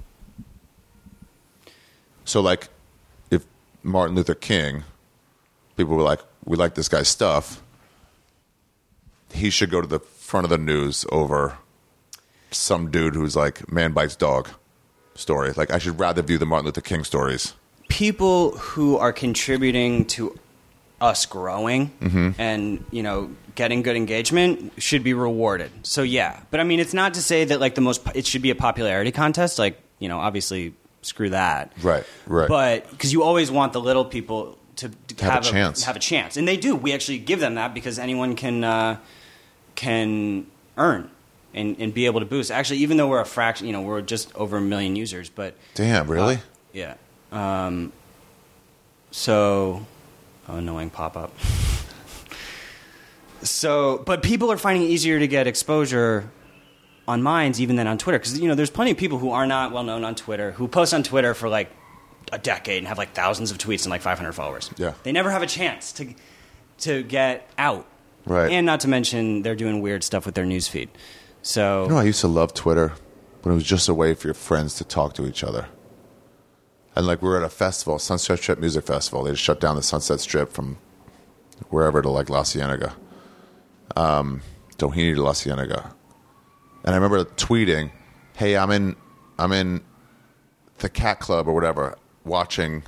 S3: So, like, if Martin Luther King, people were like, we like this guy's stuff, he should go to the front of the news over some dude who's like, man bites dog story. Like, I should rather view the Martin Luther King stories.
S1: People who are contributing to us growing and, getting good engagement should be rewarded. So, yeah. But, I mean, it's not to say that, like, it should be a popularity contest. Like, obviously, screw that.
S3: Right.
S1: But, because you always want the little people to have a chance. And they do. We actually give them that because anyone can earn and be able to boost. Actually, even though we're a fraction, we're just over 1 million users. But
S3: damn, really?
S1: Yeah. Annoying pop-up. But people are finding it easier to get exposure on Minds even than on Twitter. Because, there's plenty of people who are not well-known on Twitter, who post on Twitter for, like, a decade and have, like, thousands of tweets and, like, 500 followers.
S3: Yeah.
S1: They never have a chance to get out.
S3: Right.
S1: And not to mention they're doing weird stuff with their newsfeed. So,
S3: I used to love Twitter when it was just a way for your friends to talk to each other. And like we were at a festival, Sunset Strip Music Festival. They just shut down the Sunset Strip from wherever to like La Cienega, Doheny to La Cienega. And I remember tweeting, "Hey, I'm in the Cat Club or whatever, watching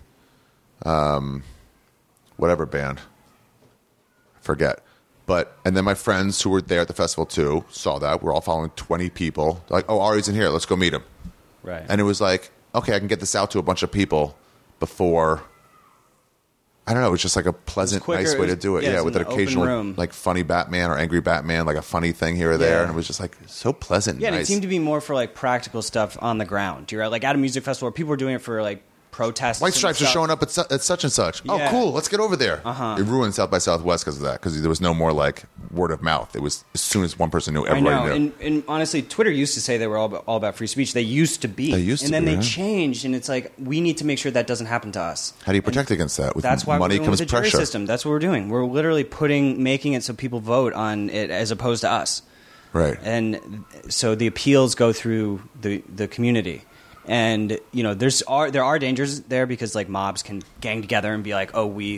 S3: whatever band, forget." And then my friends who were there at the festival too saw that. We're all following 20 people. They're like, "Oh, Ari's in here. Let's go meet him."
S1: Right.
S3: And it was like, okay, I can get this out to a bunch of people before. I don't know. It was just like a pleasant, nice way to do it. Yeah, with an occasional like funny Batman or angry Batman, like a funny thing here or there, and it was just like so pleasant.
S1: Yeah,
S3: and
S1: nice.
S3: It
S1: seemed to be more for like practical stuff on the ground. You're like at a music festival where people were doing it for like protests.
S3: White Stripes are showing up at such and such. Yeah. Oh, cool. Let's get over there. It ruined South by Southwest because of that, because there was no more like word of mouth. It was as soon as one person knew, everybody knew.
S1: And honestly, Twitter used to say they were all about free speech. They used to be. And then they changed, and it's like, we need to make sure that doesn't happen to us.
S3: How do you protect against that? With
S1: that's why
S3: money
S1: we're doing
S3: comes
S1: with the jury
S3: pressure.
S1: system. That's what we're doing. We're literally making it so people vote on it as opposed to us.
S3: Right.
S1: And so the appeals go through the community. And there are dangers there because like mobs can gang together and be like, oh, we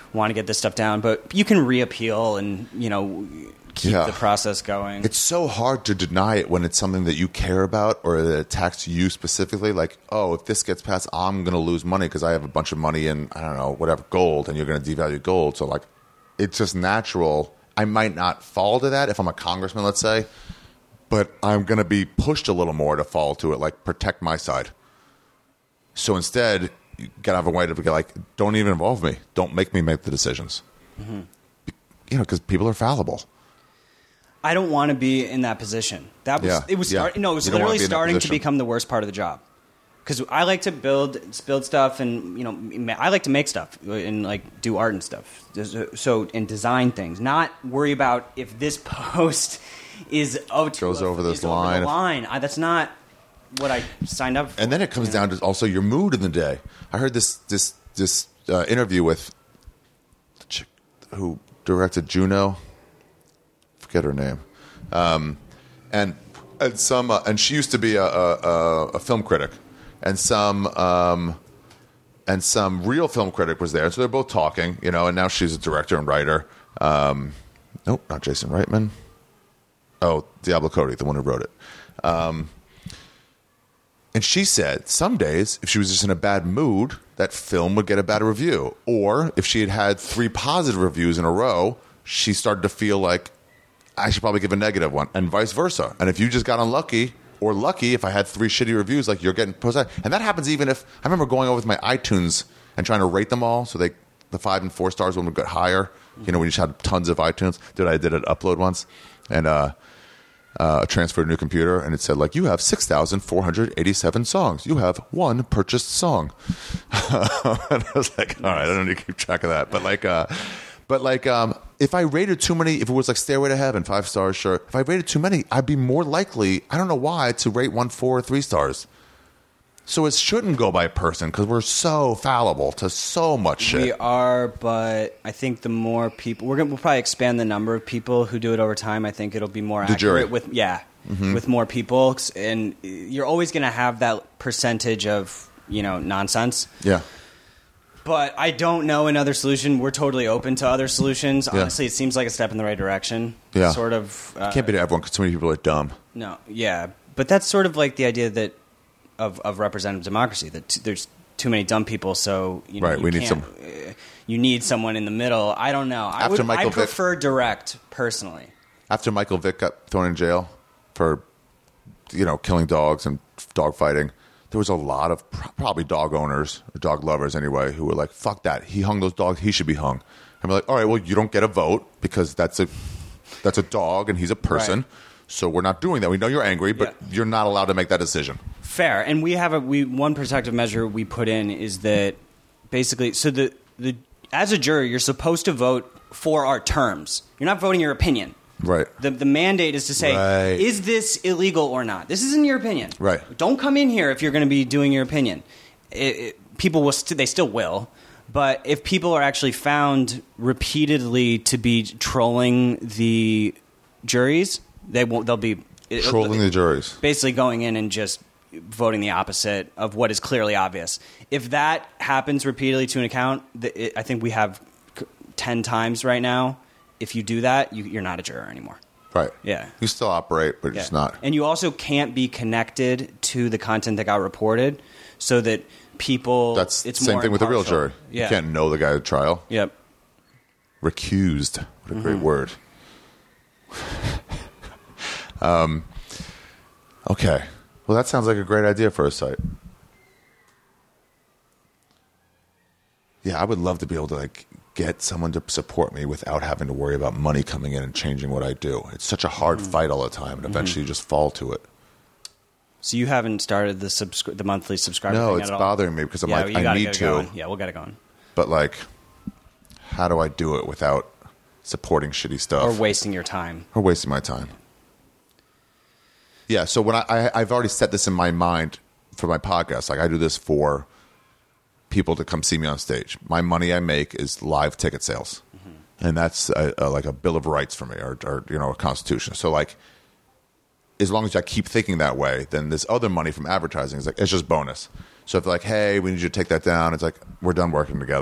S1: want to get this stuff down, but you can reappeal and keep the process going.
S3: It's so hard to deny it when it's something that you care about or that attacks you specifically. Like, oh, if this gets passed, I'm going to lose money because I have a bunch of money in, I don't know, whatever, gold, and you're going to devalue gold. So, like, it's just natural. I might not fall to that if I'm a congressman, let's say, but I'm going to be pushed a little more to fall to it, like, protect my side. So instead, you got to have a way to be like, don't even involve me. Don't make me make the decisions. Mm-hmm. Because people are fallible.
S1: I don't want to be in that position. It was literally starting to become the worst part of the job. Because I like to build stuff, and I like to make stuff and like do art and stuff. And design things. Not worry about if this post is
S3: goes over this line.
S1: That's not what I signed up for.
S3: And then it comes down to also your mood in the day. I heard this interview with the chick who directed Juno. Forget her name, and she used to be a film critic, and some real film critic was there. So they're both talking, and now she's a director and writer. Nope, not Jason Reitman. Oh, Diablo Cody, the one who wrote it. And she said some days, if she was just in a bad mood, that film would get a bad review. Or if she had 3 positive reviews in a row, she started to feel like, I should probably give a negative one, and vice versa. And if you just got unlucky, or lucky if I had 3 shitty reviews, like you're getting posted. And that happens even if, I remember going over with my iTunes and trying to rate them all, so the 5 and 4 stars one would get higher. When you just had tons of iTunes. I did an upload once, and transferred a new computer, and it said, like, you have 6,487 songs. You have 1 purchased song. And I was like, all right, I don't need to keep track of that. But if I rated too many, if it was like Stairway to Heaven, 5 stars, sure. If I rated too many, I'd be more likely, I don't know why, to rate 1 4 or 3 stars. So it shouldn't go by person because we're so fallible to so much shit.
S1: We are, but I think the more people, we'll probably expand the number of people who do it over time. I think it'll be more accurate with more people, and you're always going to have that percentage of nonsense.
S3: Yeah.
S1: But I don't know another solution. We're totally open to other solutions. Honestly, it seems like a step in the right direction.
S3: Yeah.
S1: Sort of.
S3: You can't be to everyone because so many people are dumb.
S1: No. Yeah. But that's sort of like the idea that of representative democracy, that there's too many dumb people, so we need someone in the middle. I don't know. I prefer direct, personally.
S3: After Michael Vick got thrown in jail for killing dogs and dog fighting, there was a lot of probably dog owners, or dog lovers anyway, who were like, fuck that. He hung those dogs. He should be hung. And we're like, all right, well, you don't get a vote because that's a dog and he's a person. Right. So we're not doing that. We know you're angry, but you're not allowed to make that decision. Fair.
S1: And we have one protective measure we put in is that basically, so the as a jury, you're supposed to vote for our terms. You're not voting your opinion.
S3: Right.
S1: The mandate is to say, is this illegal or not? This isn't your opinion.
S3: Right.
S1: Don't come in here if you're going to be doing your opinion. People will. They still will. But if people are actually found repeatedly to be trolling the juries, they'll be
S3: trolling the juries.
S1: Basically going in and just voting the opposite of what is clearly obvious. If that happens repeatedly to an account, I think we have 10 times right now. If you do that, you're not a juror anymore.
S3: Right.
S1: Yeah.
S3: You still operate, but just not.
S1: And you also can't be connected to the content that got reported, so that people.
S3: That's
S1: it's
S3: the same
S1: more
S3: thing with a real jury.
S1: Yeah.
S3: You can't know the guy at trial.
S1: Yep.
S3: Recused. What a great word. Okay. Well, that sounds like a great idea for a site. Yeah, I would love to be able to get someone to support me without having to worry about money coming in and changing what I do. It's such a hard fight all the time, and eventually you just fall to it.
S1: So you haven't started the monthly subscriber thing
S3: at all?
S1: No,
S3: it's bothering me because I'm I need to.
S1: Going. Yeah, we'll get it going.
S3: But how do I do it without supporting shitty stuff?
S1: Or wasting your time.
S3: Or wasting my time. Yeah, so when I've already set this in my mind for my podcast. I do this for people to come see me on stage. My money I make is live ticket sales. Mm-hmm. And that's like a bill of rights for me or a constitution. So as long as I keep thinking that way, then this other money from advertising is it's just bonus. So if they're like, hey, we need you to take that down, it's like, we're done working together.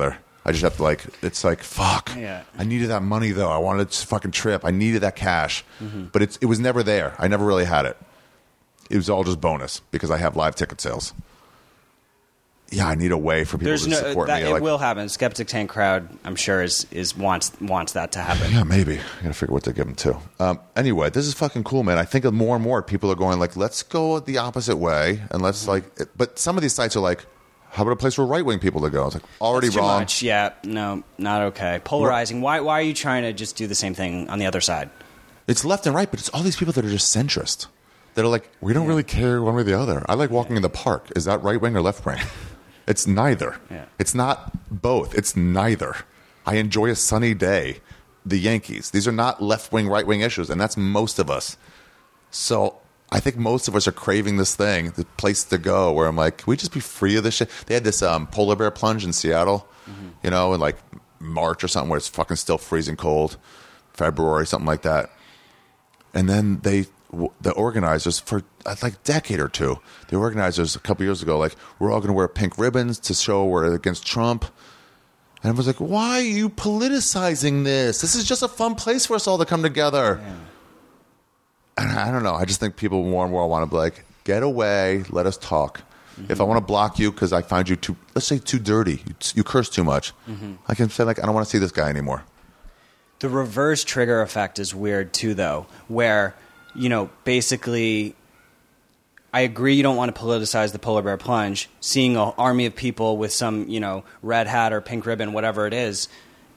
S3: I just have to like, it's like, fuck.
S1: Yeah.
S3: I needed that money though. I wanted to fucking trip. I needed that cash. But it was never there. I never really had it. It was all just bonus because I have live ticket sales. Yeah, I need a way for people to support me.
S1: It will happen. Skeptic Tank crowd, I'm sure, wants that to happen.
S3: Yeah, maybe. I gotta figure what to give them to. Anyway, this is fucking cool, man. I think more and more people are going like, let's go the opposite way, and let's But some of these sites are like, how about a place for right wing people to go? It's like already
S1: That's
S3: wrong.
S1: Too much. Yeah, no, not okay. Polarizing. Why are you trying to just do the same thing on the other side?
S3: It's left and right, but it's all these people that are just centrist. That are like, we don't really care one way or the other. I like walking in the park. Is that right wing or left wing? It's neither.
S1: Yeah.
S3: It's not both. It's neither. I enjoy a sunny day. The Yankees. These are not left-wing, right-wing issues, and that's most of us. So I think most of us are craving this thing, the place to go, where I'm like, can we just be free of this shit? They had this polar bear plunge in Seattle, in like March or something, where it's fucking still freezing cold, February, something like that. And then the organizers for like a decade or two, the organizers a couple years ago, like, we're all going to wear pink ribbons to show we're against Trump. And I was like, why are you politicizing this? This is just a fun place for us all to come together. Yeah. And I don't know. I just think people more and more want to be like, get away, let us talk. If I want to block you because I find you let's say too dirty, you curse too much, I can say like, I don't want to see this guy anymore.
S1: The reverse trigger effect is weird too, though, where, basically, I agree you don't want to politicize the polar bear plunge. Seeing an army of people with some, red hat or pink ribbon, whatever it is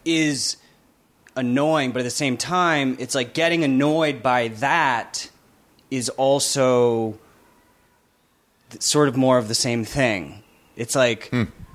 S1: annoying. But at the same time, it's like getting annoyed by that is also sort of more of the same thing. It's like,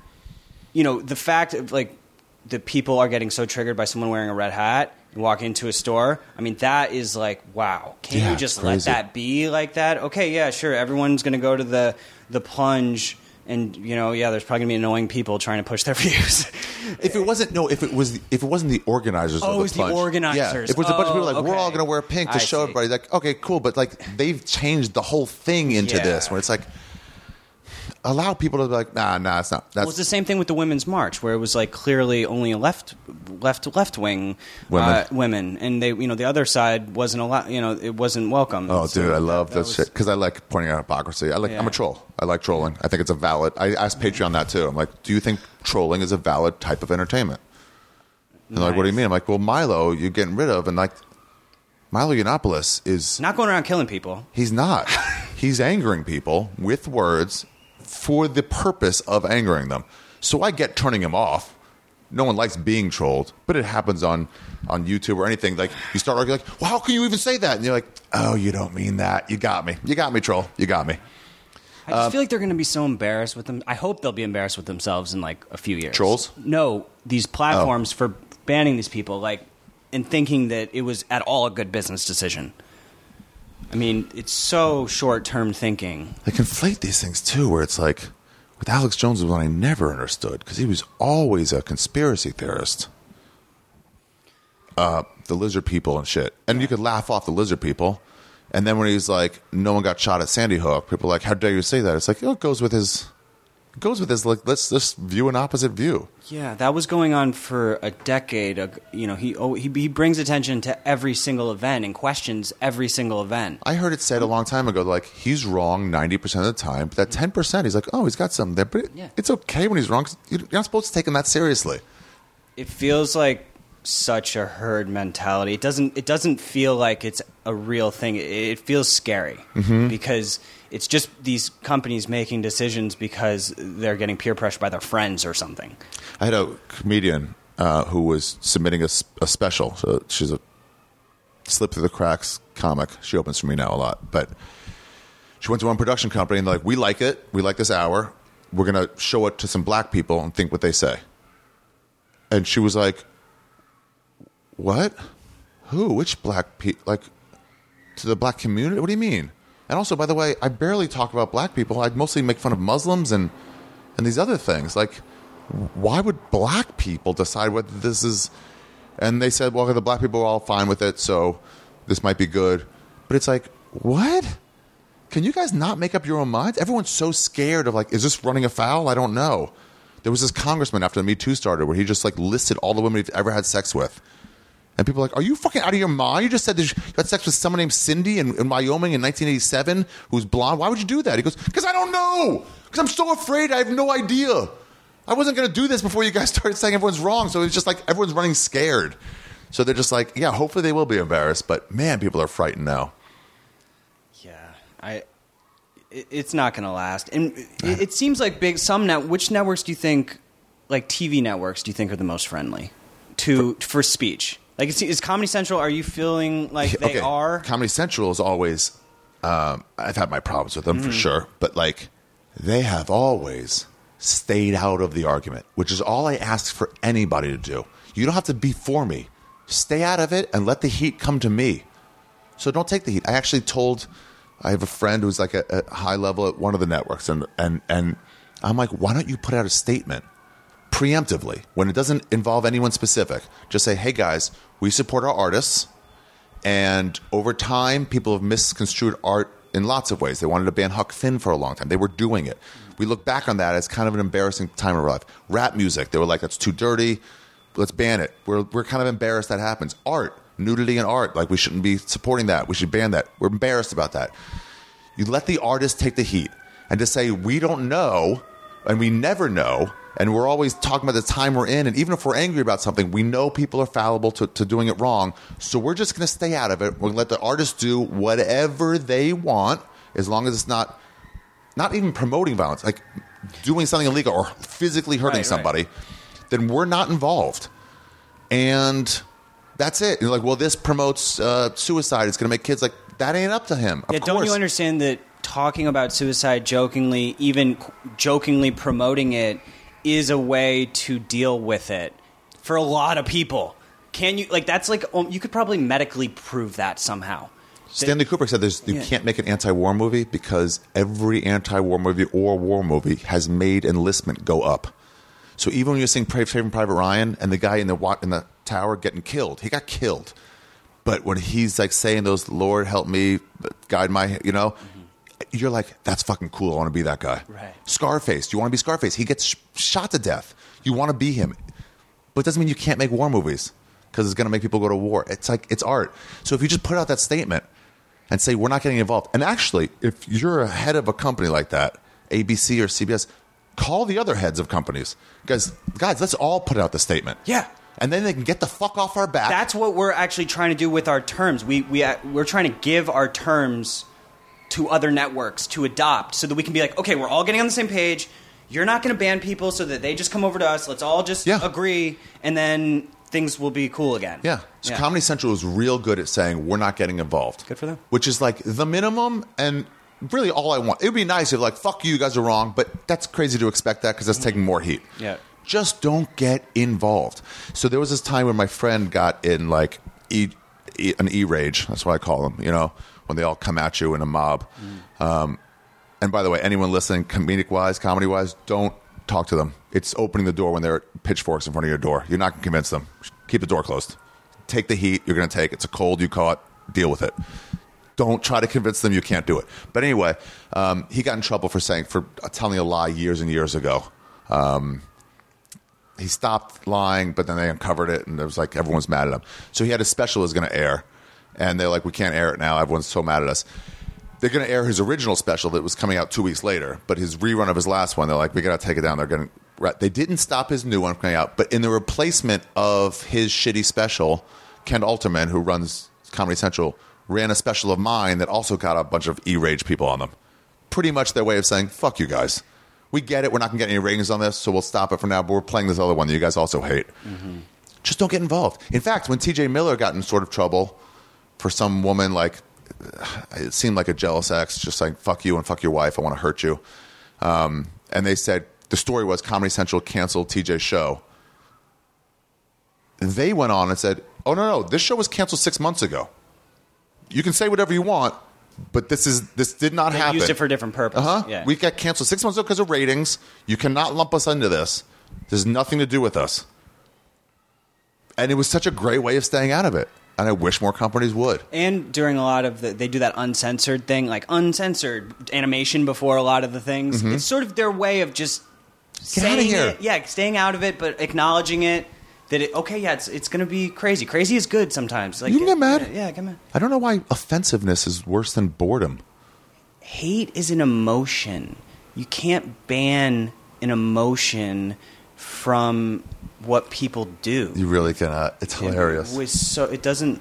S1: the fact of like that people are getting so triggered by someone wearing a red hat and walk into a store. I mean, that is like, wow. Can't you just let that be like that? Okay, yeah, sure. Everyone's going to go to the plunge, and there's probably going to be annoying people trying to push their views.
S3: If it wasn't the organizers of the
S1: it's
S3: plunge.
S1: The organizers.
S3: Yeah, if it was a bunch of people like,
S1: okay.
S3: we're all going to wear pink to show everybody, like, okay, cool, but like they've changed the whole thing into this, where it's like, allow people to be like, nah, it's not.
S1: It's the same thing with the Women's March, where it was like clearly only left wing women, and they, the other side wasn't allowed. It wasn't welcome.
S3: Oh, dude, I love that shit because I like pointing out hypocrisy. I'm a troll. I like trolling. I think it's a valid. I asked Patreon that too. I'm like, do you think trolling is a valid type of entertainment? And they're like, what do you mean? I'm like, well, Milo, you're getting rid of, and like, Milo Yiannopoulos is
S1: not going around killing people.
S3: He's not. He's angering people with words for the purpose of angering them. So I get turning him off. No one likes being trolled, but it happens on YouTube or anything. Like, you start arguing like, well, how can you even say that? And you're like, oh, you don't mean that. You got me. You got me, troll. You got me.
S1: I just feel like they're going to be so embarrassed with them. I hope they'll be embarrassed with themselves in like a few years.
S3: Trolls?
S1: No, these platforms for banning these people, like, and thinking that it was at all a good business decision. I mean, it's so short-term thinking.
S3: They conflate these things, too, where it's like, with Alex Jones was one I never understood, because he was always a conspiracy theorist. The lizard people and shit. And you could laugh off the lizard people. And then when he's like, no one got shot at Sandy Hook, people are like, how dare you say that? It's like, it goes with his, like, let's just view an opposite view.
S1: Yeah, that was going on for a decade. He brings attention to every single event and questions every single event.
S3: I heard it said a long time ago, like, he's wrong 90% of the time, but that 10%, he's like, oh, he's got something there. But it's okay when he's wrong, 'cause you're not supposed to take him that seriously.
S1: It feels like such a herd mentality. It doesn't feel like it's a real thing. It feels scary because it's just these companies making decisions because they're getting peer pressure by their friends or something.
S3: I had a comedian who was submitting a special. So she's a slip through the cracks comic. She opens for me now a lot. But she went to one production company and they're like, we like it. We like this hour. We're going to show it to some black people and think what they say. And she was like, what? Who? Which black people? Like, to the black community? What do you mean? And also, by the way, I barely talk about black people. I mostly make fun of Muslims and these other things. Like, why would black people decide whether this is... And they said, well, the black people are all fine with it, so this might be good. But it's like, what? Can you guys not make up your own minds? Everyone's so scared of, like, is this running afoul? I don't know. There was this congressman after the Me Too started where he just like listed all the women he'd ever had sex with. And people are like, are you fucking out of your mind? You just said that you had sex with someone named Cindy in Wyoming in 1987 who's blonde. Why would you do that? He goes, because I don't know. Because I'm so afraid. I have no idea. I wasn't going to do this before you guys started saying everyone's wrong. So it's just like everyone's running scared. So they're just like, yeah, hopefully they will be embarrassed. But man, people are frightened now.
S1: Yeah, it's not going to last. And it seems like which networks do you think, like TV networks, do you think are the most friendly for speech? Like, is Comedy Central, are you feeling like they are?
S3: Comedy Central is always, I've had my problems with them for sure, but like, they have always stayed out of the argument, which is all I ask for anybody to do. You don't have to be for me. Stay out of it and let the heat come to me. So don't take the heat. I have a friend who's like a high level at one of the networks, and I'm like, why don't you put out a statement preemptively when it doesn't involve anyone specific? Just say, hey guys, we support our artists, and over time people have misconstrued art in lots of ways. They wanted to ban Huck Finn for a long time. They were doing it. We look back on that as kind of an embarrassing time of our life. Rap music, they were like, that's too dirty, let's ban it. We're kind of embarrassed that happens. Art, nudity in art, like we shouldn't be supporting that. We should ban that. We're embarrassed about that. You let the artist take the heat and just say, we don't know and we never know, and we're always talking about the time we're in, and even if we're angry about something, we know people are fallible to doing it wrong, so we're just going to stay out of it. We're going to let the artists do whatever they want, as long as it's not even promoting violence, like doing something illegal or physically hurting somebody, then we're not involved. And that's it. You're like, well, this promotes suicide. It's going to make kids like, that ain't up to him. Of course.
S1: Don't you understand that talking about suicide jokingly, even jokingly promoting it, is a way to deal with it for a lot of people? Can you, like, that's like, you could probably medically prove that somehow.
S3: Stanley Kubrick said you can't make an anti-war movie because every anti-war movie or war movie has made enlistment go up. So even when you're seeing Saving Private Ryan and the guy in the tower getting killed, he got killed. But when he's like saying those, Lord help me, guide my, you're like, that's fucking cool. I want to be that guy.
S1: Right.
S3: Scarface. Do you want to be Scarface? He gets shot to death. You want to be him. But it doesn't mean you can't make war movies because it's going to make people go to war. It's like, it's art. So if you just put out that statement and say, we're not getting involved. And actually, if you're a head of a company like that, ABC or CBS, call the other heads of companies. Guys, let's all put out the statement.
S1: Yeah.
S3: And then they can get the fuck off our back.
S1: That's what we're actually trying to do with our terms. We're trying to give our terms to other networks to adopt so that we can be like, okay, we're all getting on the same page. You're not going to ban people so that they just come over to us. Let's all just agree, and then things will be cool again.
S3: Yeah. So Comedy Central is real good at saying we're not getting involved.
S1: Good for them.
S3: Which is like the minimum and really all I want. It would be nice if like, fuck you guys are wrong, but that's crazy to expect that because that's taking more heat.
S1: Yeah.
S3: Just don't get involved. So there was this time when my friend got in like an E-rage. That's what I call them, when they all come at you in a mob. And by the way, anyone listening, comedic-wise, comedy-wise, don't talk to them. It's opening the door when they're pitchforks in front of your door. You're not going to convince them. Keep the door closed. Take the heat you're going to take. It's a cold you caught. Deal with it. Don't try to convince them you can't do it. But anyway, he got in trouble for telling a lie years and years ago. He stopped lying, but then they uncovered it, and it was like everyone's mad at him. So he had a special that was going to air, and they're like, we can't air it now. Everyone's so mad at us. They're going to air his original special that was coming out 2 weeks later, but his rerun of his last one, they're like, we got to take it down. They didn't stop his new one from coming out, but in the replacement of his shitty special, Ken Alterman, who runs Comedy Central, ran a special of mine that also got a bunch of E-rage people on them. Pretty much their way of saying, fuck you guys. We get it. We're not going to get any ratings on this, so we'll stop it for now, but we're playing this other one that you guys also hate. Mm-hmm. Just don't get involved. In fact, when TJ Miller got in sort of trouble for some woman, like, it seemed like a jealous ex, just saying, fuck you and fuck your wife, I want to hurt you. And they said, the story was Comedy Central canceled TJ's show. They went on and said, oh, no, this show was canceled 6 months ago. You can say whatever you want, but this did not happen.
S1: They used it for a different purpose.
S3: Yeah. We got canceled 6 months ago because of ratings. You cannot lump us into this. There's nothing to do with us. And it was such a great way of staying out of it. And I wish more companies would. And
S1: during a lot of they do that uncensored thing, like uncensored animation before a lot of the things. Mm-hmm. It's sort of their way of just
S3: outta here.
S1: Staying out of it, but acknowledging it. That it's going to be crazy. Crazy is good sometimes. Like,
S3: you can get mad.
S1: Yeah, get mad.
S3: I don't know why offensiveness is worse than boredom.
S1: Hate is an emotion. You can't ban an emotion from what people do.
S3: You really cannot. It's hilarious.
S1: It doesn't.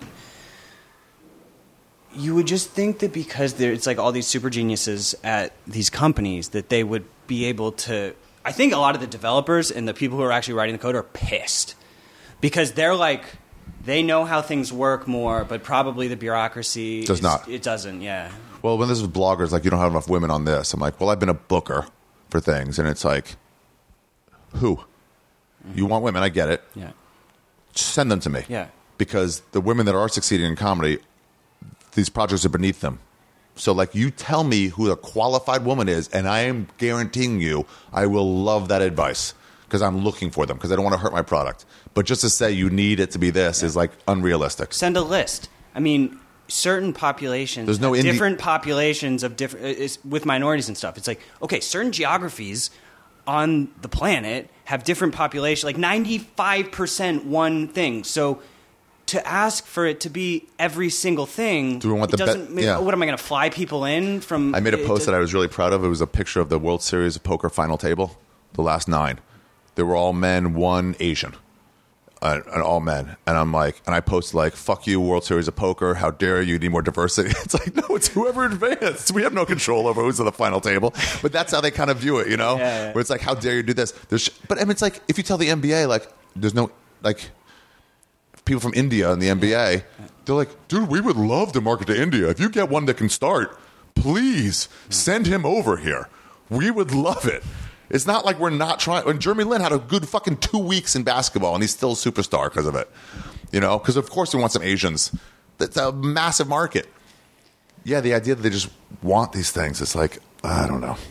S1: You would just think that because it's like all these super geniuses at these companies that they would be able to. I think a lot of the developers and the people who are actually writing the code are pissed. Because they're like, they know how things work more, but probably the bureaucracy
S3: does not.
S1: It doesn't, yeah.
S3: Well, when this is bloggers, like, you don't have enough women on this. I'm like, well, I've been a booker for things, and it's like, who? Mm-hmm. You want women? I get it.
S1: Yeah.
S3: Send them to me.
S1: Yeah.
S3: Because the women that are succeeding in comedy, these projects are beneath them. So, like, you tell me who the qualified woman is, and I am guaranteeing you I will love that advice. Because I'm looking for them, because I don't want to hurt my product. But just to say you need it to be this is like unrealistic.
S1: Send a list. I mean, certain populations,
S3: there's no
S1: different populations of different with minorities and stuff. It's like, okay, certain geographies on the planet have different populations, like 95% one thing. So to ask for it to be every single thing,
S3: do we want
S1: what am I going to fly people in from?
S3: I made a post that I was really proud of. It was a picture of the World Series of Poker final table, the last 9. They were all men, 1 Asian, and all men. And I'm like, and I posted like, "Fuck you, World Series of Poker! How dare you? Need more diversity." It's like, no, it's whoever advanced. We have no control over who's at the final table. But that's how they kind of view it, you know?
S1: Yeah.
S3: Where it's like, how dare you do this? But I mean, it's like if you tell the NBA, like, there's no like people from India in the NBA, they're like, dude, we would love to market to India. If you get one that can start, please send him over here. We would love it. It's not like we're not trying. And Jeremy Lin had a good fucking 2 weeks in basketball, and he's still a superstar because of it. You know, because of course we want some Asians. That's a massive market. Yeah, the idea that they just want these things, it's like, I don't know.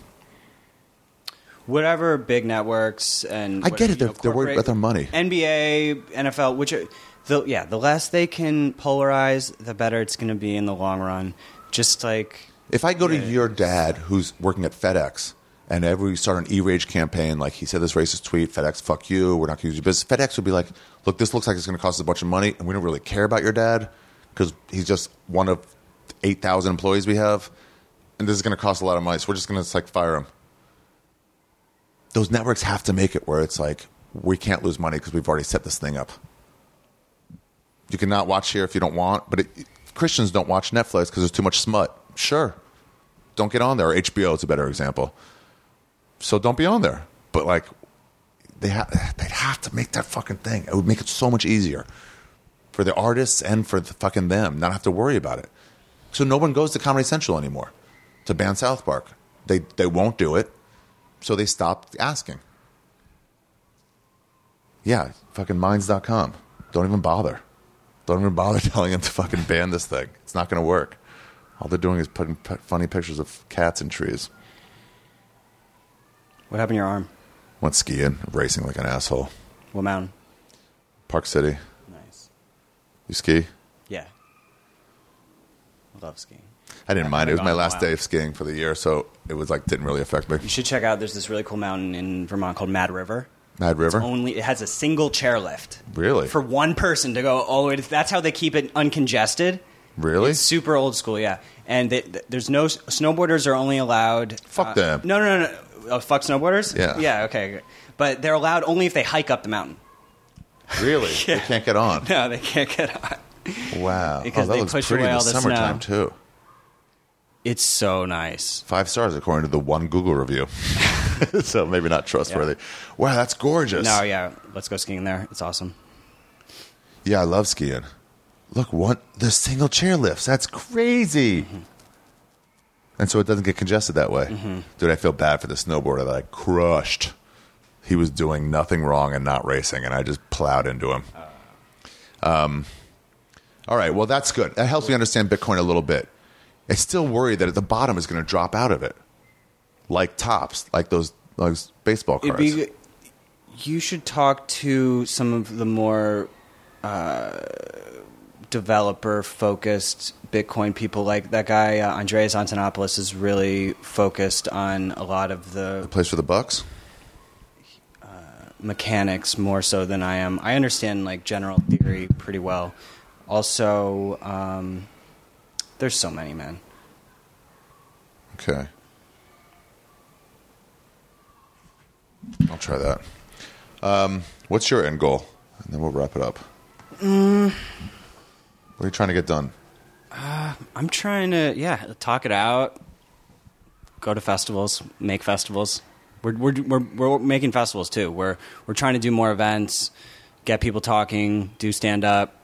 S1: Whatever big networks and
S3: I get it. They're worried about their money.
S1: NBA, NFL, the less they can polarize, the better it's going to be in the long run. Just like
S3: if I go to your dad, who's working at FedEx. And we start an E-Rage campaign, like he said this racist tweet, FedEx, fuck you, we're not going to use your business. FedEx would be like, look, this looks like it's going to cost us a bunch of money, and we don't really care about your dad because he's just one of 8,000 employees we have, and this is going to cost a lot of money, so we're just going to like fire him. Those networks have to make it where it's like, we can't lose money because we've already set this thing up. You can not watch here if you don't want, but Christians don't watch Netflix because there's too much smut. Sure. Don't get on there. Or HBO is a better example. So don't be on there. But like, they'd have to make that fucking thing. It would make it so much easier for the artists and for the fucking them not have to worry about it. So no one goes to Comedy Central anymore to ban South Park. They won't do it. So they stopped asking. Yeah, fucking Minds.com. Don't even bother. Don't even bother telling them to fucking ban this thing. It's not going to work. All they're doing is putting funny pictures of cats and trees.
S1: What happened to your arm?
S3: Went skiing, racing like an asshole.
S1: What mountain?
S3: Park City.
S1: Nice.
S3: You ski?
S1: Yeah. I love skiing.
S3: I didn't mind. It was my last day of skiing for the year, so it was like didn't really affect me.
S1: You should check out. There's this really cool mountain in Vermont called Mad River.
S3: Mad River?
S1: It has a single chairlift.
S3: Really?
S1: For one person to go all the way to. That's how they keep it uncongested.
S3: Really?
S1: It's super old school, yeah. And there's no snowboarders are only allowed.
S3: Fuck them.
S1: No. Oh, fuck snowboarders?
S3: Yeah.
S1: Yeah, okay. But they're allowed only if they hike up the mountain.
S3: Really?
S1: Yeah.
S3: They can't get on?
S1: No, they can't get on.
S3: Wow.
S1: Because
S3: that
S1: they
S3: looks
S1: push
S3: pretty
S1: away
S3: in
S1: all
S3: the
S1: the
S3: summertime,
S1: snow.
S3: too.
S1: It's so nice.
S3: 5 stars according to the one Google review. So maybe not trustworthy. Yeah. Wow, that's gorgeous.
S1: No, yeah. Let's go skiing there. It's awesome.
S3: Yeah, I love skiing. Look, the single chair lifts. That's crazy. Mm-hmm. And so it doesn't get congested that way. Mm-hmm. Dude, I feel bad for the snowboarder that I crushed. He was doing nothing wrong and not racing, and I just plowed into him. All right, well, that's good. That helps me understand Bitcoin a little bit. I still worry that at the bottom is going to drop out of it. Like tops, like those baseball cards.
S1: You should talk to some of the more developer-focused Bitcoin people. Like that guy, Andreas Antonopoulos, is really focused on a lot of the...
S3: The place for the bucks?
S1: mechanics more so than I am. I understand like general theory pretty well. Also, there's so many, man.
S3: Okay. I'll try that. What's your end goal? And then we'll wrap it up. What are you trying to get done?
S1: I'm trying to, talk it out. Go to festivals, make festivals. We're making festivals too. We're trying to do more events, get people talking, do stand up,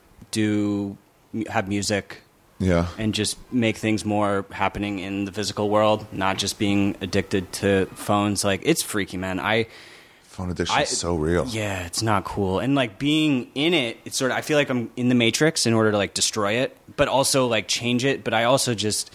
S1: have music.
S3: Yeah.
S1: And just make things more happening in the physical world, not just being addicted to phones. Like, it's freaky, man.
S3: Phone addiction is so real.
S1: Yeah, it's not cool. And like being in it, it's sort of, I feel like I'm in the Matrix in order to like destroy it, but also like change it. But I also just,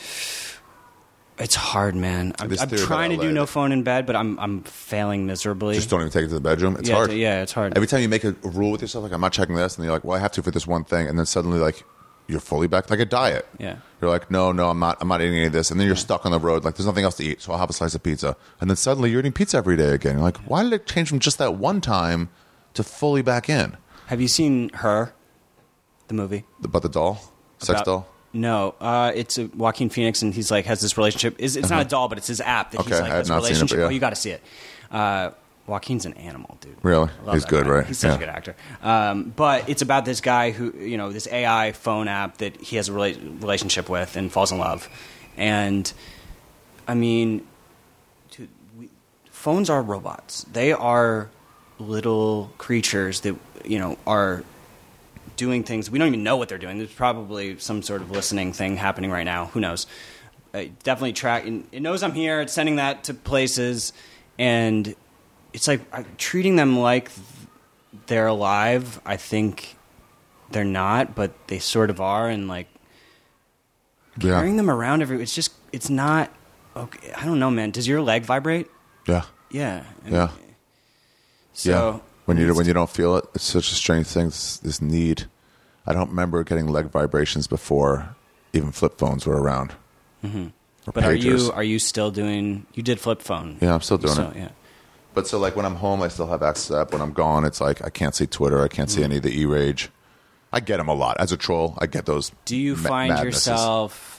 S1: it's hard, man. I'm trying to do no phone in bed, but I'm failing miserably.
S3: Just don't even take it to the bedroom. It's hard.
S1: Yeah, it's hard.
S3: Every time you make a rule with yourself, like, I'm not checking this, and you're like, well, I have to for this one thing, and then suddenly, like, you're fully back, like a diet.
S1: Yeah.
S3: You're like, no, I'm not eating any of this. And then you're stuck on the road, like, there's nothing else to eat, so I'll have a slice of pizza. And then suddenly you're eating pizza every day again. You're like, why did it change from just that one time to fully back in?
S1: Have you seen Her, the movie?
S3: About the doll? Sex doll?
S1: No, it's Joaquin Phoenix, and he's like has this relationship. It's not a doll, but it's his app that he's like has a relationship.
S3: Seen it, but yeah.
S1: Oh, you got to see it. Joaquin's an animal, dude.
S3: Really? He's
S1: that
S3: good,
S1: guy.
S3: right?
S1: He's such a good actor. But it's about this guy who, this AI phone app that he has a relationship with and falls in love. And, I mean, dude, phones are robots. They are little creatures that, are doing things. We don't even know what they're doing. There's probably some sort of listening thing happening right now. Who knows? Definitely tracking. It knows I'm here. It's sending that to places. And it's like treating them like they're alive. I think they're not, but they sort of are. And like carrying them around it's not okay. I don't know, man. Does your leg vibrate?
S3: Yeah.
S1: Yeah.
S3: Yeah.
S1: So
S3: yeah. When you don't feel it, it's such a strange thing. This need. I don't remember getting leg vibrations before even flip phones were around.
S1: Mm-hmm. But pagers. Are you still doing? You did flip phone.
S3: Yeah, I'm still doing it.
S1: Yeah.
S3: But so like when I'm home, I still have access to that. When I'm gone, it's like I can't see Twitter. I can't see any of the E-Rage. I get them a lot as a troll. I get those.
S1: Do you find yourself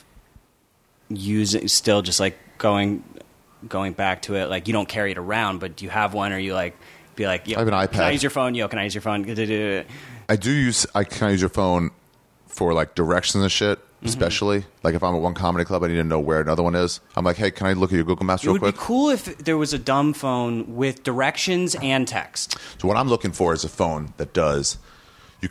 S1: still just like going back to it? Like you don't carry it around, but do you have one, or you like be like, yo,
S3: I have an iPad.
S1: Can I use your phone? Yo, can I use your phone?
S3: I do use. I can use your phone for like directions and shit. Especially like if I'm at one comedy club, I need to know where another one is. I'm like, hey, can I look at your Google Maps real quick?
S1: It would be cool if there was a dumb phone with directions and text.
S3: So what I'm looking for is a phone that does. You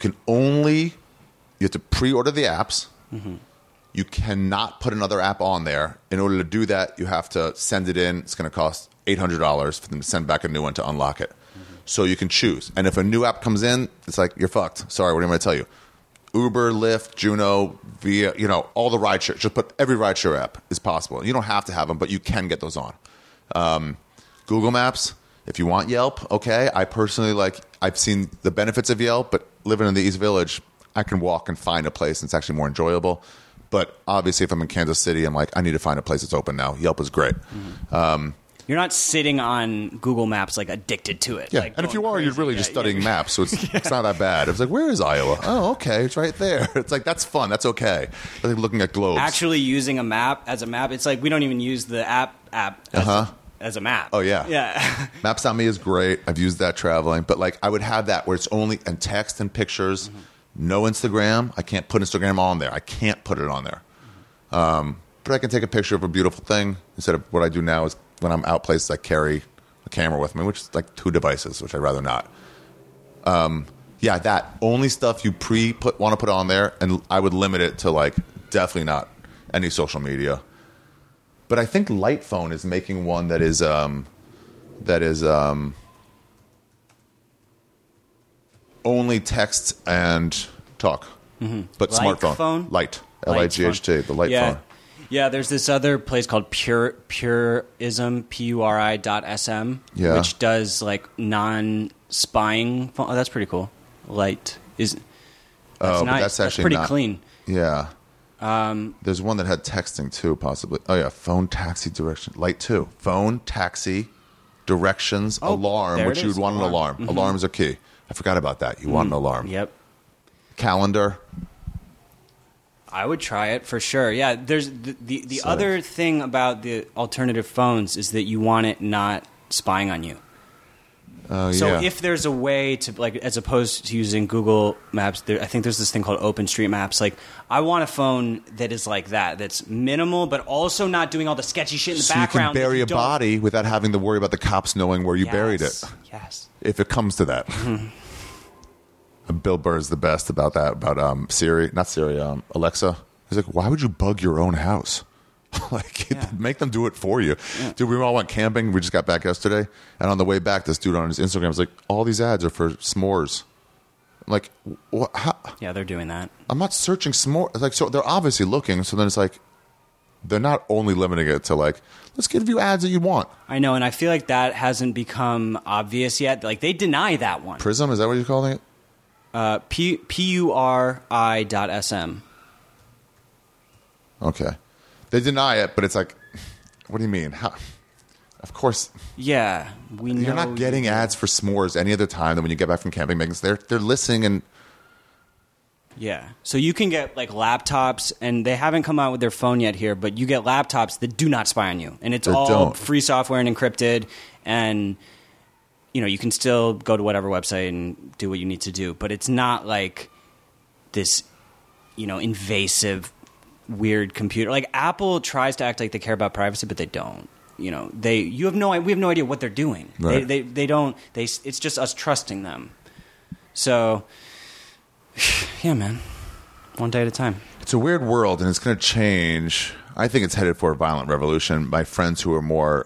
S3: have to pre-order the apps. Mm-hmm. You cannot put another app on there. In order to do that, you have to send it in. It's going to cost $800 for them to send back a new one to unlock it. Mm-hmm. So you can choose. And if a new app comes in, it's like, you're fucked. Sorry, what am I going to tell you? Uber, Lyft, Juno, Via, all the rideshare. Just put every rideshare app is possible. You don't have to have them, but you can get those on. Google Maps, if you want Yelp, okay. I personally I've seen the benefits of Yelp, but living in the East Village, I can walk and find a place and it's actually more enjoyable. But obviously, if I'm in Kansas City, I'm like, I need to find a place that's open now. Yelp is great. Mm-hmm.
S1: You're not sitting on Google Maps like addicted to it.
S3: Yeah,
S1: like
S3: and if you are, you're really just studying maps, so it's not that bad. It's like, where is Iowa? Oh, okay, it's right there. It's like, that's fun. That's okay. It's like looking at globes.
S1: Actually using a map as a map, it's like we don't even use the app as a map.
S3: Oh, yeah.
S1: Yeah.
S3: Maps.me is great. I've used that traveling. But like I would have that where it's only and text and pictures, no Instagram. I can't put Instagram on there. I can't put it on there. But I can take a picture of a beautiful thing instead of what I do now is when I'm out places, I carry a camera with me, which is like 2 devices, which I'd rather not. Yeah, that. Only stuff you want to put on there, and I would limit it to like definitely not any social media. But I think Light Phone is making one that is only text and talk, but
S1: Light
S3: smartphone.
S1: phone?
S3: Light, L-I-G-H-T, the Light phone.
S1: Yeah, there's this other place called Purism, Puri.sm, which does like non-spying phone. Oh, that's pretty cool. Light is.
S3: But that's actually
S1: pretty
S3: not
S1: clean.
S3: Yeah. There's one that had texting too, possibly. Oh yeah, phone taxi direction. Light 2. Phone taxi directions, alarm,
S1: there
S3: which
S1: it
S3: you
S1: is,
S3: would want an
S1: alarm.
S3: alarm. Alarms are key. I forgot about that. You want an alarm.
S1: Yep.
S3: Calendar.
S1: I would try it for sure. Yeah, there's the other thing about the alternative phones is that you want it not spying on you.
S3: Oh,
S1: So
S3: yeah.
S1: if there's a way to, like, as opposed to using Google Maps, I think there's this thing called OpenStreetMaps. Like, I want a phone that is like that, that's minimal, but also not doing all the sketchy shit in the
S3: So you
S1: background.
S3: can bury
S1: that
S3: a
S1: you don't-
S3: body without having to worry about the cops knowing where you buried it.
S1: Yes.
S3: If it comes to that. Bill Burr's the best about that, about Alexa. He's like, why would you bug your own house? Like, make them do it for you.
S1: Yeah.
S3: Dude, we all went camping. We just got back yesterday. And on the way back, this dude on his Instagram was like, all these ads are for s'mores. I'm like, what? How?
S1: Yeah, they're doing that.
S3: I'm not searching s'mores. Like, so they're obviously looking. So then it's like, they're not only limiting it to like, let's give you ads that you want.
S1: I know, and I feel like that hasn't become obvious yet. Like, they deny that one.
S3: Prism, is that what you're calling it?
S1: PURI.SM.
S3: Okay. They deny it, but it's like, what do you mean? How? Of course,
S1: Yeah, we know.
S3: you're not getting ads for s'mores any other time than when you get back from camping. Because they're listening and
S1: Yeah. So you can get, like, laptops, and they haven't come out with their phone yet here, but you get laptops that do not spy on you. And it's
S3: That
S1: all
S3: don't.
S1: free software and encrypted, and, you know, you can still go to whatever website and do what you need to do. But it's not like this, you know, invasive, weird computer. Like, Apple tries to act like they care about privacy, but they don't. You know, we have no idea what they're doing.
S3: Right.
S1: They don't. It's just us trusting them. So, yeah, man, one day at a time.
S3: it's a weird world and it's going to change. I think it's headed for a violent revolution. My friends who are more,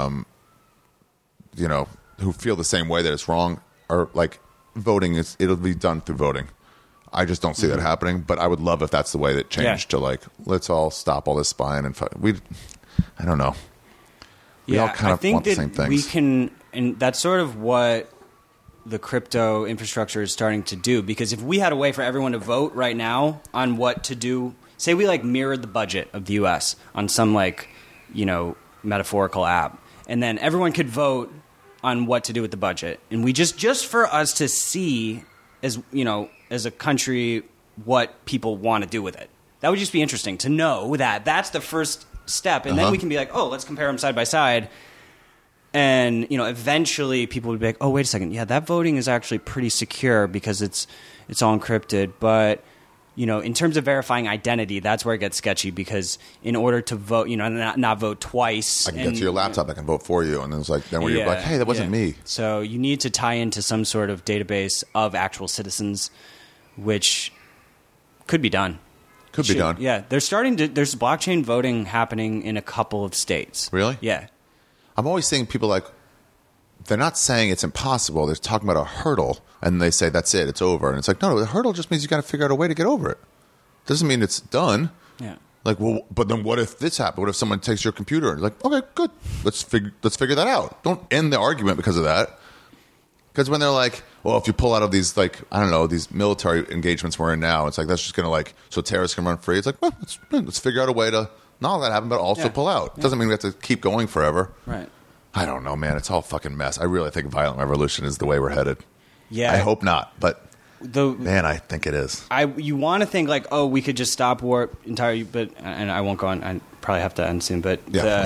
S3: who feel the same way that it's wrong are like, voting it'll be done through voting. I just don't see that happening, but I would love if that's the way that changed to like, let's all stop all this spying and I don't know. We all kind of
S1: think
S3: want the
S1: that
S3: same things.
S1: we can, and that's sort of what the crypto infrastructure is starting to do. Because if we had a way for everyone to vote right now on what to do, say we like mirrored the budget of the U.S. on some like, you know, metaphorical app, and then everyone could vote on what to do with the budget, and we just for us to see, as you know, as a country, what people want to do with it. That would just be interesting to know that that's the first step, and then we can be like, oh, let's compare them side by side, and you know, eventually people would be like, oh, wait a second, yeah, that voting is actually pretty secure because it's all encrypted, but you know, in terms of verifying identity, that's where it gets sketchy, because in order to vote, you know, not vote twice,
S3: I can get to your laptop, I can vote for you, and then it's like, then where you're like, hey, that wasn't me.
S1: So you need to tie into some sort of database of actual citizens, which could be done.
S3: Could be done.
S1: Yeah, there's blockchain voting happening in a couple of states.
S3: Really?
S1: Yeah.
S3: I'm always seeing people like, they're not saying it's impossible. They're talking about a hurdle, and they say, that's it, it's over. And it's like, no, the hurdle just means you got to figure out a way to get over it. Doesn't mean it's done.
S1: Yeah.
S3: Like, well, but then what if this happened? What if someone takes your computer and like, okay, good, let's figure that out. Don't end the argument because of that. Because when they're like, well, if you pull out of these, like, I don't know, these military engagements we're in now, it's like, that's just going to like, so terrorists can run free. It's like, well, let's figure out a way to not let that happen, but also pull out. It doesn't mean we have to keep going forever.
S1: Right.
S3: I don't know, man. It's all fucking mess. I really think violent revolution is the way we're headed.
S1: Yeah.
S3: I hope not, but man, I think it is.
S1: You want to think like, oh, we could just stop war entirely, but, and I won't go on. I probably have to end soon, but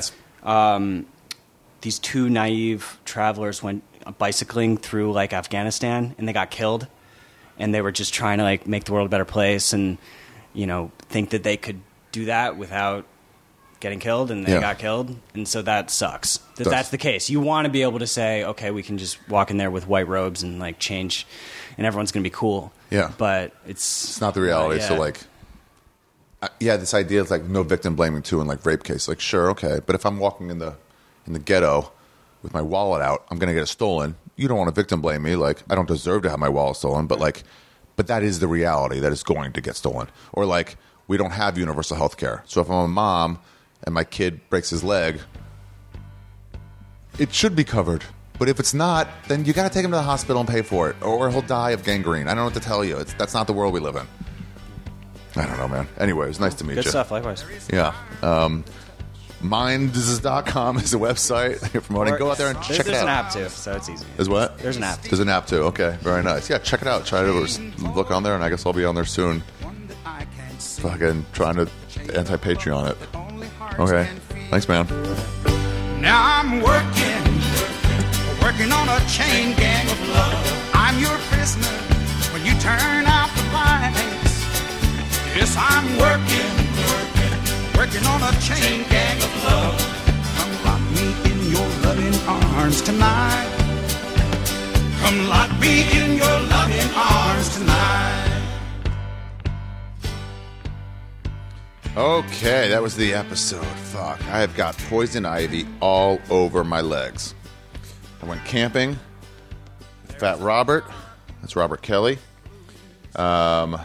S1: these two naive travelers went bicycling through like Afghanistan, and they got killed, and they were just trying to like make the world a better place, and you know, think that they could do that without getting killed, and they got killed, and so that sucks. That's the case. You want to be able to say, okay, we can just walk in there with white robes and like change, and everyone's going to be cool. Yeah, but it's
S3: not the reality. So like, this idea of like no victim blaming too in like rape case. Like, sure, okay, but if I'm walking in the ghetto with my wallet out, I'm going to get it stolen. You don't want to victim blame me. Like, I don't deserve to have my wallet stolen, but that is the reality that it's going to get stolen. Or like, we don't have universal health care. So if I'm a mom and my kid breaks his leg, it should be covered. But if it's not, then you got to take him to the hospital and pay for it, or he'll die of gangrene. I don't know what to tell you. That's not the world we live in. I don't know, man. Anyway, it was nice to meet you.
S1: Good stuff, likewise.
S3: Yeah. Minds.com is the website you're promoting. Go out there and check it out.
S1: There's an app too, so it's easy.
S3: Is what?
S1: There's an app.
S3: There's an app too. Okay, very nice. Yeah, check it out. Try to look on there, and I guess I'll be on there soon. Fucking trying to anti-Patreon it. Okay, thanks, man.
S5: Now I'm working on a chain gang of love. I'm your prisoner when you turn out the lights. Yes, I'm working on a chain gang of love. Come lock me in your loving arms tonight. Come lock me in your loving arms tonight.
S3: Okay, that was the episode. Fuck, I have got poison ivy all over my legs. I went camping with Fat Robert. That's Robert Kelly. A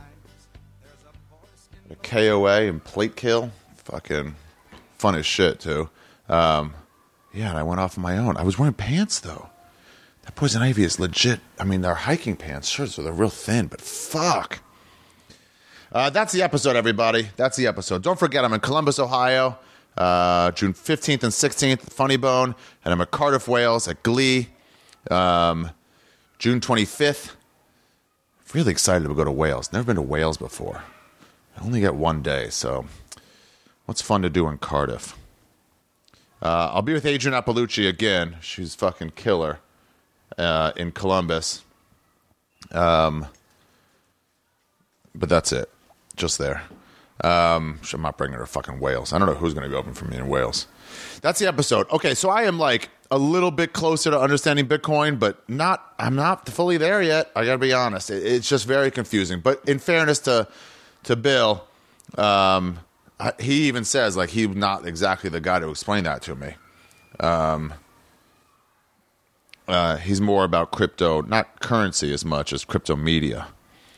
S3: KOA and plate kill. Fucking fun as shit, too. Yeah, and I went off on my own. I was wearing pants, though. That poison ivy is legit. I mean, they're hiking pants, sure, so they're real thin, but fuck. That's the episode, everybody. That's the episode. Don't forget, I'm in Columbus, Ohio, June 15th and 16th at Funny Bone, and I'm at Cardiff, Wales at Glee, June 25th. Really excited to go to Wales. Never been to Wales before. I only get one day, so what's fun to do in Cardiff? I'll be with Adrienne Appalucci again. She's fucking killer in Columbus. But that's it. Just there. I'm not bringing her to fucking Wales. I don't know who's going to be open for me in Wales. That's the episode. Okay, so I am like a little bit closer to understanding Bitcoin, but I'm not fully there yet. I got to be honest. It's just very confusing. But in fairness to Bill, he even says like he's not exactly the guy to explain that to me. He's more about crypto, not currency as much as crypto media.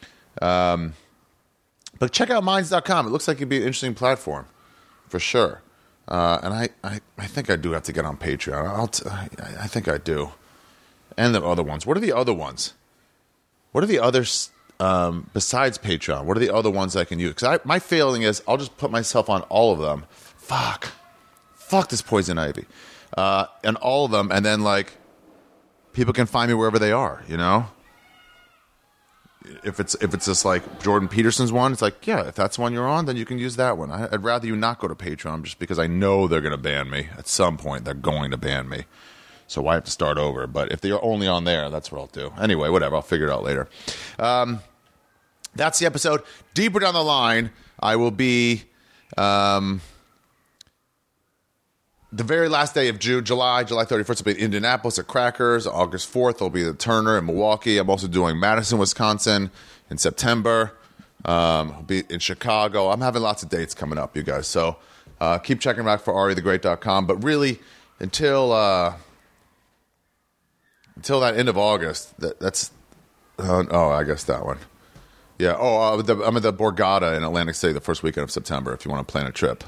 S3: But check out Minds.com. It looks like it'd be an interesting platform, for sure. And I think I do have to get on Patreon. I think I do. And the other ones. What are the other ones? What are the others besides Patreon? What are the other ones I can use? Because my feeling is I'll just put myself on all of them. Fuck this poison ivy. And all of them, and then like people can find me wherever they are, you know? If it's just like Jordan Peterson's one, it's like, yeah, if that's one you're on, then you can use that one. I'd rather you not go to Patreon just because I know they're going to ban me. At some point, they're going to ban me. So I have to start over. But if they're only on there, that's what I'll do. Anyway, whatever. I'll figure it out later. That's the episode. Deeper down the line, I will be... the very last day of June, July 31st, will be in Indianapolis at Crackers. August 4th, will be the Turner in Milwaukee. I'm also doing Madison, Wisconsin in September. I'll be in Chicago. I'm having lots of dates coming up, you guys. So keep checking back for AriTheGreat.com. But really, until that end of August, that's... I guess that one. Yeah. I'm at the Borgata in Atlantic City the first weekend of September if you want to plan a trip.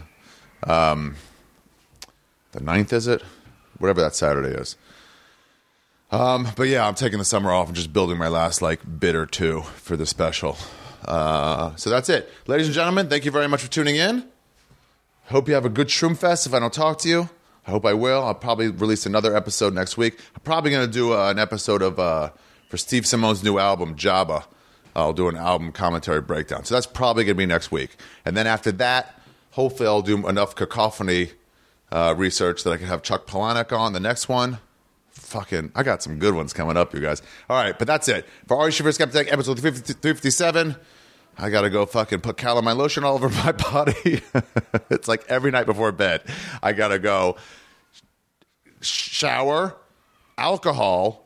S3: The 9th, is it? Whatever that Saturday is. But yeah, I'm taking the summer off and just building my last like bit or two for the special. So that's it. Ladies and gentlemen, thank you very much for tuning in. Hope you have a good Shroomfest if I don't talk to you. I hope I will. I'll probably release another episode next week. I'm probably going to do an episode of for Steve Simone's new album, Jabba. I'll do an album commentary breakdown. So that's probably going to be next week. And then after that, hopefully I'll do enough cacophony research that I can have Chuck Palahniuk on the next one. I got some good ones coming up, you guys. All right, but that's it. For Ari Shaffir Skeptic, episode 357, I got to go fucking put calamine lotion all over my body. It's like every night before bed. I got to go shower, alcohol,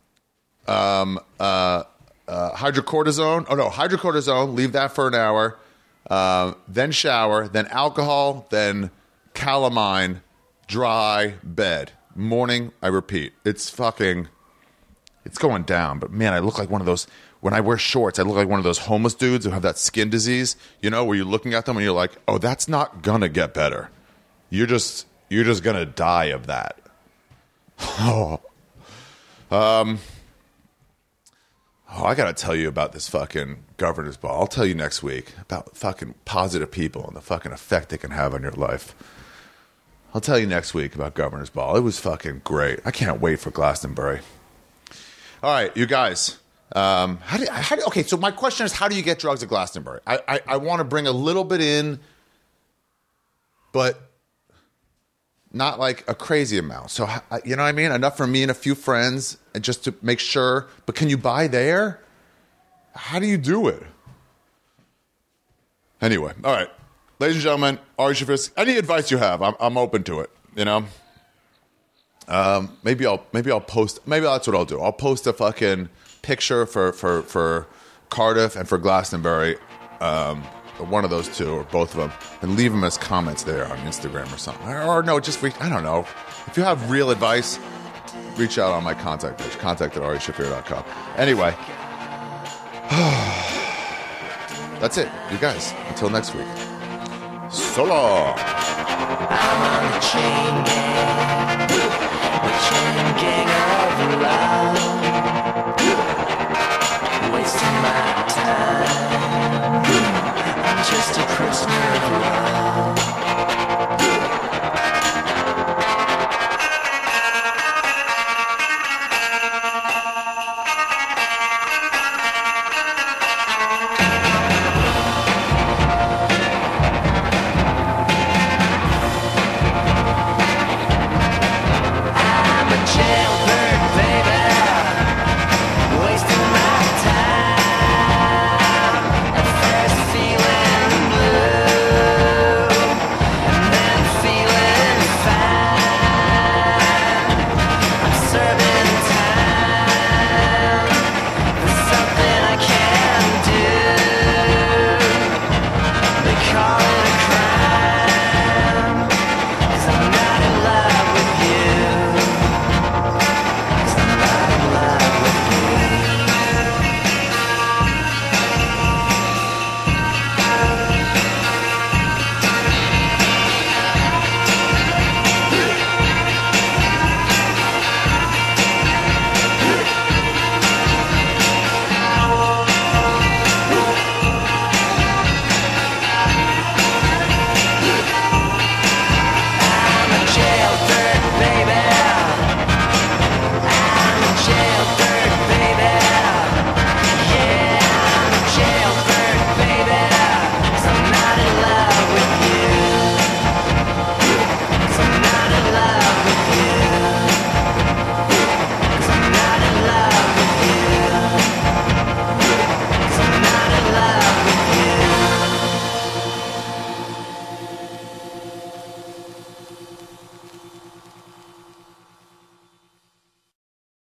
S3: hydrocortisone. Oh, no, hydrocortisone. Leave that for an hour. Then shower, then alcohol, then calamine, dry, bed. Morning, I repeat. It's going down. But man, I look like one of those, when I wear shorts, I look like one of those homeless dudes who have that skin disease, you know, where you're looking at them and you're like, oh, that's not gonna get better. You're just gonna die of that. I gotta tell you about this fucking governor's ball. I'll tell you next week about fucking positive people and the fucking effect they can have on your life. I'll tell you next week about Governor's Ball. It was fucking great. I can't wait for Glastonbury. All right, you guys. Okay, so my question is, how do you get drugs at Glastonbury? I want to bring a little bit in, but not like a crazy amount. So, you know what I mean? Enough for me and a few friends, and just to make sure. But can you buy there? How do you do it? Anyway, all right. Ladies and gentlemen, Ari Shaffir, any advice you have, I'm open to it, you know? Maybe I'll post, maybe that's what I'll do. I'll post a fucking picture for Cardiff and for Glastonbury, one of those two or both of them, and leave them as comments there on Instagram or something. Or no, just I don't know. If you have real advice, reach out on my contact page, contact@arishafir.com. Anyway, that's it, you guys. Until next week. So long.
S6: I'm on the chain gang of love.